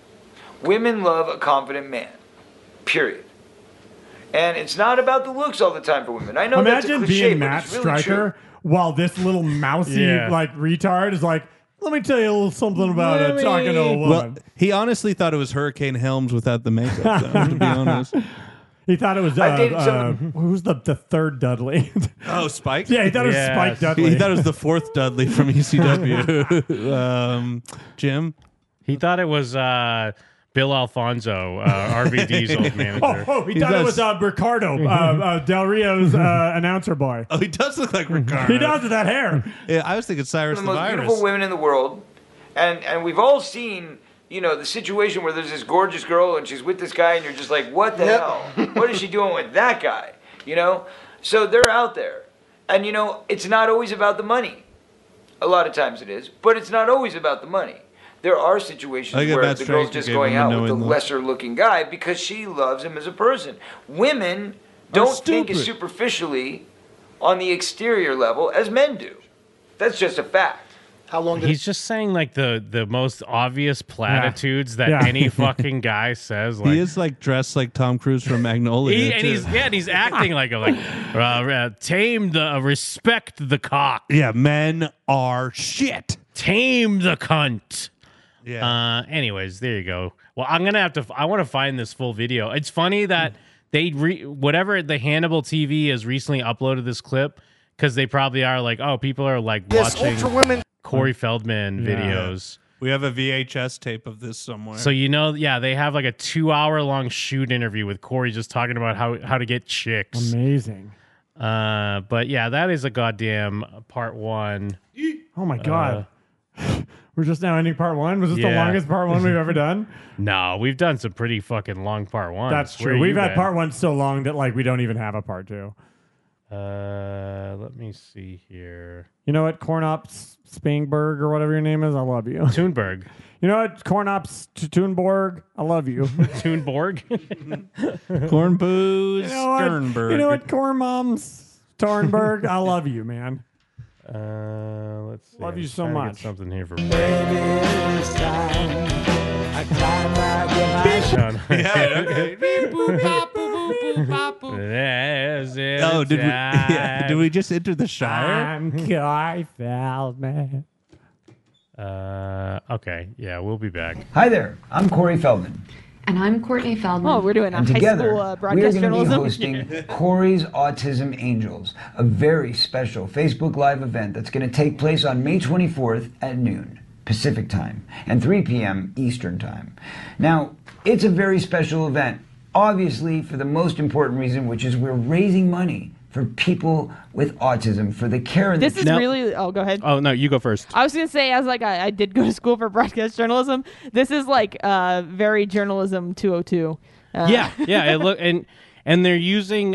Women love a confident man. Period. And it's not about the looks all the time for women. I know that's a Imagine cliche, being but Matt it's really Stryker while this little mousy like retard is like, let me tell you a little something about talking to a woman. Well, he honestly thought it was Hurricane Helms without the makeup, though, to be honest. He thought it was who's the third Dudley? Oh, Spike? Yeah, he thought it was Spike Dudley. He thought it was the fourth Dudley from ECW. Jim? He thought it was Bill Alfonso, RVD's old manager. He thought it was Ricardo, Del Rio's announcer boy. Oh, he does look like Ricardo. He does with that hair. Yeah, I was thinking Cyrus the the most Virus. beautiful women in the world, and we've all seen, you know, the situation where there's this gorgeous girl and she's with this guy, and you're just like, what the hell? What is she doing with that guy? You know, so they're out there, and you know, it's not always about the money. A lot of times it is, but it's not always about the money. There are situations where the girl's just going out with the lesser-looking guy because she loves him as a person. Women don't think as superficially on the exterior level as men do. That's just a fact. How long did He's just saying like the most obvious platitudes that any fucking guy says. Like, he is like dressed like Tom Cruise from Magnolia. He's acting like tame the respect the cock. Yeah, men are shit. Tame the cunt. Yeah. Anyways, there you go. Well, I want to find this full video. It's funny that they whatever the Hannibal TV has recently uploaded this clip because they probably are like, oh, people are like watching Corey Feldman videos. We have a VHS tape of this somewhere. So you know, they have like a 2-hour long shoot interview with Corey just talking about how to get chicks. Amazing. But yeah, that is a goddamn part one. Oh my god. We're just now ending part one. Was this the longest part one we've ever done? No, we've done some pretty fucking long part ones. That's true. We've had part one so long that like we don't even have a part two. Let me see here. You know what, Cornop Spangberg or whatever your name is, I love you. Thunberg. You know what, Cornop Thunborg, I love you. Thunborg. Corn Booze Sternberg. You know what, Corn Moms Tornberg, I love you, man. Let's see. Love you I'm so trying to get much. something here for Oh, did we just enter the Shire? I'm Corey Feldman. Okay, yeah, we'll be back. Hi there, I'm Corey Feldman. And I'm Courtney Feldman. Oh, we're doing a And high together, school we are broadcast going to be journalism. hosting Corey's Autism Angels, a very special Facebook Live event that's going to take place on May 24th at noon Pacific Time and 3 p.m. Eastern Time. Now, it's a very special event, obviously for the most important reason, which is we're raising money for people with autism, for the care and This the is really. Oh, go ahead. Oh, no, you go first. I was gonna say, as like I did go to school for broadcast journalism. This is like very journalism 202. Yeah. It and they're using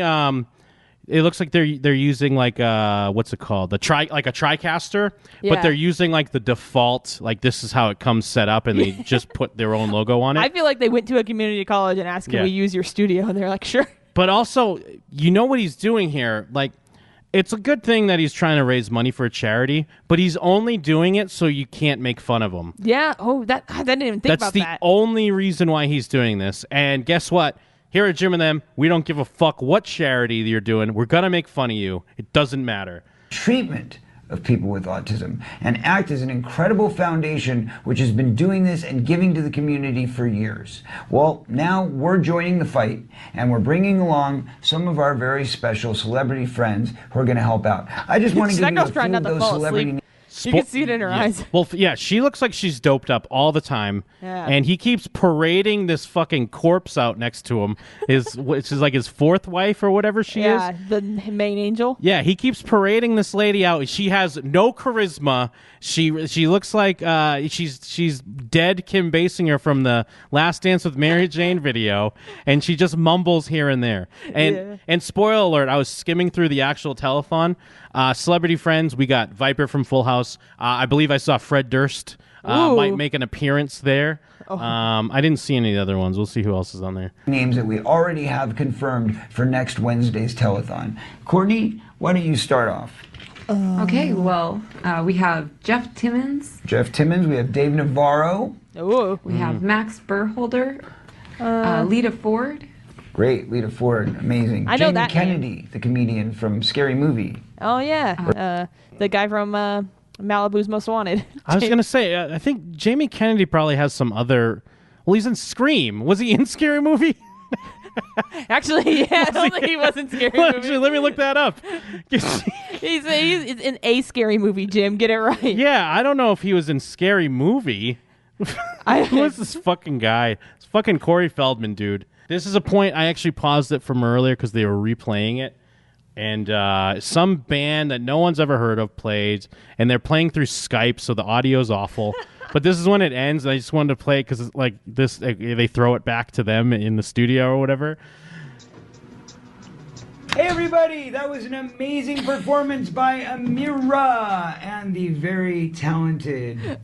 it looks like they're using like what's it called, a TriCaster, Yeah. but they're using like the default, like this is how it comes set up, and they just put their own logo on it. I feel like they went to a community college and asked, "Can Yeah. we use your studio?" And they're like, "Sure." But also, you know what he's doing here? Like, it's a good thing that he's trying to raise money for a charity, but he's only doing it so you can't make fun of him. Yeah. Oh, I didn't even think That's about the that. only reason why he's doing this. And guess what? Here at Jim and Them, we don't give a fuck what charity you're doing. We're going to make fun of you. It doesn't matter. treatment of people with autism and ACT is an incredible foundation which has been doing this and giving to the community for years. Well, now we're joining the fight and we're bringing along some of our very special celebrity friends who are going to help out. I just want to give That you a girl's trying few not of to those fall celebrity asleep. You can see it in her eyes. Well, yeah, she looks like she's doped up all the time. Yeah. And he keeps parading this fucking corpse out next to him. Which is like his fourth wife or whatever she is. Yeah, the main angel. Yeah, he keeps parading this lady out. She has no charisma. She looks like she's dead Kim Basinger from the Last Dance with Mary Jane video, and she just mumbles here and there. And spoiler alert, I was skimming through the actual telethon. Celebrity friends, we got Viper from Full House. I believe I saw Fred Durst might make an appearance there. I didn't see any of the other ones. We'll see who else is on there. Names that we already have confirmed for next Wednesday's telethon. Courtney, why don't you start off? Okay, well, we have Jeff Timmons. Jeff Timmons, we have Dave Navarro. We have Max Burholder. Lita Ford. Great, Lita Ford, amazing. I know Jamie that name. Kennedy, the comedian from Scary Movie. Oh yeah, the guy from Malibu's Most Wanted. I was going to say, I think Jamie Kennedy probably has some other... Well, he's in Scream. Was he in Scary Movie? Actually, yeah, I don't think he was in Scary Well, Movie. actually, let me look that up. he's in a Scary Movie, Jim. Get it right. Yeah, I don't know if he was in Scary Movie. Who is this fucking guy? It's fucking Corey Feldman, dude. This is a point I actually paused it from earlier because they were replaying it. And some band that no one's ever heard of played, and they're playing through Skype, so the audio's awful. But this is when it ends, and I just wanted to play it because it's like this. They throw it back to them in the studio or whatever. Hey everybody, that was an amazing performance by Amira and the very talented,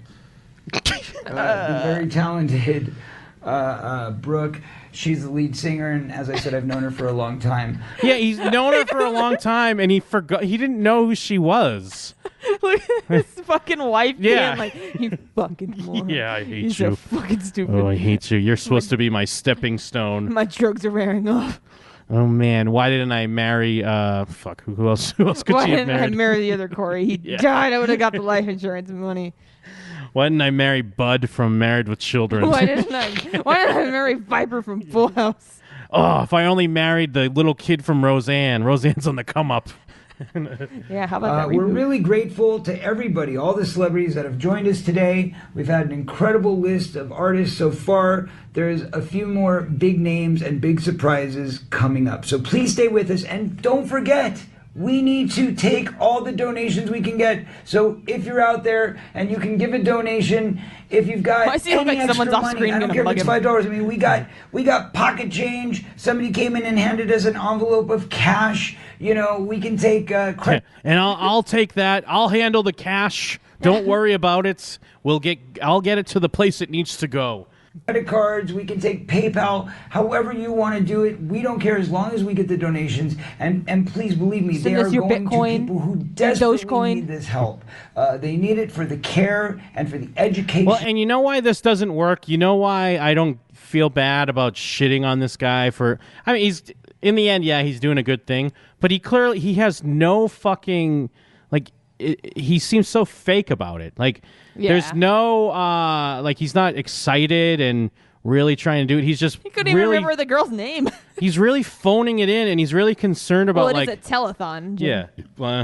Brooke. She's the lead singer, and as I said, I've known her for a long time. Yeah, he's known her for a long time, and he didn't know who she was. Look at his fucking wife Yeah. being like, you fucking moron. Yeah, I hate He's you. so fucking stupid. Oh, I hate you. You're supposed to be my stepping stone. My drugs are wearing off. Oh man, why didn't I marry? Fuck. Who else? Who else could Why she have didn't I married? marry the other Corey? He Yeah. died. I would have got the life insurance money. Why didn't I marry Bud from Married with Children? Why didn't I marry Viper from Full House? Oh, if I only married the little kid from Roseanne. Roseanne's on the come up. Yeah, how about that? We're reboot? really grateful to everybody, all the celebrities that have joined us today. We've had an incredible list of artists so far. There's a few more big names and big surprises coming up. So please stay with us, and don't forget, we need to take all the donations we can get. So if you're out there and you can give a donation, if you've got Why does it look any like someone's extra off money, screen I don't gonna care if mug it's him. $5. I mean, we got pocket change. Somebody came in and handed us an envelope of cash. You know, we can take credit. And I'll take that. I'll handle the cash. Don't worry about it. I'll get it to the place it needs to go. credit cards, we can take PayPal, however you want to do it. We don't care as long as we get the donations. And please believe me, Send they us are your going Bitcoin, to people who desperately Dogecoin. need this help. They need it for the care and for the education. Well, and you know why this doesn't work? You know why I don't feel bad about shitting on this guy for... I mean, he's... In the end, yeah, he's doing a good thing. But he has no fucking... Like, he seems so fake about it. Like, there's no... like, he's not excited and really trying to do it. He's just He couldn't even remember the girl's name. He's really phoning it in, and he's really concerned about, well, it like... is a telethon. Jim. Yeah.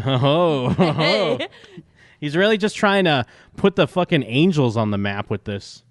Oh. He's really just trying to put the fucking angels on the map with this.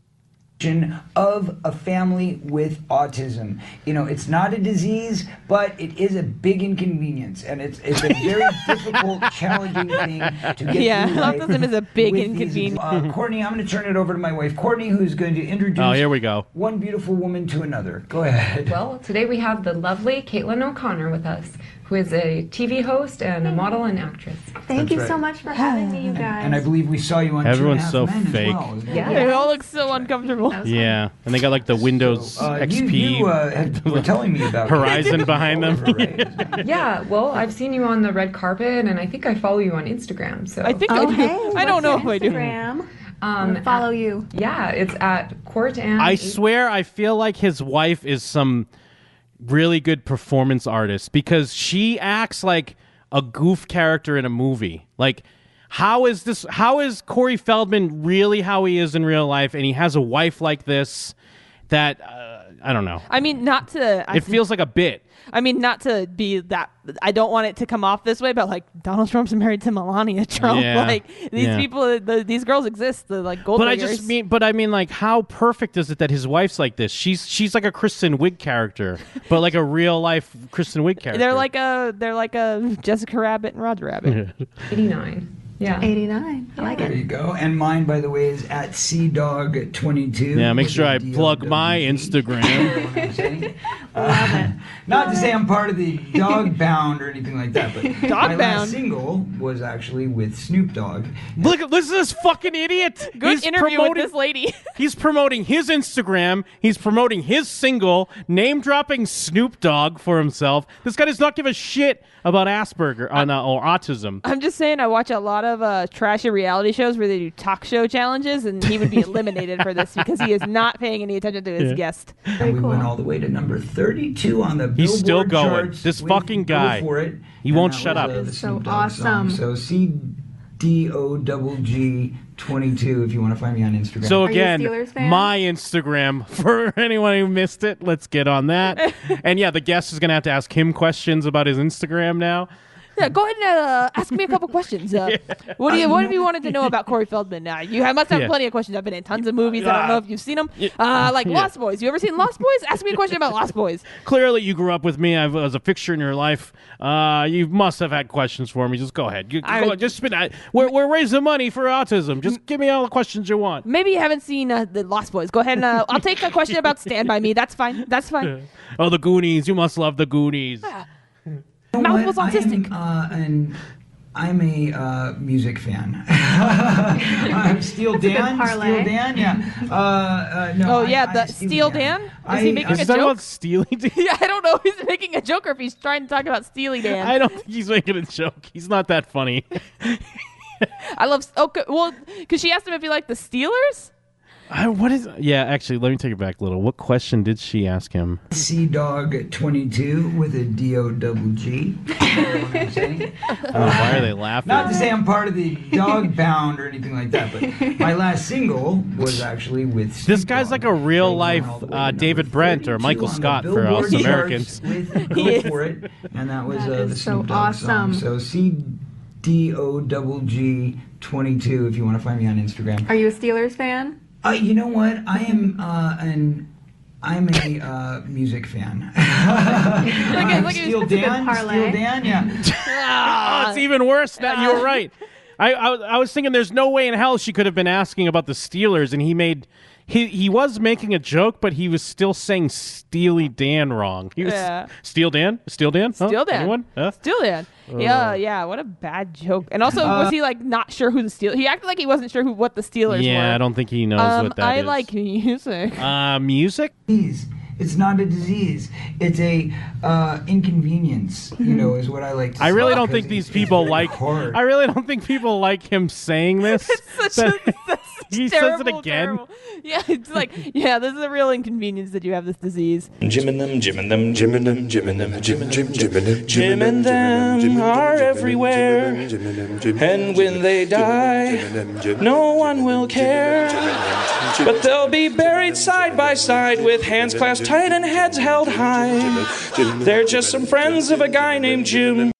Of a family with autism. You know, it's not a disease, but it is a big inconvenience, and it's a very difficult, challenging thing to get through life. Autism is a big with inconvenience. Courtney, I'm going to turn it over to my wife, Courtney, who's going to introduce Oh, here we go. one beautiful woman to another. Go ahead. Well, today we have the lovely Caitlin O'Connor with us, who is a TV host and a model and actress. Thank That's you right. so much for having me, you guys. And I believe we saw you on Everyone's Two and a so Half Men fake. As well. Isn't Yeah, that they all look so uncomfortable. Yeah. And they got, like, the Windows XP... You were telling me about Horizon behind them. Yeah, well, I've seen you on the red carpet, and I think I follow you on Instagram. So I think I do. I don't know if I do. Instagram. Follow you. Yeah, it's at Court and... I swear I feel like his wife is some really good performance artist because she acts like a goof character in a movie. Like, how is Corey Feldman really how he is in real life, and he has a wife like this that I don't know. I mean, not to... It feels like a bit. I mean, not to be that... I don't want it to come off this way, but, like, Donald Trump's married to Melania Trump. Yeah. Like, these people, these girls exist. The, like, gold But diggers. I mean, like, how perfect is it that his wife's like this? She's like a Kristen Wiig character, but like a real life Kristen Wiig character. They're like a Jessica Rabbit and Roger Rabbit. 89. Yeah. 89. I like There it. you go. And mine, by the way, is at CDog22. Yeah, make with sure a I plug DOWG. my Instagram. Not to say I'm part of the Dog Bound or anything like that, but my Bound? last single was actually with Snoop Dogg. Look, listen to this fucking idiot. Good interview with this lady. He's promoting his Instagram. He's promoting his single, name dropping Snoop Dogg for himself. This guy does not give a shit about Asperger or autism. I'm just saying, I watch a lot of trashy reality shows where they do talk show challenges, and he would be eliminated for this because he is not paying any attention to his guest. And we went all the way to number 32 on the He's still Billboard going. charts This with fucking Go guy. For It. He And won't that shut was, up. the It's Snoop so Dogg song. awesome. So CDOGG22 if you want to find me on Instagram. So Are you a again, Steelers fan? my Instagram, for anyone who missed it, let's get on that. And yeah, the guest is going to have to ask him questions about his Instagram now. Yeah, go ahead and ask me a couple questions. What have you wanted to know about Corey Feldman? You must have Yeah. plenty of questions. I've been in tons of movies. I don't know if you've seen them. Like Lost Boys. You ever seen Lost Boys? Ask me a question about Lost Boys. Clearly, you grew up with me. I was a fixture in your life. You must have had questions for me. Just go ahead. Go on, just spin. We're raising money for autism. Just give me all the questions you want. Maybe you haven't seen the Lost Boys. Go ahead and I'll take a question about Stand By Me. That's fine. That's fine. Oh, the Goonies. You must love the Goonies. Mouth was autistic. I'm a music fan. I'm Steel Dan. Steel Dan, yeah. No, the Steel Dan? Is he making a joke? About Steely Dan? Yeah, I don't know if he's making a joke or if he's trying to talk about Steely Dan. I don't think he's making a joke. He's not that funny. I love... Okay, well, because she asked him if he liked the Steelers? Yeah, actually, let me take it back a little. What question did she ask him? CDog22 with a DOWG. Why are they laughing? Not to say I'm part of the Dog Bound or anything like that, but my last single was actually with Snoop This guy's like a real life David Brent or Michael Scott for us Billboard Americans. charts with Go For It, and that was the Snoop Dogg song. So CDOGG22 if you want to find me on Instagram. Are you a Steelers fan? You know what? I'm a music fan. Look at Steel Dan, Steel Dan, yeah. Oh, it's even worse now. You were right. I was thinking there's no way in hell she could have been asking about the Steelers, and he was making a joke, but he was still saying Steely Dan wrong. He was Steel Dan? Steel Dan? Huh? Steel Dan. Anyone? Huh? Steel Dan. Yeah. What a bad joke. And also, was he like not sure who the Steelers? He acted like he wasn't sure what the Steelers were. Yeah, I don't think he knows what that is. I like music. Music? It's not a disease. It's a inconvenience. You know, is what I like to say. I really don't think these people like. I really don't think people like him saying this. He says it again. Terrible. Yeah, it's like, this is a real inconvenience that you have this disease. Jim and them, Jim and them, Jim and them, Jim and them, Jim and Jim, Jim and them, Jim and them are everywhere. And when they die, no one will care. But they'll be buried side by side with hands clasped tight and heads held high. They're just some friends of a guy named Jim.